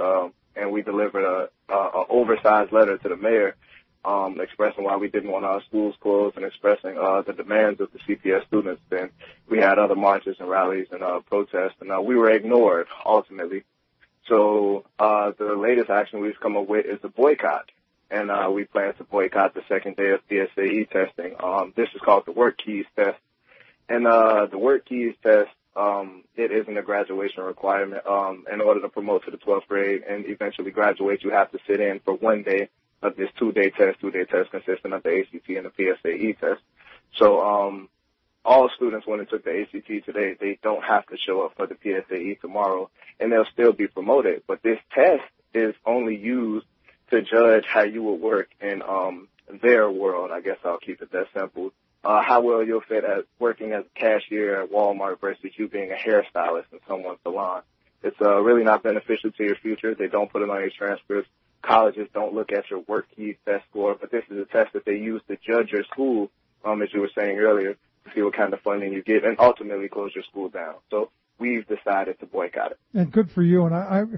and we delivered a oversized letter to the mayor expressing why we didn't want our schools closed and expressing the demands of the CPS students. Then we had other marches and rallies and protests, and we were ignored ultimately. So the latest action we've come up with is a boycott, and we plan to boycott the second day of PSAE testing. This is called the Work Keys test, and the Work Keys test, it isn't a graduation requirement. In order to promote to the 12th grade and eventually graduate, you have to sit in for 1 day of this two-day test consisting of the ACT and the PSAE test. So all students, when they took the ACT today, they don't have to show up for the PSAE tomorrow, and they'll still be promoted. But this test is only used to judge how you would work in their world. I guess I'll keep it that simple. How well you'll fit at working as a cashier at Walmart versus you being a hairstylist in someone's salon. It's really not beneficial to your future. They don't put it on your transcripts. Colleges don't look at your Work Keys test score, but this is a test that they use to judge your school, as you were saying earlier, to see what kind of funding you get and ultimately close your school down. So we've decided to boycott it. And good for you. And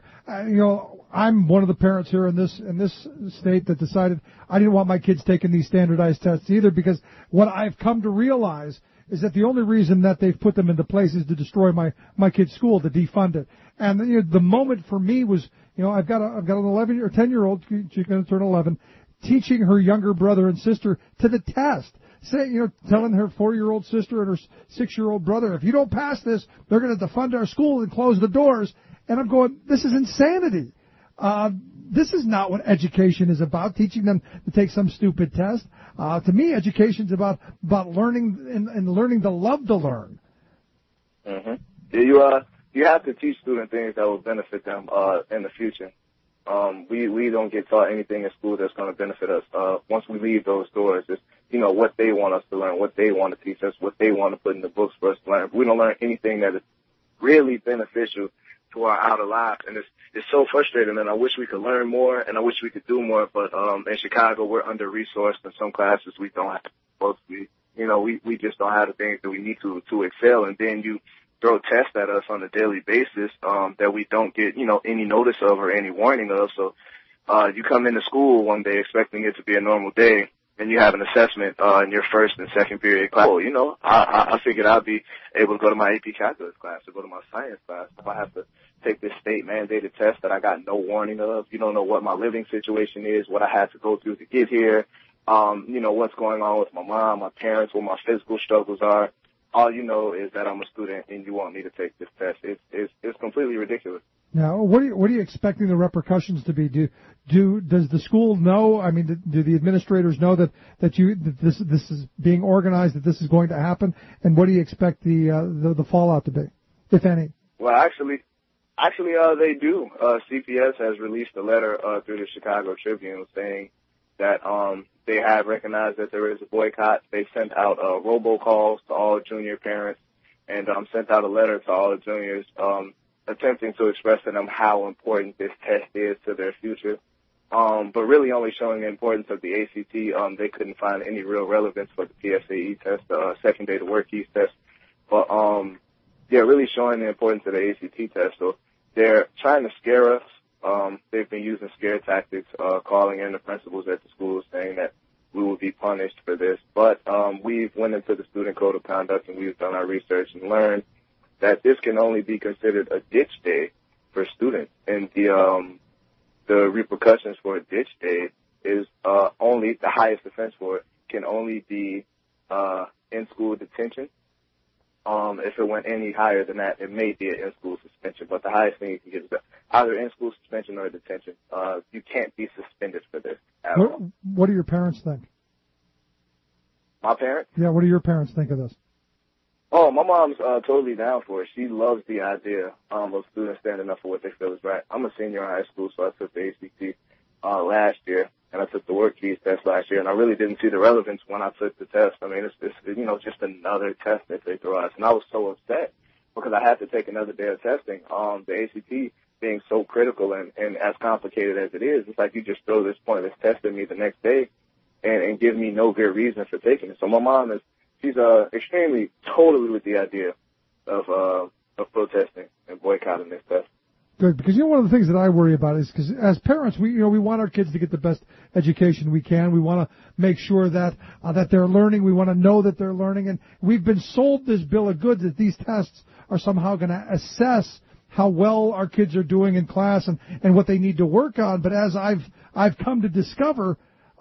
I'm one of the parents here in this state that decided I didn't want my kids taking these standardized tests either, because what I've come to realize is that the only reason that they've put them into place is to destroy my kid's school, to defund it. And the moment for me was, I've got an 11 or 10-year-old, she's going to turn 11, teaching her younger brother and sister to the test. Telling her 4-year-old sister and her 6-year-old brother, if you don't pass this, they're going to defund our school and close the doors. And I'm going, this is insanity. This is not what education is about, teaching them to take some stupid test. To me, education's about learning and learning to love to learn. Mm-hmm. You have to teach students things that will benefit them in the future. We don't get taught anything in school that's going to benefit us. Once we leave those doors, it's, what they want us to learn, what they want to teach us, what they want to put in the books for us to learn. We don't learn anything that is really beneficial to our outer life, and it's so frustrating, and I wish we could learn more, and I wish we could do more, but in Chicago, we're under-resourced. In some classes, we don't have books. We just don't have the things that we need to excel, and then you throw tests at us on a daily basis that we don't get, any notice of or any warning of. So you come into school one day expecting it to be a normal day, and you have an assessment in your first and second period class. Well, I figured I'd be able to go to my AP calculus class or go to my science class. If I have to take this state-mandated test that I got no warning of, you don't know what my living situation is, what I had to go through to get here, what's going on with my mom, my parents, what my physical struggles are. All you know is that I'm a student and you want me to take this test. It's completely ridiculous. Now, what are you expecting the repercussions to be? Does the school know? I mean, do the administrators know that this is being organized, that this is going to happen? And what do you expect the fallout to be, if any? Well, actually, they do. CPS has released a letter through the Chicago Tribune saying that they have recognized that there is a boycott. They sent out robocalls to all junior parents and sent out a letter to all the juniors attempting to express to them how important this test is to their future. But really only showing the importance of the ACT. They couldn't find any real relevance for the PSAE test, the second day, the Work Keys test. But, really showing the importance of the ACT test. So they're trying to scare us. They've been using scare tactics, calling in the principals at the schools saying that we will be punished for this. But we've went into the student code of conduct and we've done our research and learned that this can only be considered a ditch day for students. And the repercussions for a ditch day is only the highest offense for it can only be in-school detention. If it went any higher than that, it may be an in-school suspension. But the highest thing you can get is either in-school suspension or detention. You can't be suspended for this at all. What do your parents think? My parents? Yeah, what do your parents think of this? Oh, my mom's totally down for it. She loves the idea of students standing up for what they feel is right. I'm a senior in high school, so I took the ACT last year, and I took the Work Keys test last year, and I really didn't see the relevance when I took the test. I mean, it's just another test that they throw at us, and I was so upset because I had to take another day of testing. The ACT being so critical and as complicated as it is, it's like you just throw this pointless test at me the next day and give me no good reason for taking it. So my mom she's extremely totally with the idea of protesting and boycotting this test. Good, because one of the things that I worry about is because as parents, we want our kids to get the best education we can. We want to make sure that they're learning. We want to know that they're learning, and we've been sold this bill of goods that these tests are somehow going to assess how well our kids are doing in class and what they need to work on. But as I've come to discover,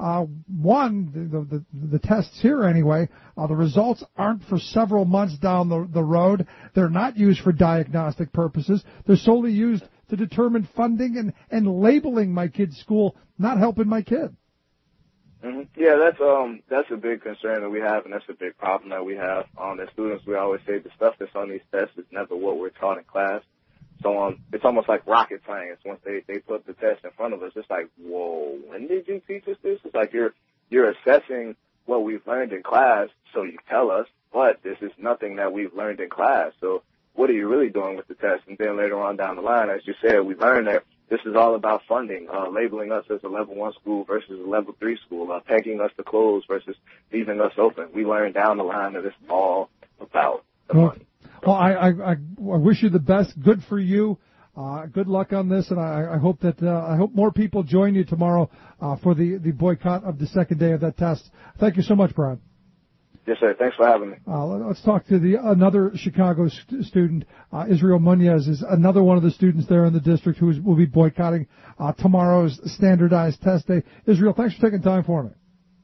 the tests here anyway, the results aren't for several months down the road. They're not used for diagnostic purposes. They're solely used to determine funding and labeling my kid's school, not helping my kid. Mm-hmm. Yeah, that's a big concern that we have, and that's a big problem that we have. As students, we always say the stuff that's on these tests is never what we're taught in class. So it's almost like rocket science. Once they put the test in front of us, it's like, whoa, when did you teach us this? It's like you're assessing what we've learned in class, so you tell us, but this is nothing that we've learned in class. So what are you really doing with the test? And then later on down the line, as you said, we learned that this is all about funding, labeling us as a level 1 school versus a level 3 school, pegging us to close versus leaving us open. We learned down the line that it's all about the money. Well, I wish you the best. Good for you. Good luck on this, and I hope that I hope more people join you tomorrow for the boycott of the second day of that test. Thank you so much, Brian. Yes, sir. Thanks for having me. Let's talk to another Chicago student. Israel Munoz is another one of the students there in the district who will be boycotting tomorrow's standardized test day. Israel, thanks for taking time for me.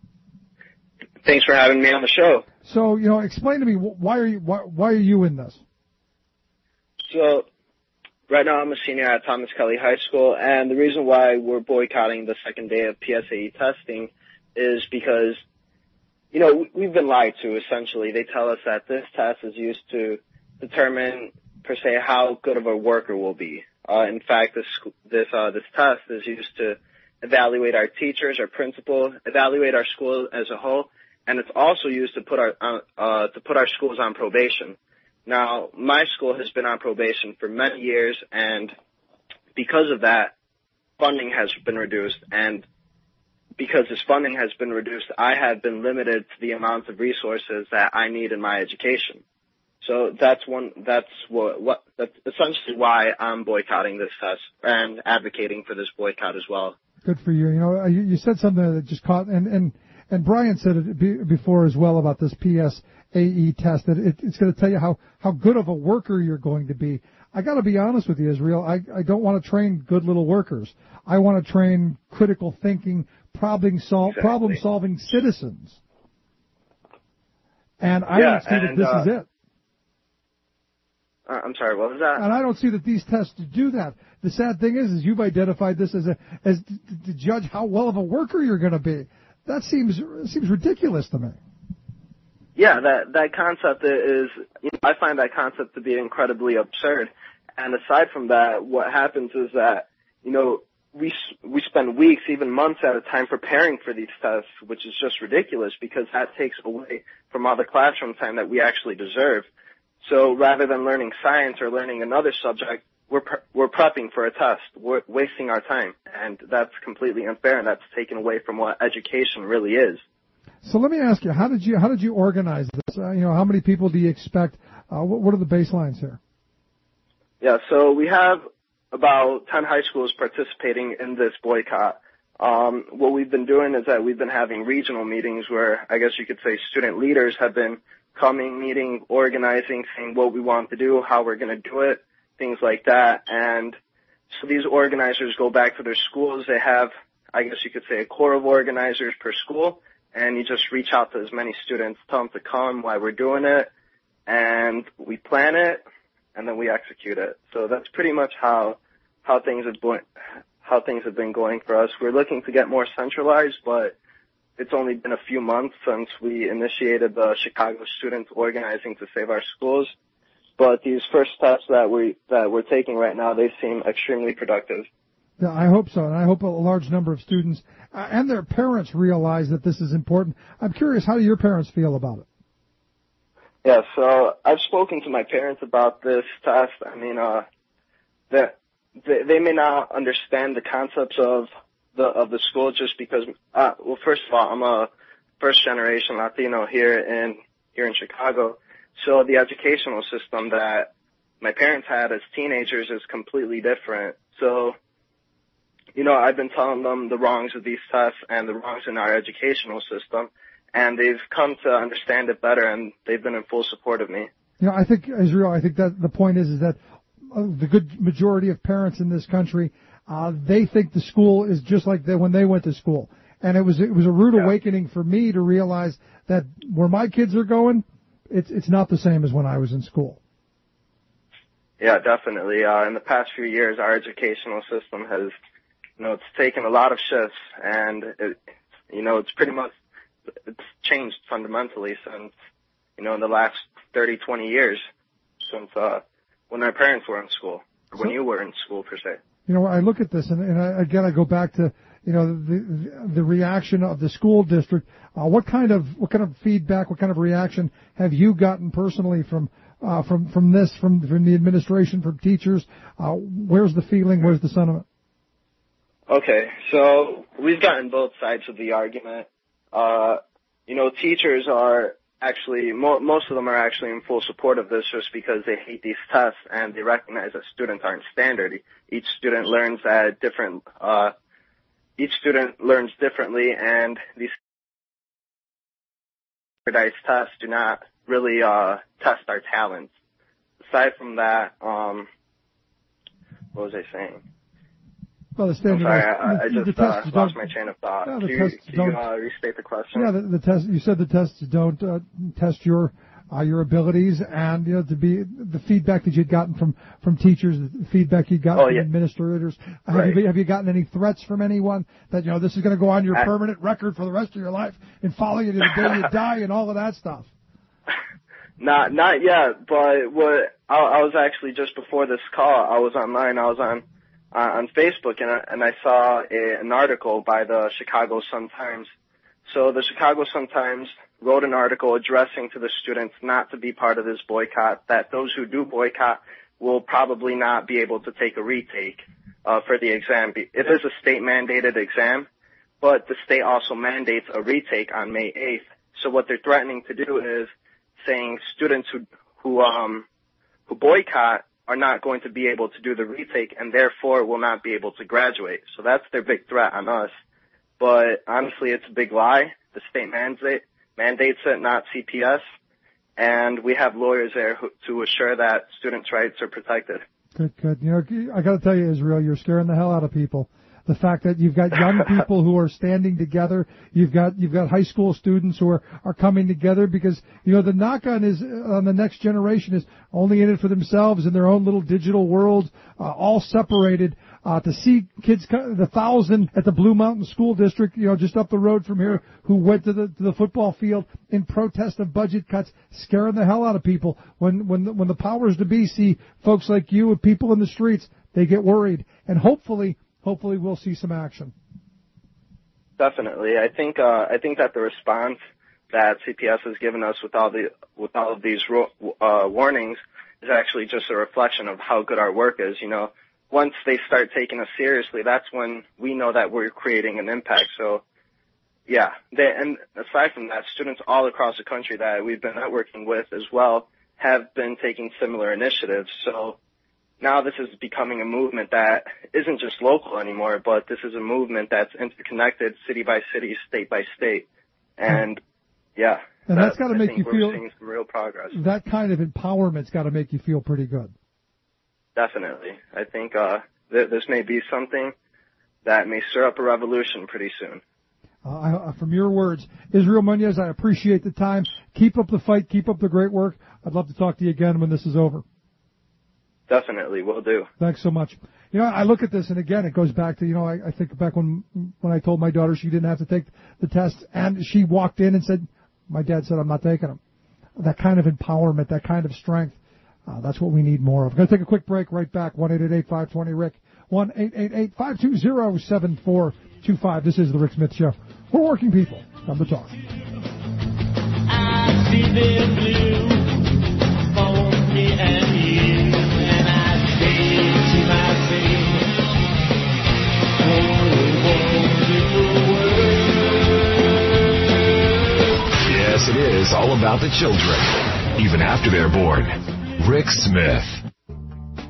Thanks for having me on the show. So, explain to me why are you in this? So, right now I'm a senior at Thomas Kelly High School, and the reason why we're boycotting the second day of PSAE testing is because, we've been lied to, essentially. They tell us that this test is used to determine, per se, how good of a worker we'll be. In fact, this test is used to evaluate our teachers, our principal, evaluate our school as a whole, and it's also used to put our schools on probation. Now, my school has been on probation for many years, and because of that, funding has been reduced. And because this funding has been reduced, I have been limited to the amount of resources that I need in my education. So that's essentially why I'm boycotting this test and advocating for this boycott as well. Good for you. You said something that just caught, and Brian said it before as well about this PSAE test, that it's going to tell you how good of a worker you're going to be. I got to be honest with you, Israel. I don't want to train good little workers. I want to train critical thinking, problem-solving citizens. And I don't see that this is it. I'm sorry, what was that? And I don't see that these tests do that. The sad thing is you've identified this as to judge how well of a worker you're going to be. That seems ridiculous to me. Yeah, that concept is, I find that concept to be incredibly absurd. And aside from that, what happens is that, we spend weeks, even months at a time preparing for these tests, which is just ridiculous because that takes away from all the classroom time that we actually deserve. So rather than learning science or learning another subject, we're prepping for a test. We're wasting our time, and that's completely unfair, and that's taken away from what education really is. So let me ask you, how did you organize this? How many people do you expect? What are the baselines here? Yeah, so we have about 10 high schools participating in this boycott. What we've been doing is that we've been having regional meetings where I guess you could say student leaders have been coming, meeting, organizing, saying what we want to do, how we're going to do it, things like that. And so these organizers go back to their schools. They have, I guess you could say, a core of organizers per school, and you just reach out to as many students, tell them to come, why we're doing it, and we plan it, and then we execute it. So that's pretty much how things have been going for us. We're looking to get more centralized, but it's only been a few months since we initiated the Chicago Students Organizing to Save Our Schools. But these first steps that we're taking right now, they seem extremely productive. Yeah, I hope so, and I hope a large number of students and their parents realize that this is important. I'm curious, how do your parents feel about it? Yeah, so I've spoken to my parents about this test. I mean, that they may not understand the concepts of the school just because, well, first of all, I'm a first generation Latino here in Chicago. So the educational system that my parents had as teenagers is completely different. So, you know, I've been telling them the wrongs of these tests and the wrongs in our educational system, and they've come to understand it better, and they've been in full support of me. You know, I think, Israel, I think that the point is that the good majority of parents in this country, they think the school is just like when they went to school. And it was a rude awakening for me to realize that where my kids are going, it's not the same as when I was in school. Yeah, definitely. In the past few years, our educational system has, you know, it's taken a lot of shifts, and it's pretty much, it's changed fundamentally since, you know, in the last 30, 20 years since, when our parents were in school, or when you were in school per se. You know, I look at this and I go back to, you know, the reaction of the school district. What kind of feedback, what kind of reaction have you gotten personally from the administration, from teachers? Where's the feeling? Where's the sentiment? Okay, so we've gotten both sides of the argument. You know, teachers are actually, most of them are actually in full support of this just because they hate these tests and they recognize that students aren't standard. Each student learns at different, each student learns differently, and these standardized tests do not really, test our talents. Aside from that, what was I saying? Well, the standard. I'm sorry, I just lost my chain of thought. Yeah, can you restate the question? Yeah, the test. You said the tests don't test your abilities, and you know, to be the feedback that you'd gotten from teachers, the feedback you'd gotten from administrators. Right. Have you gotten any threats from anyone that, you know, this is going to go on your permanent record for the rest of your life and follow you to the day you die and all of that stuff? Not yet, but what I was actually, just before this call, I was online. I was on Facebook, and I saw an article by the Chicago Sun-Times. So the Chicago Sun-Times wrote an article addressing to the students not to be part of this boycott, that those who do boycott will probably not be able to take a retake for the exam. It is a state-mandated exam, but the state also mandates a retake on May 8th. So what they're threatening to do is saying students who boycott are not going to be able to do the retake and therefore will not be able to graduate. So that's their big threat on us. But honestly, it's a big lie. The state mandates it, not CPS. And we have lawyers there to assure that students' rights are protected. Good. You know, I got to tell you, Israel, you're scaring the hell out of people. The fact that you've got young people who are standing together, you've got high school students who are coming together because, you know, the knock on the next generation is only in it for themselves in their own little digital worlds, all separated. To see kids, the 1,000 at the Blue Mountain School District, you know, just up the road from here, who went to the football field in protest of budget cuts, scaring the hell out of people. When the powers to be see folks like you and people in the streets, they get worried, and hopefully we'll see some action. Definitely. I think that the response that CPS has given us with all of these warnings is actually just a reflection of how good our work is. You know, once they start taking us seriously, that's when we know that we're creating an impact. So, yeah. And aside from that, students all across the country that we've been networking with as well have been taking similar initiatives. So now this is becoming a movement that isn't just local anymore, but this is a movement that's interconnected city by city, state by state. And, yeah. And that's got to make you feel, we're seeing some real progress. That kind of empowerment's got to make you feel pretty good. Definitely. I think this may be something that may stir up a revolution pretty soon. From your words, Israel Munoz, I appreciate the time. Keep up the fight. Keep up the great work. I'd love to talk to you again when this is over. Definitely, will do. Thanks so much. You know, I look at this, and again, it goes back to, you know, I think back when I told my daughter she didn't have to take the test, and she walked in and said, my dad said, I'm not taking them. That kind of empowerment, that kind of strength. That's what we need more of. I'm going to take a quick break. Right back. 1-888-520-RICK. 1-888-520-7425. This is the Rick Smith Show. We're working people. Come to talk. I see the blue for me and you, and I say to myself, oh, wonderful world. Yes, it is all about the children, even after they're born. Rick Smith.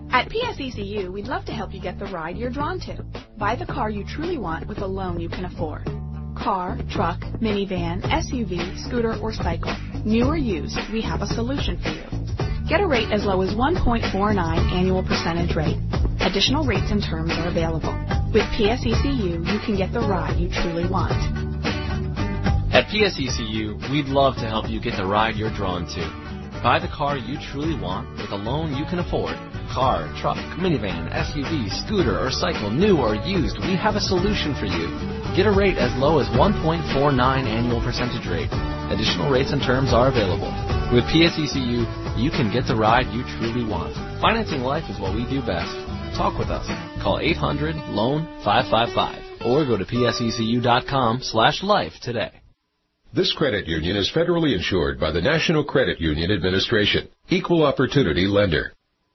At PSECU, we'd love to help you get the ride you're drawn to. Buy the car you truly want with a loan you can afford. Car, truck, minivan, SUV, scooter, or cycle. New or used, we have a solution for you. Get a rate as low as 1.49 annual percentage rate. Additional rates and terms are available. With PSECU, you can get the ride you truly want. At PSECU, we'd love to help you get the ride you're drawn to. Buy the car you truly want with a loan you can afford. Car, truck, minivan, SUV, scooter, or cycle, new or used, we have a solution for you. Get a rate as low as 1.49 annual percentage rate. Additional rates and terms are available. With PSECU, you can get the ride you truly want. Financing life is what we do best. Talk with us. Call 800-LOAN-555 or go to psecu.com/life today. This credit union is federally insured by the National Credit Union Administration. Equal opportunity lender.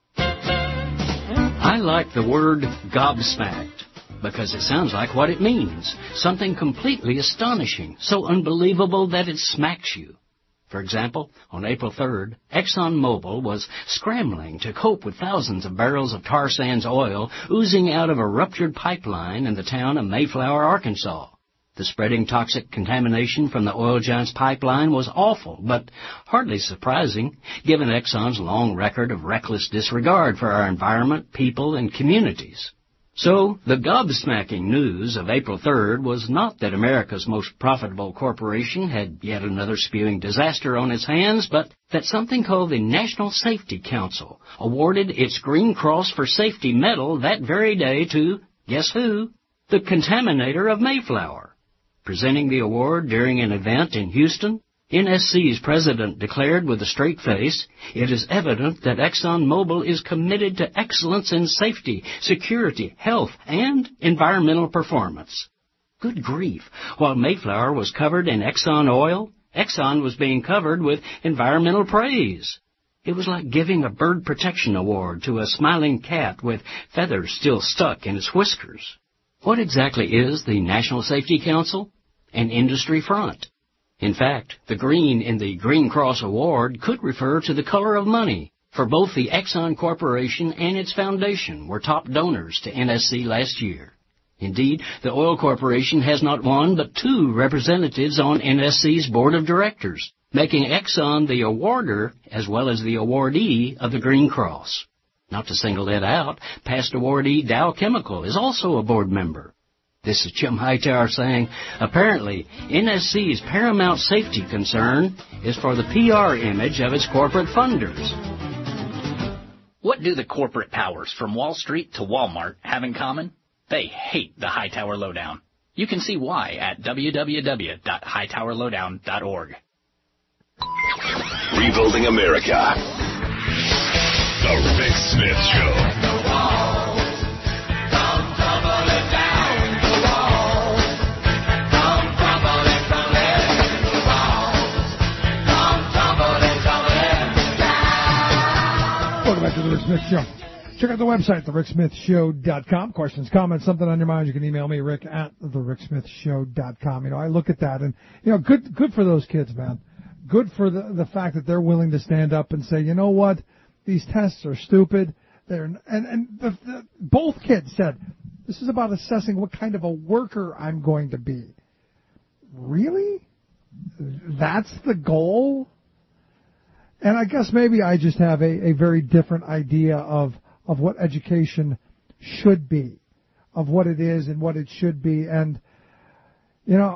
I like the word gobsmacked because it sounds like what it means. Something completely astonishing, so unbelievable that it smacks you. For example, on April 3rd, ExxonMobil was scrambling to cope with thousands of barrels of tar sands oil oozing out of a ruptured pipeline in the town of Mayflower, Arkansas. The spreading toxic contamination from the oil giant's pipeline was awful, but hardly surprising, given Exxon's long record of reckless disregard for our environment, people, and communities. So, the gobsmacking news of April 3rd was not that America's most profitable corporation had yet another spewing disaster on its hands, but that something called the National Safety Council awarded its Green Cross for Safety medal that very day to, guess who? The contaminator of Mayflower. Presenting the award during an event in Houston, NSC's president declared with a straight face, "It is evident that ExxonMobil is committed to excellence in safety, security, health, and environmental performance." Good grief! While Mayflower was covered in Exxon oil, Exxon was being covered with environmental praise. It was like giving a bird protection award to a smiling cat with feathers still stuck in its whiskers. What exactly is the National Safety Council? An industry front. In fact, the green in the Green Cross Award could refer to the color of money, for both the Exxon Corporation and its foundation were top donors to NSC last year. Indeed, the oil corporation has not one but two representatives on NSC's board of directors, making Exxon the awarder as well as the awardee of the Green Cross. Not to single it out, past awardee Dow Chemical is also a board member. This is Jim Hightower saying, apparently, NSC's paramount safety concern is for the PR image of its corporate funders. What do the corporate powers from Wall Street to Walmart have in common? They hate the Hightower Lowdown. You can see why at www.hightowerlowdown.org. Rebuilding America. The Rick Smith Show. Welcome back to the Rick Smith Show. Check out the website, thericksmithshow.com. Questions, comments, something on your mind, you can email me, Rick at thericksmithshow.com. You know, I look at that and, you know, good for those kids, man. Good for the fact that they're willing to stand up and say, you know what? These tests are stupid. Both kids said, this is about assessing what kind of a worker I'm going to be. Really? That's the goal? And I guess maybe I just have a very different idea of what education should be, of what it is and what it should be. And, you know,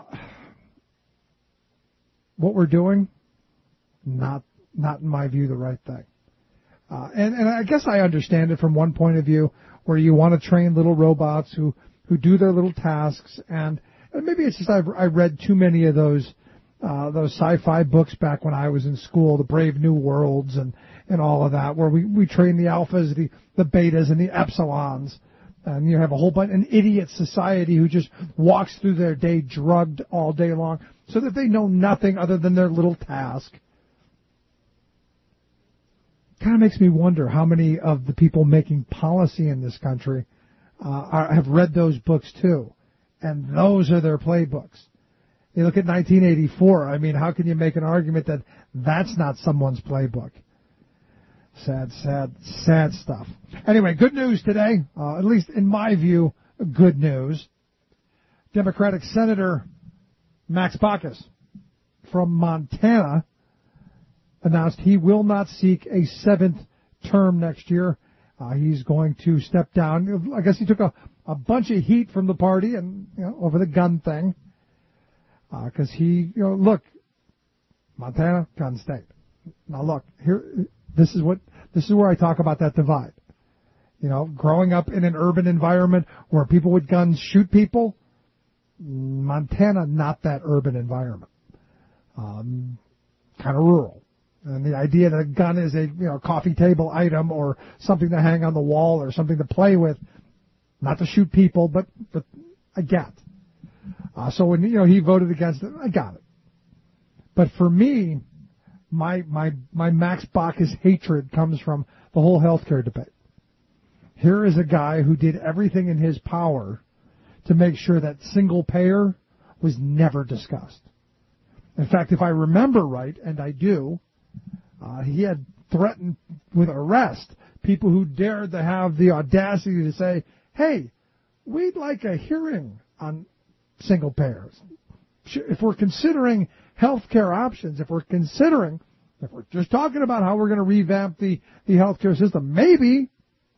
what we're doing, not in my view, the right thing. And I guess I understand it from one point of view, where you want to train little robots who do their little tasks, and maybe it's just I read too many of those sci-fi books back when I was in school, the Brave New Worlds and all of that, where we train the alphas, the betas, and the epsilons, and you have a whole bunch an idiot society who just walks through their day drugged all day long, so that they know nothing other than their little task. Kind of makes me wonder how many of the people making policy in this country have read those books too, and those are their playbooks. You look at 1984. I mean, how can you make an argument that that's not someone's playbook? Sad stuff. Anyway, good news today, at least in my view, good news. Democratic Senator Max Baucus from Montana announced he will not seek a 7th term next year. He's going to step down. I guess he took a bunch of heat from the party and over the gun thing, because he look, Montana, gun state. Now look here. This is where I talk about that divide. Growing up in an urban environment where people with guns shoot people, Montana, not that urban environment. Kind of rural. And the idea that a gun is a coffee table item or something to hang on the wall or something to play with, not to shoot people, but I get. So when he voted against it, I got it. But for me, my Max Baucus hatred comes from the whole healthcare debate. Here is a guy who did everything in his power to make sure that single payer was never discussed. In fact, if I remember right, and I do, he had threatened with arrest people who dared to have the audacity to say, hey, we'd like a hearing on single payers. If we're considering healthcare options, if we're just talking about how we're going to revamp the healthcare system, maybe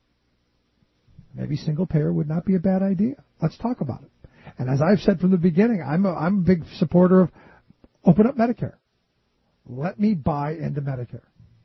single payer would not be a bad idea. Let's talk about it. And as I've said from the beginning, I'm a big supporter of open up Medicare. Let me buy into Medicare.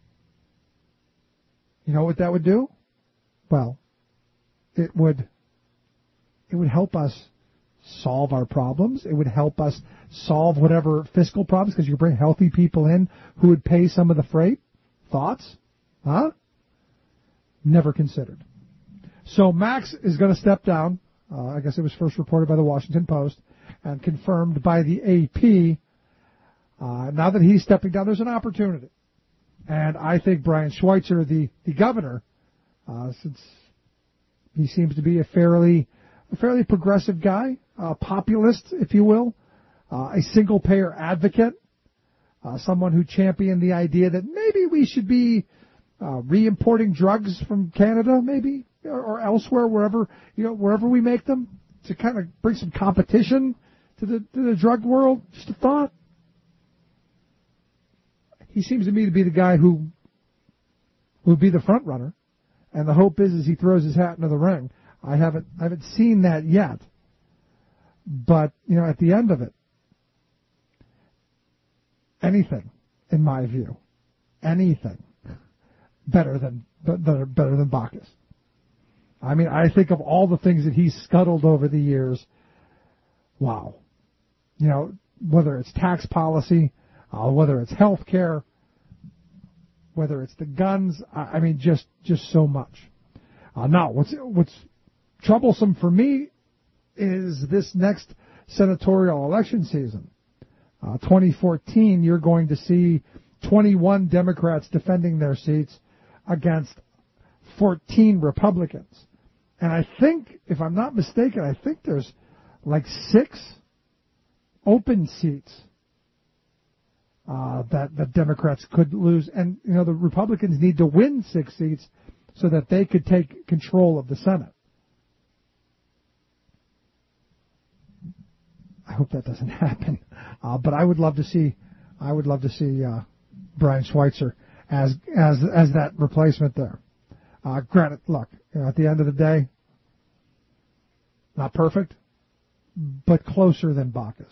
You know what that would do? Well, it would help us solve our problems. It would help us solve whatever fiscal problems, because you bring healthy people in who would pay some of the freight. Thoughts? Huh? Never considered. So Max is going to step down. I guess it was first reported by the Washington Post and confirmed by the AP. Now that he's stepping down, there's an opportunity. And I think Brian Schweitzer, the governor, since he seems to be a fairly progressive guy, populist, if you will, a single-payer advocate, someone who championed the idea that maybe we should be re-importing drugs from Canada, maybe, or elsewhere, wherever we make them, to kind of bring some competition to the drug world. Just a thought. He seems to me to be the guy who would be the front runner, and the hope is he throws his hat into the ring. I haven't seen that yet, but at the end of it, anything, in my view, anything better than Baucus. I mean, I think of all the things that he's scuttled over the years. Wow, whether it's tax policy, whether it's health care, whether it's the guns, I mean, just so much. Now, what's troublesome for me is this next senatorial election season. 2014, you're going to see 21 Democrats defending their seats against 14 Republicans. And I think, if I'm not mistaken, I think there's like 6 open seats that the Democrats could lose. And, the Republicans need to win 6 seats so that they could take control of the Senate. I hope that doesn't happen. But I would love to see Brian Schweitzer as that replacement there. Granted, look, at the end of the day, not perfect, but closer than Baucus.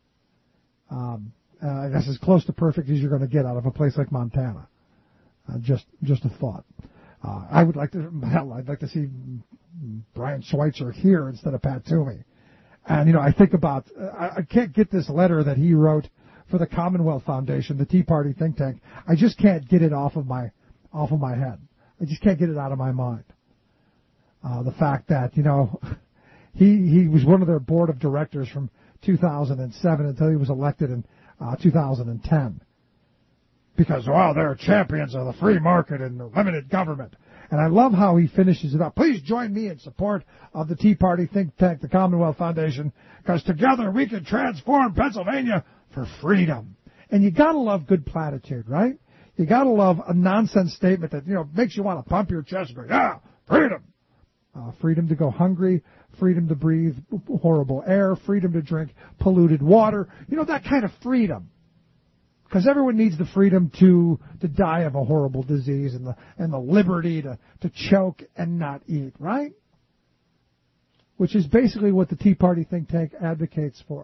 I guess as close to perfect as you're going to get out of a place like Montana. Just a thought. I'd like to see Brian Schweitzer here instead of Pat Toomey. And, I think about, I can't get this letter that he wrote for the Commonwealth Foundation, the Tea Party think tank. I just can't get it off of my head. I just can't get it out of my mind. The fact that, he was one of their board of directors from 2007 until he was elected in 2010. Because, they're champions of the free market and the limited government. And I love how he finishes it up. Please join me in support of the Tea Party think tank, the Commonwealth Foundation, because together we can transform Pennsylvania for freedom. And you gotta love good platitude, right? You got to love a nonsense statement that, makes you want to pump your chest and go, yeah, freedom. Freedom to go hungry, freedom to breathe horrible air, freedom to drink polluted water. That kind of freedom. Because everyone needs the freedom to die of a horrible disease and the liberty to choke and not eat, right? Which is basically what the Tea Party think tank advocates for.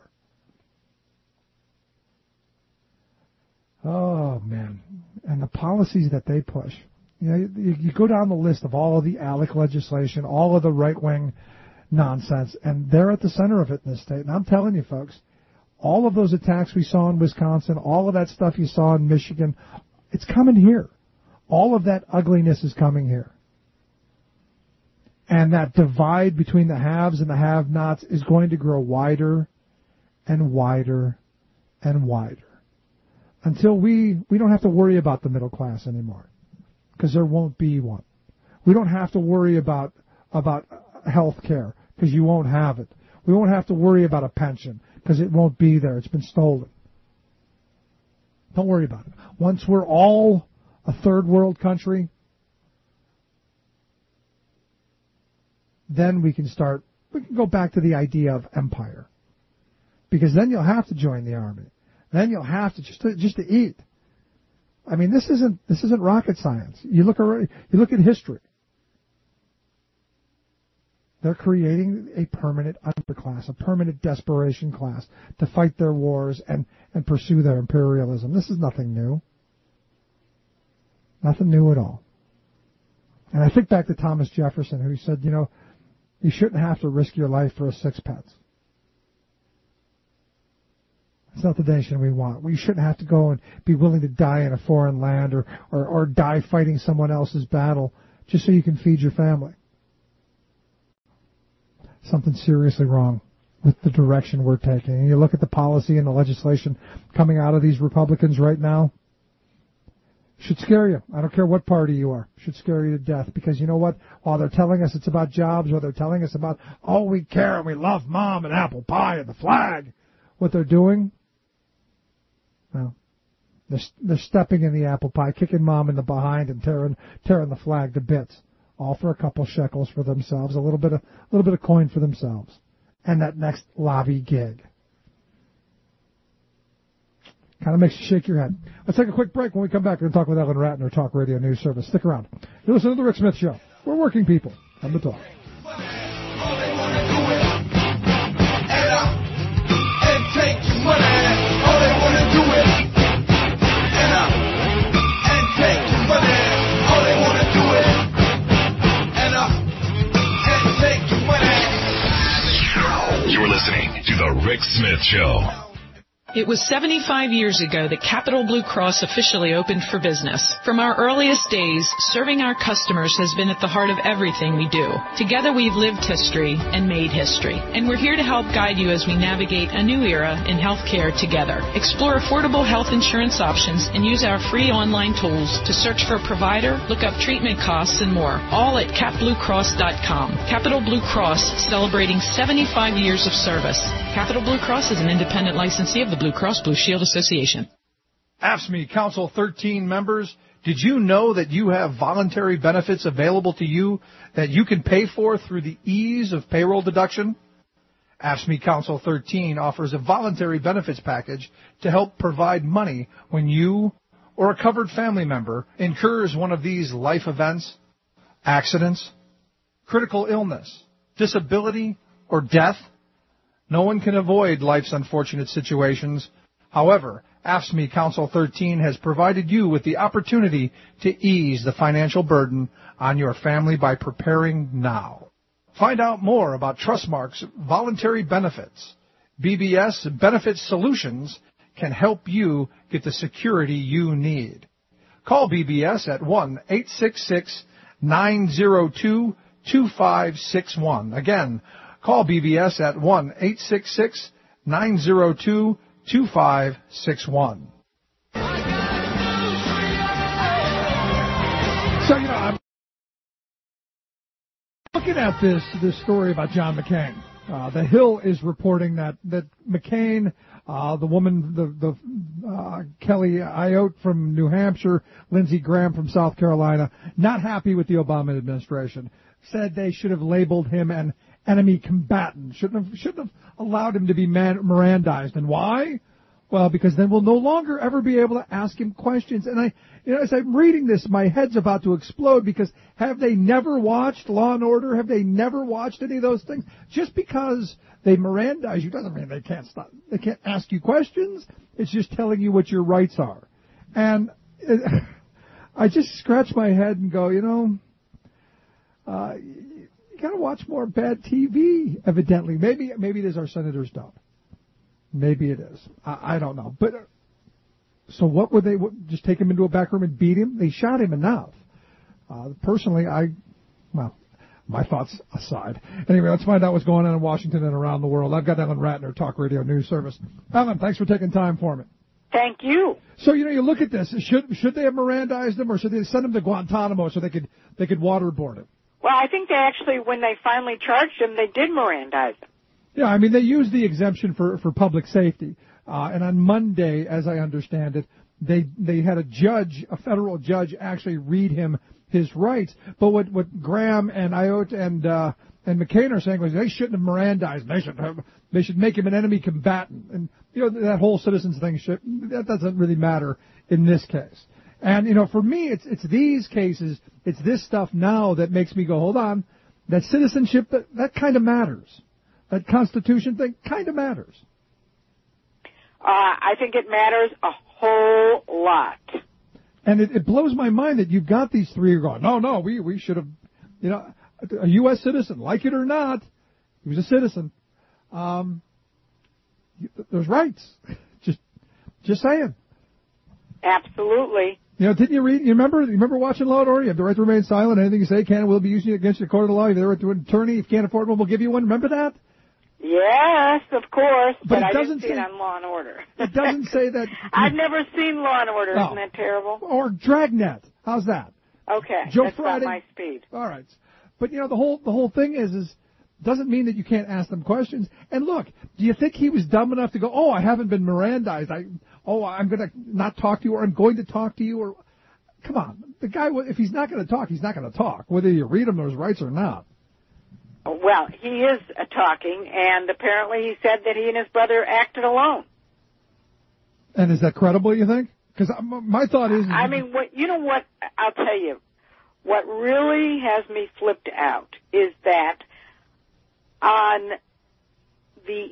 Oh, man. And the policies that they push. You go down the list of all of the ALEC legislation, all of the right-wing nonsense, and they're at the center of it in this state. And I'm telling you, folks, all of those attacks we saw in Wisconsin, all of that stuff you saw in Michigan, it's coming here. All of that ugliness is coming here. And that divide between the haves and the have-nots is going to grow wider and wider and wider. Until we don't have to worry about the middle class anymore, because there won't be one. We don't have to worry about health care, because you won't have it. We won't have to worry about a pension, because it won't be there. It's been stolen. Don't worry about it. Once we're all a third world country, then we can go back to the idea of empire. Because then you'll have to join the army. Then you'll have to just to eat. I mean, this isn't rocket science. You look at history. They're creating a permanent underclass, a permanent desperation class to fight their wars and pursue their imperialism. This is nothing new. Nothing new at all. And I think back to Thomas Jefferson, who said, you shouldn't have to risk your life for a sixpence. It's not the nation we want. We shouldn't have to go and be willing to die in a foreign land or die fighting someone else's battle just so you can feed your family. Something seriously wrong with the direction we're taking. And you look at the policy and the legislation coming out of these Republicans right now, should scare you. I don't care what party you are. Should scare you to death. Because you know what? While they're telling us it's about jobs, while they're telling us about, we care and we love mom and apple pie and the flag, what they're doing, well, they're stepping in the apple pie, kicking mom in the behind and tearing the flag to bits. All for a couple shekels for themselves, a little bit of coin for themselves, and that next lobby gig. Kind of makes you shake your head. Let's take a quick break. When we come back, we're going to talk with Ellen Ratner, Talk Radio News Service. Stick around. You're listening to The Rick Smith Show. We're working people. Time to talk. You're listening to The Rick Smith Show. It was 75 years ago that Capital Blue Cross officially opened for business. From our earliest days, serving our customers has been at the heart of everything we do. Together we've lived history and made history. And we're here to help guide you as we navigate a new era in healthcare together. Explore affordable health insurance options and use our free online tools to search for a provider, look up treatment costs, and more. All at capbluecross.com. Capital Blue Cross, celebrating 75 years of service. Capital Blue Cross is an independent licensee of the Blue Cross Blue Shield Association. AFSCME Council 13 members, did you know that you have voluntary benefits available to you that you can pay for through the ease of payroll deduction? AFSCME Council 13 offers a voluntary benefits package to help provide money when you or a covered family member incurs one of these life events, accidents, critical illness, disability, or death. No one can avoid life's unfortunate situations. However, AFSCME Council 13 has provided you with the opportunity to ease the financial burden on your family by preparing now. Find out more about Trustmark's voluntary benefits. BBS Benefit Solutions can help you get the security you need. Call BBS at 1-866-902-2561. Again, call BBS at 1-866-902-2561. So, I'm looking at this story about John McCain. The Hill is reporting that McCain, the woman, Kelly Ayotte from New Hampshire, Lindsey Graham from South Carolina, not happy with the Obama administration, said they should have labeled him an enemy combatant, shouldn't have allowed him to be Mirandized. And why? Well, because then we'll no longer ever be able to ask him questions. And as I'm reading this, my head's about to explode, because have they never watched Law and Order? Have they never watched any of those things? Just because they Mirandize you doesn't mean they can't ask you questions. It's just telling you what your rights are. And I just scratch my head and go, you got to watch more bad TV, evidently. Maybe it is our senators don't. Maybe it is. I don't know. But so what would they just take him into a back room and beat him? They shot him enough. Personally, my thoughts aside. Anyway, let's find out what's going on in Washington and around the world. I've got Ellen Ratner, Talk Radio News Service. Ellen, thanks for taking time for me. Thank you. So, you look at this. Should they have Mirandized him, or should they send him to Guantanamo so they could waterboard him? Well, I think they actually, when they finally charged him, they did Mirandize him. Yeah, I mean, they used the exemption for public safety. And on Monday, as I understand it, they had a federal judge actually read him his rights. But what Graham and Ayotte and McCain are saying was they shouldn't have Mirandized him. They should make him an enemy combatant. And, that whole citizens thing, that doesn't really matter in this case. And, for me, it's these cases, it's this stuff now that makes me go, hold on, that citizenship, that kind of matters. That Constitution thing kind of matters. I think it matters a whole lot. And it blows my mind that you've got these three who are going, no, we should have, a U.S. citizen, like it or not, he was a citizen. There's rights. Just saying. Absolutely. Didn't you read? You remember watching Law and Order? You have the right to remain silent. Anything you say can and will be used against you in a court of law. You have the right to an attorney. If you can't afford one, we'll give you one. Remember that? Yes, of course. But I didn't see it on Law and Order. It doesn't say that. I've never seen Law and Order. Oh. Isn't that terrible? Or Dragnet. How's that? Okay. Joe that's Friday. not my speed. All right. But the whole thing is doesn't mean that you can't ask them questions. And look, do you think he was dumb enough to go, I haven't been Mirandized. I'm going to not talk to you, or I'm going to talk to you, or come on. The guy, if he's not going to talk, he's not going to talk, whether you read him those rights or not. Well, he is talking, and apparently he said that he and his brother acted alone. And is that credible, you think? Because my thought is... I mean, what? I'll tell you. What really has me flipped out is that on the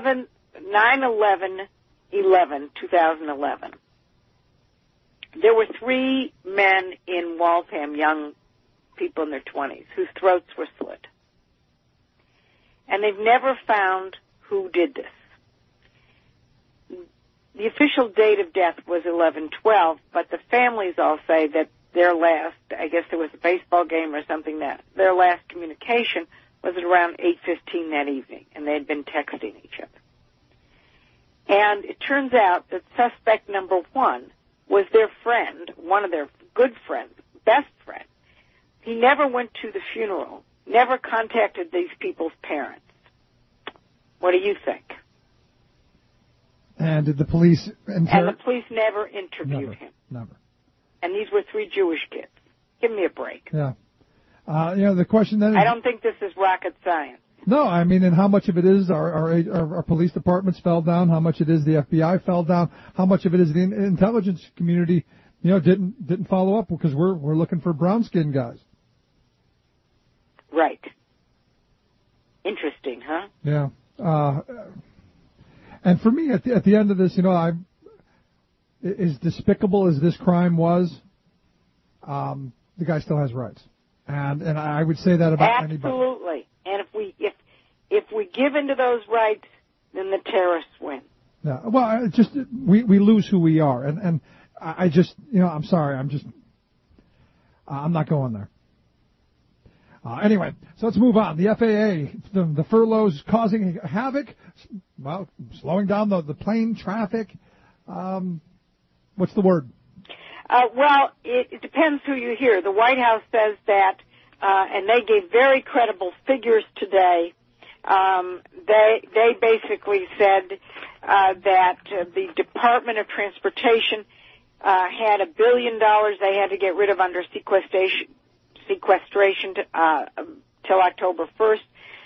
9/11/2011, there were 3 men in Waltham, young people in their 20s, whose throats were slit. And they've never found who did this. The official date of death was 11/12, but the families all say that their last, I guess there was a baseball game or something, that their last communication was at around 8:15 that evening, and they had been texting each other. And it turns out that suspect number 1 was their friend, one of their good friends, best friend. He never went to the funeral, never contacted these people's parents. What do you think? And did the police... And the police never interviewed him. Never. And these were 3 Jewish kids. Give me a break. Yeah. The question then is... I don't think this is rocket science. No, I mean, and how much of it is our police departments fell down, how much it is the FBI fell down, how much of it is the intelligence community, didn't follow up, because we're looking for brown-skinned guys. Right. Interesting, huh? Yeah. And for me, at the end of this, as despicable as this crime was, the guy still has rights, and I would say that about anybody. Absolutely. And if we give into those rights, then the terrorists win. Yeah. Well, we lose who we are, and I just I'm sorry, I'm not going there. Anyway, so let's move on. The FAA, the furloughs causing havoc, slowing down the plane traffic. What's the word? Well, it depends who you hear. The White House says that, and they gave very credible figures today, They basically said that the Department of Transportation had $1 billion they had to get rid of under sequestration till October 1st.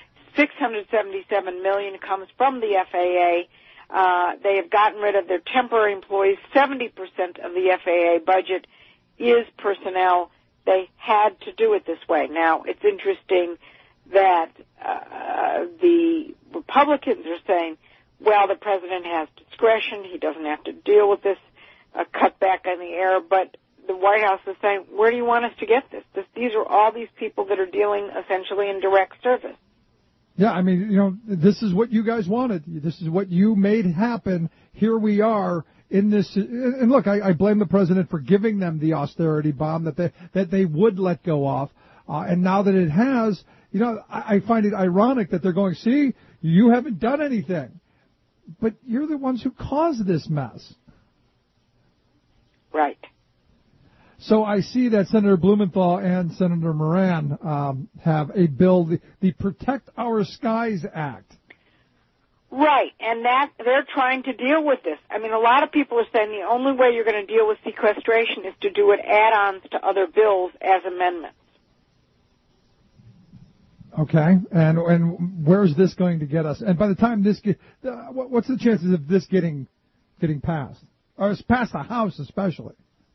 $677 million comes from the FAA. They have gotten rid of their temporary employees. 70% of the FAA budget is personnel. They had to do it this way. Now, it's interesting that the Republicans are saying, well, the president has discretion. He doesn't have to deal with this cutback on the air. But the White House is saying, where do you want us to get this? These are all these people that are dealing essentially in direct service. Yeah, I mean, this is what you guys wanted. This is what you made happen. Here we are in this. And look, I blame the president for giving them the austerity bomb that they would let go of. And now that it has, I find it ironic that they're going, see, you haven't done anything. But you're the ones who caused this mess. Right. So I see that Senator Blumenthal and Senator Moran have a bill, the Protect Our Skies Act. Right, and that they're trying to deal with this. I mean, a lot of people are saying the only way you're going to deal with sequestration is to do it add-ons to other bills as amendments. Okay, and where's this going to get us? And by the time this what's the chances of this getting passed, or it's passed the House especially?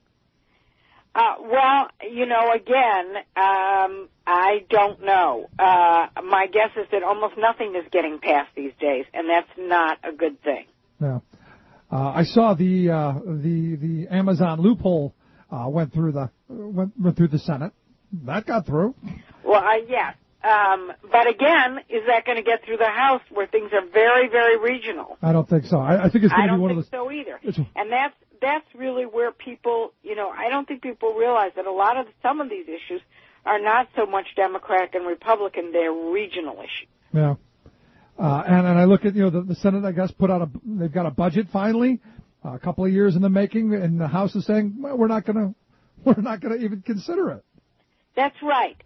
Well, again, I don't know. My guess is that almost nothing is getting passed these days, and that's not a good thing. Yeah. I saw the Amazon loophole went through the Senate. That got through. Well, yes. But again, is that going to get through the House where things are very, very regional? I don't think so. I think it's going to be one of those. I don't think so either. And that's really where people, I don't think people realize that some of these issues are not so much Democratic and Republican, they're regional issues. Yeah. And I look at, the Senate, I guess, they've got a budget finally, a couple of years in the making, and the House is saying, well, we're not going to even consider it. That's right.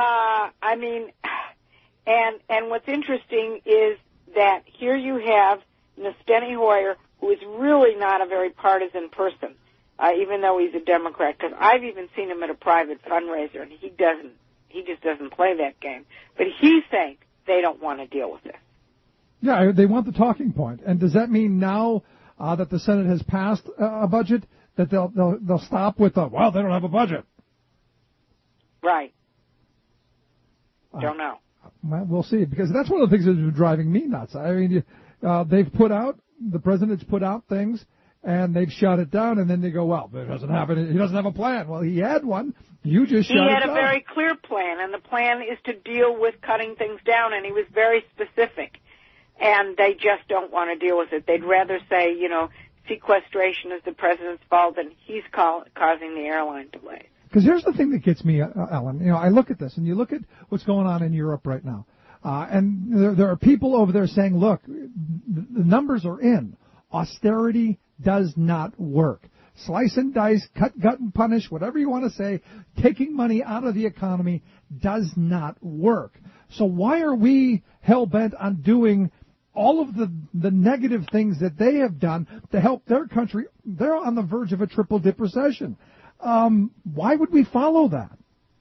And what's interesting is that here you have Steny Hoyer, who is really not a very partisan person, even though he's a Democrat, because I've even seen him at a private fundraiser, and he just doesn't play that game. But he's saying they don't want to deal with this. Yeah, they want the talking point. And does that mean now that the Senate has passed a budget that they'll stop with they don't have a budget? Right. Don't know. Well, we'll see, because that's one of the things that's been driving me nuts. I mean, the president's put out things, and they've shut it down, and then they go, well, he doesn't have a plan. Well, he had one. You just shut it down. He had a very clear plan, and the plan is to deal with cutting things down, and he was very specific. And they just don't want to deal with it. They'd rather say, sequestration is the president's fault, and he's causing the airline delays. Because here's the thing that gets me, Ellen. I look at this, and you look at what's going on in Europe right now. And there are people over there saying, look, the numbers are in. Austerity does not work. Slice and dice, cut, gut, and punish, whatever you want to say, taking money out of the economy does not work. So why are we hell-bent on doing all of the negative things that they have done to help their country? They're on the verge of a triple-dip recession. Why would we follow that?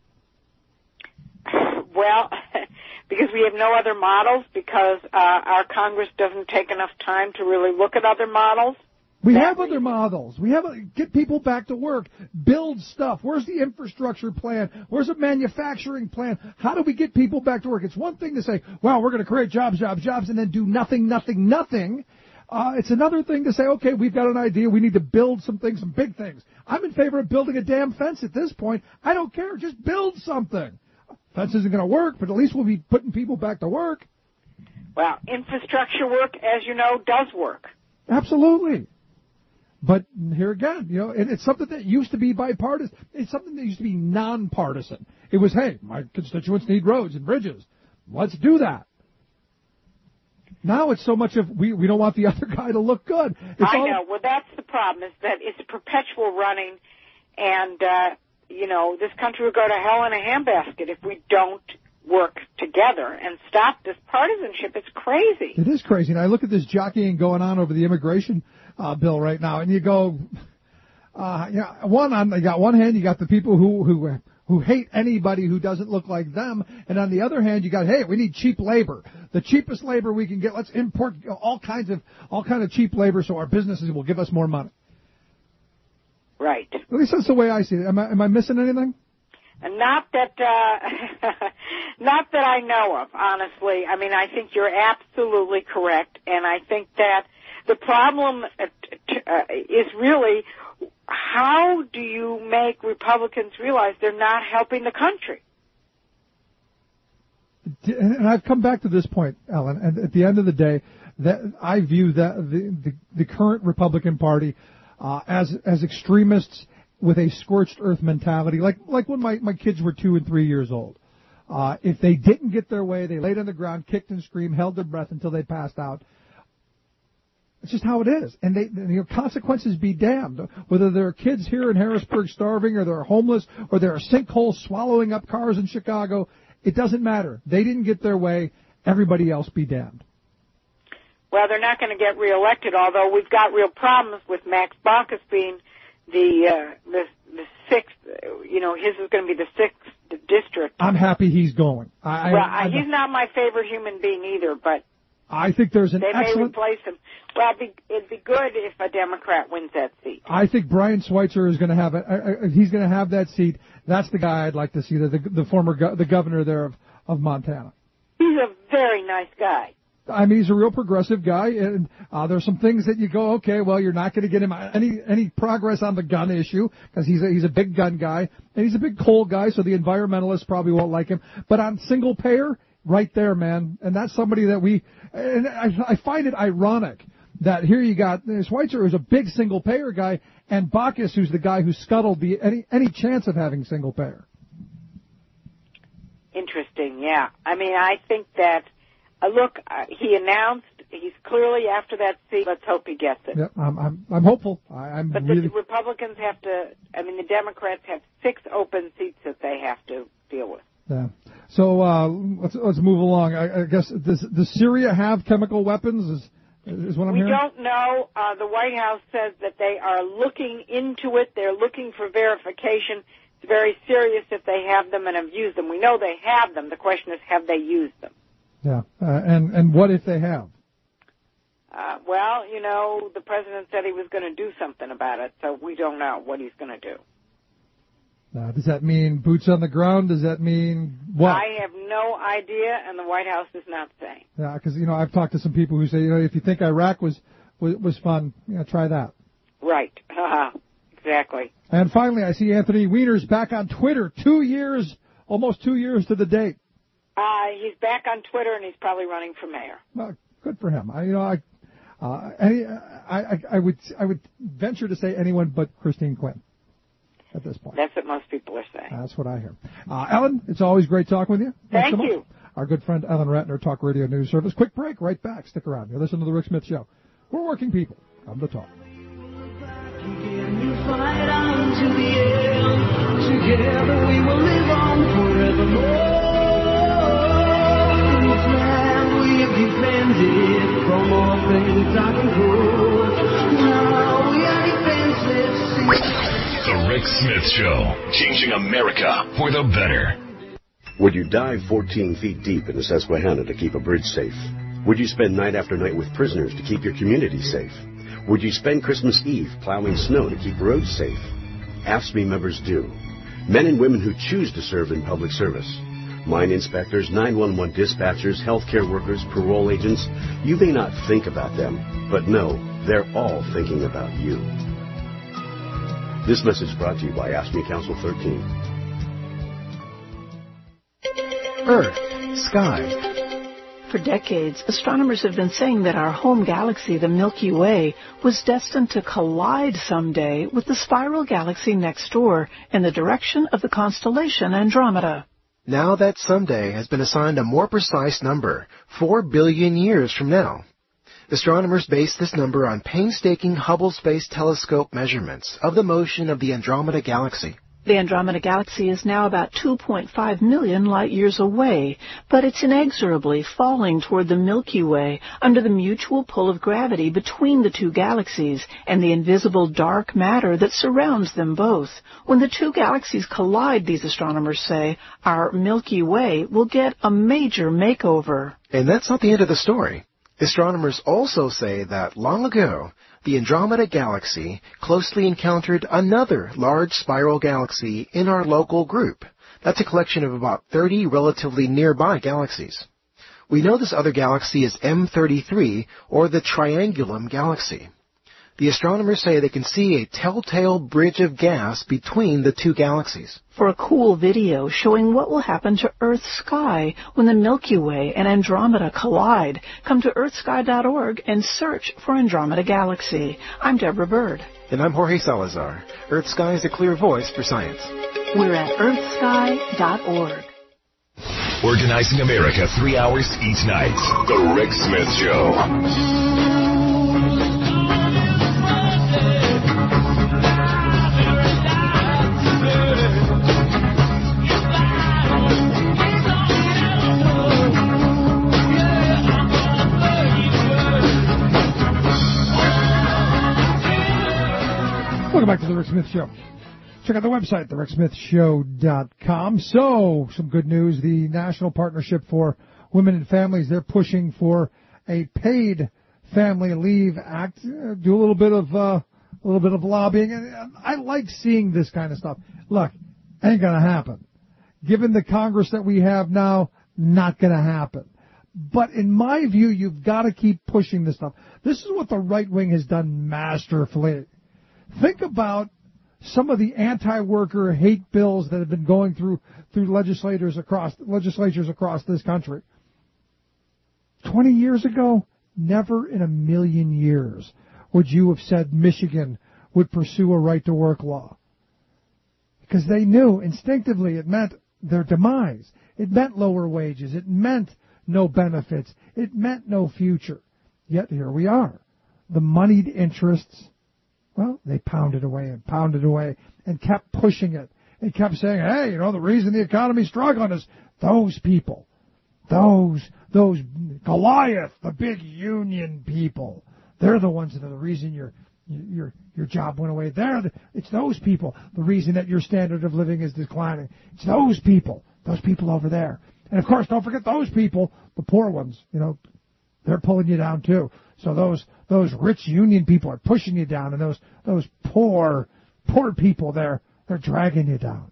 Well, because we have no other models, because our Congress doesn't take enough time to really look at other models. We have other models. Get people back to work, build stuff. Where's the infrastructure plan? Where's the manufacturing plan? How do we get people back to work? It's one thing to say, well, we're going to create jobs, and then do nothing. It's another thing to say, okay, we've got an idea. We need to build some things, some big things. I'm in favor of building a damn fence at this point. I don't care. Just build something. Fence isn't going to work, but at least we'll be putting people back to work. Well, infrastructure work, as you know, does work. Absolutely. But here again, it's something that used to be bipartisan. It's something that used to be nonpartisan. It was, hey, my constituents need roads and bridges. Let's do that. Now it's so much of we don't want the other guy to look good. I know. Well, that's the problem, is that it's a perpetual running, and, this country will go to hell in a handbasket if we don't work together and stop this partisanship. It's crazy. It is crazy. And I look at this jockeying going on over the immigration bill right now, and you go, you got one hand, you got the people who hate anybody who doesn't look like them, and on the other hand, you got, hey, we need cheap labor, the cheapest labor we can get. Let's import all kind of cheap labor so our businesses will give us more money. Right. At least that's the way I see it. Am I missing anything? And not that I know of, honestly. I mean, I think you're absolutely correct, and I think that the problem is really, how do you make Republicans realize they're not helping the country? And I've come back to this point, Ellen, and at the end of the day, that I view that the current Republican Party as extremists with a scorched earth mentality, like when my kids were 2 and 3 years old. If they didn't get their way, they laid on the ground, kicked and screamed, held their breath until they passed out. It's just how it is. And consequences be damned. Whether there are kids here in Harrisburg starving, or they're homeless, or there are sinkholes swallowing up cars in Chicago, it doesn't matter. They didn't get their way. Everybody else be damned. Well, they're not going to get reelected, although we've got real problems with Max Baucus being the sixth. His is going to be the 6th district. I'm happy he's going. He's not my favorite human being either, but I think there's they may replace him. Well, it'd be good if a Democrat wins that seat. I think Brian Schweitzer is going to have he's going to have that seat. That's the guy I'd like to see, the governor there of Montana. He's a very nice guy. I mean, he's a real progressive guy, and there's some things that you go, okay, well, you're not going to get him any progress on the gun issue, because he's a big gun guy, and he's a big coal guy, so the environmentalists probably won't like him. But on single payer, right there, man, and that's somebody that and I find it ironic that here you got Schweitzer, who's a big single payer guy, and Baucus, who's the guy who scuttled any chance of having single payer. Interesting, yeah. I mean, I think that. He announced he's clearly after that seat. Let's hope he gets it. Yeah, I'm hopeful. But the Republicans the Democrats have 6 open seats that they have to deal with. Yeah. So let's move along. I guess does Syria have chemical weapons? Is what I'm hearing? We don't know. The White House says that they are looking into it. They're looking for verification. It's very serious if they have them and have used them. We know they have them. The question is, have they used them? Yeah, and what if they have? Well, the president said he was going to do something about it, so we don't know what he's going to do. Does that mean boots on the ground? Does that mean what? I have no idea, and the White House is not saying. Yeah, because I've talked to some people who say, if you think Iraq was fun, try that. Right. Exactly. And finally, I see Anthony Weiner's back on Twitter. Almost 2 years to the date. He's back on Twitter, and he's probably running for mayor. Well, good for him. I would venture to say anyone but Christine Quinn at this point. That's what most people are saying. That's what I hear. Ellen, it's always great talking with you. Thank you. Our good friend Ellen Ratner, Talk Radio News Service. Quick break, right back. Stick around. You're listening to The Rick Smith Show. We're working people. Come to talk. Fight on to the end. Together we will live on forevermore. Defended from all things I can hold. Now we are defenseless. The Rick Smith Show, changing America for the better. Would you dive 14 feet deep in the Susquehanna to keep a bridge safe? Would you spend night after night with prisoners to keep your community safe? Would you spend Christmas Eve plowing snow to keep roads safe? AFSCME members do. Men and women who choose to serve in public service. Mine inspectors, 911 dispatchers, healthcare workers, parole agents. You may not think about them, but no, they're all thinking about you. This message brought to you by AFSCME Council 13. Earth, sky. For decades, astronomers have been saying that our home galaxy, the Milky Way, was destined to collide someday with the spiral galaxy next door in the direction of the constellation Andromeda. Now that someday has been assigned a more precise number, 4 billion years from now. Astronomers base this number on painstaking Hubble Space Telescope measurements of the motion of the Andromeda Galaxy. The Andromeda Galaxy is now about 2.5 million light-years away, but it's inexorably falling toward the Milky Way under the mutual pull of gravity between the two galaxies and the invisible dark matter that surrounds them both. When the two galaxies collide, these astronomers say, our Milky Way will get a major makeover. And that's not the end of the story. Astronomers also say that long ago, the Andromeda Galaxy closely encountered another large spiral galaxy in our local group. That's a collection of about 30 relatively nearby galaxies. We know this other galaxy is M33, or the Triangulum Galaxy. The astronomers say they can see a telltale bridge of gas between the two galaxies. For a cool video showing what will happen to Earth's sky when the Milky Way and Andromeda collide, come to earthsky.org and search for Andromeda Galaxy. I'm Deborah Bird. And I'm Jorge Salazar. Earth Sky is a clear voice for science. We're at earthsky.org. Organizing America 3 hours each night. The Rick Smith Show. Welcome back to the Rick Smith Show. Check out the website, thericksmithshow.com. So, some good news. The National Partnership for Women and Families, they're pushing for a paid family leave act. Do a little bit of lobbying. And I like seeing this kind of stuff. Look, ain't gonna happen. Given the Congress that we have now, not gonna happen. But in my view, you've got to keep pushing this stuff. This is what the right wing has done masterfully. Think about some of the anti-worker hate bills that have been going through legislatures across this country. 20 years ago, never in a million years would you have said Michigan would pursue a right-to-work law. Because they knew instinctively it meant their demise. It meant lower wages. It meant no benefits. It meant no future. Yet here we are. The moneyed interests, well, they pounded away and kept pushing it. They kept saying, hey, the reason the economy's struggling is those people. Those Goliath, the big union people. They're the ones that are the reason your job went away. It's those people, the reason that your standard of living is declining. It's those people over there. And of course, don't forget those people, the poor ones, they're pulling you down too. So those rich union people are pushing you down, and those poor people they're dragging you down.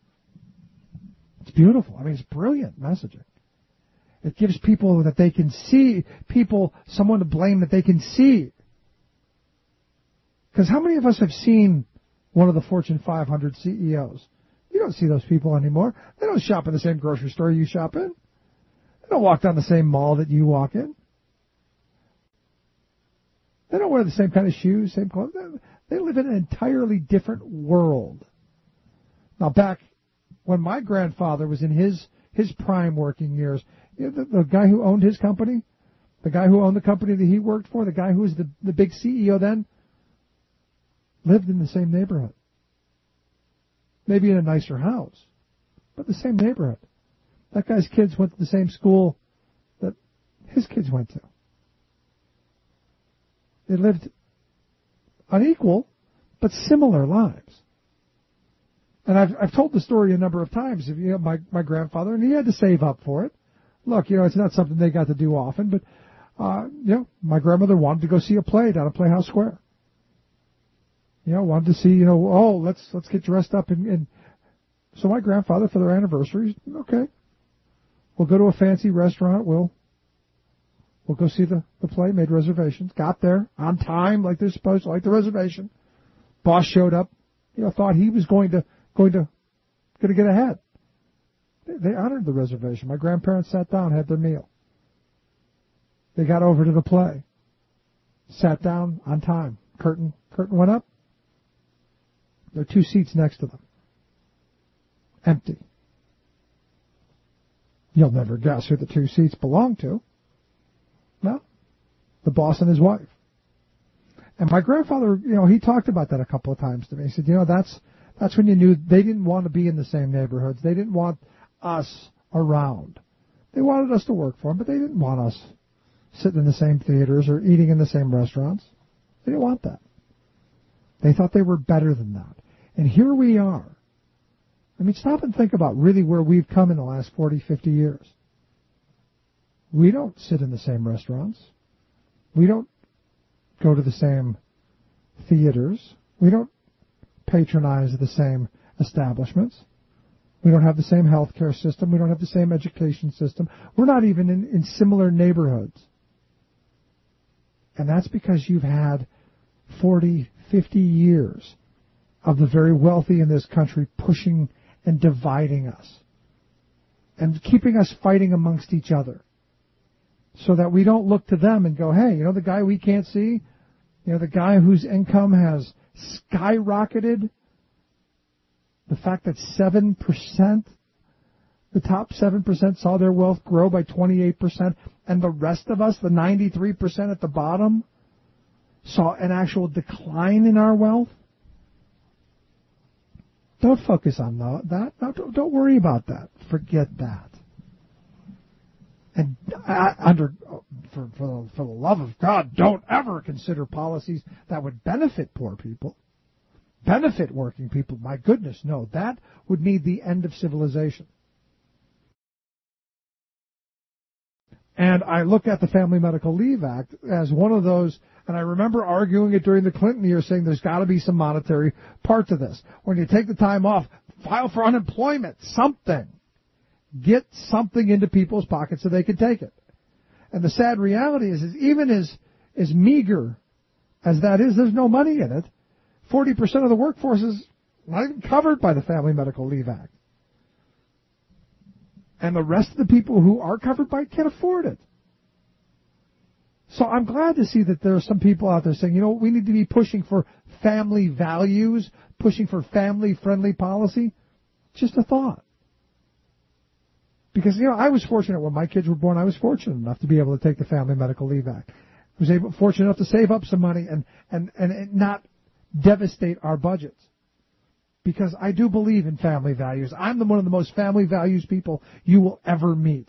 It's beautiful. I mean, it's brilliant messaging. It gives people that they can see, someone to blame that they can see. Because how many of us have seen one of the Fortune 500 CEOs? You don't see those people anymore. They don't shop in the same grocery store you shop in. They don't walk down the same mall that you walk in. They don't wear the same kind of shoes, same clothes. They live in an entirely different world. Now, back when my grandfather was in his prime working years, the guy who owned his company, the guy who owned the company that he worked for, the guy who was the big CEO then, lived in the same neighborhood. Maybe in a nicer house, but the same neighborhood. That guy's kids went to the same school that his kids went to. They lived unequal, but similar lives. And I've told the story a number of times. My grandfather, and he had to save up for it. Look, it's not something they got to do often, but my grandmother wanted to go see a play down at Playhouse Square. Wanted to see, let's get dressed up and so my grandfather, for their anniversary, okay, we'll go to a fancy restaurant. We'll go see the play. Made reservations. Got there on time, like they're supposed to, like the reservation. Boss showed up. Thought he was going to get ahead. They honored the reservation. My grandparents sat down, had their meal. They got over to the play. Sat down on time. Curtain went up. There are 2 seats next to them. Empty. You'll never guess who the 2 seats belong to. No, the boss and his wife. And my grandfather, he talked about that a couple of times to me. He said, That's when you knew they didn't want to be in the same neighborhoods. They didn't want us around. They wanted us to work for them, but they didn't want us sitting in the same theaters or eating in the same restaurants. They didn't want that. They thought they were better than that. And here we are. I mean, stop and think about really where we've come in the last 40, 50 years. We don't sit in the same restaurants. We don't go to the same theaters. We don't patronize the same establishments. We don't have the same healthcare system. We don't have the same education system. We're not even in similar neighborhoods. And that's because you've had 40, 50 years of the very wealthy in this country pushing and dividing us and keeping us fighting amongst each other so that we don't look to them and go, hey, you know the guy we can't see? You know, the guy whose income has skyrocketed? The fact that 7%, the top 7% saw their wealth grow by 28%, and the rest of us, the 93% at the bottom, saw an actual decline in our wealth? Don't focus on that. No, don't worry about that. Forget that. And for the love of God, don't ever consider policies that would benefit poor people, benefit working people. My goodness, no. That would mean the end of civilization. And I look at the Family Medical Leave Act as one of those, and I remember arguing it during the Clinton years, saying there's got to be some monetary part to this. When you take the time off, file for unemployment, something. Get something into people's pockets so they can take it. And the sad reality is even as meager as that is, there's no money in it. 40% of the workforce is not even covered by the Family Medical Leave Act. And the rest of the people who are covered by it can't afford it. So I'm glad to see that there are some people out there saying, you know, we need to be pushing for family values, pushing for family-friendly policy. Just a thought. Because, you know, I was fortunate when my kids were born. I was fortunate enough to be able to take the Family Medical Leave Act. I was fortunate enough to save up some money and not devastate our budgets. Because I do believe in family values. I'm one of the most family values people you will ever meet.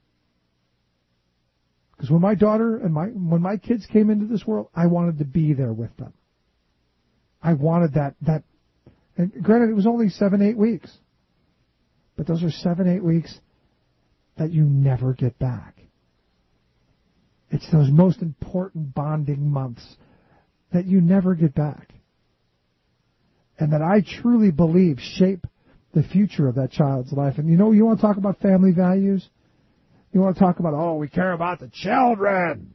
Because when my daughter and when my kids came into this world, I wanted to be there with them. I wanted that. And granted, it was only 7-8 weeks. But those are 7-8 weeks that you never get back. It's those most important bonding months that you never get back. And that I truly believe shape the future of that child's life. And you know, you want to talk about family values? You want to talk about, oh, we care about the children.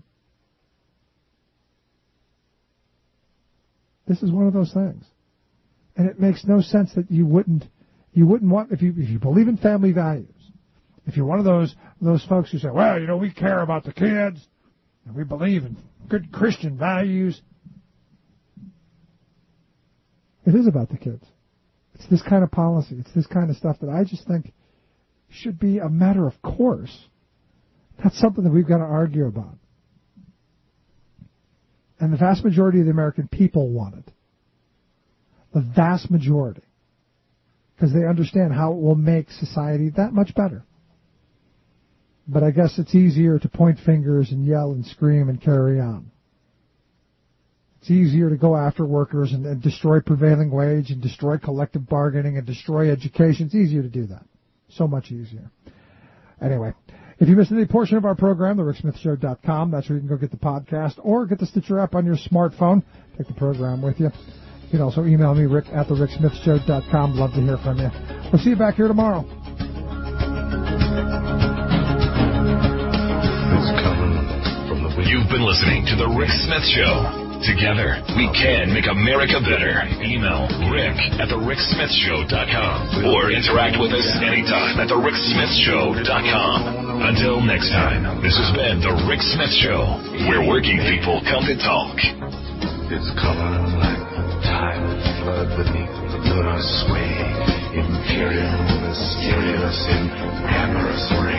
This is one of those things. And it makes no sense that you wouldn't want, if you believe in family values, if you're one of those folks who say, well, you know, we care about the kids, and we believe in good Christian values. It is about the kids. It's this kind of policy. It's this kind of stuff that I just think should be a matter of course. That's something that we've got to argue about. And the vast majority of the American people want it. The vast majority. Because they understand how it will make society that much better. But I guess it's easier to point fingers and yell and scream and carry on. It's easier to go after workers and destroy prevailing wage and destroy collective bargaining and destroy education. It's easier to do that. So much easier. Anyway, if you missed any portion of our program, thericksmithshow.com, that's where you can go get the podcast or get the Stitcher app on your smartphone. Take the program with you. You can also email me, rick@thericksmithshow.com. Love to hear from you. We'll see you back here tomorrow. You've been listening to The Rick Smith Show. Together, we can make America better. Email rick@thericksmithshow.com or interact with us anytime at thericksmithshow.com. Until next time, this has been The Rick Smith Show, where working people come to talk. It's coming like the tidal flood beneath the lunar sway, imperial, mysterious, in amorous ray.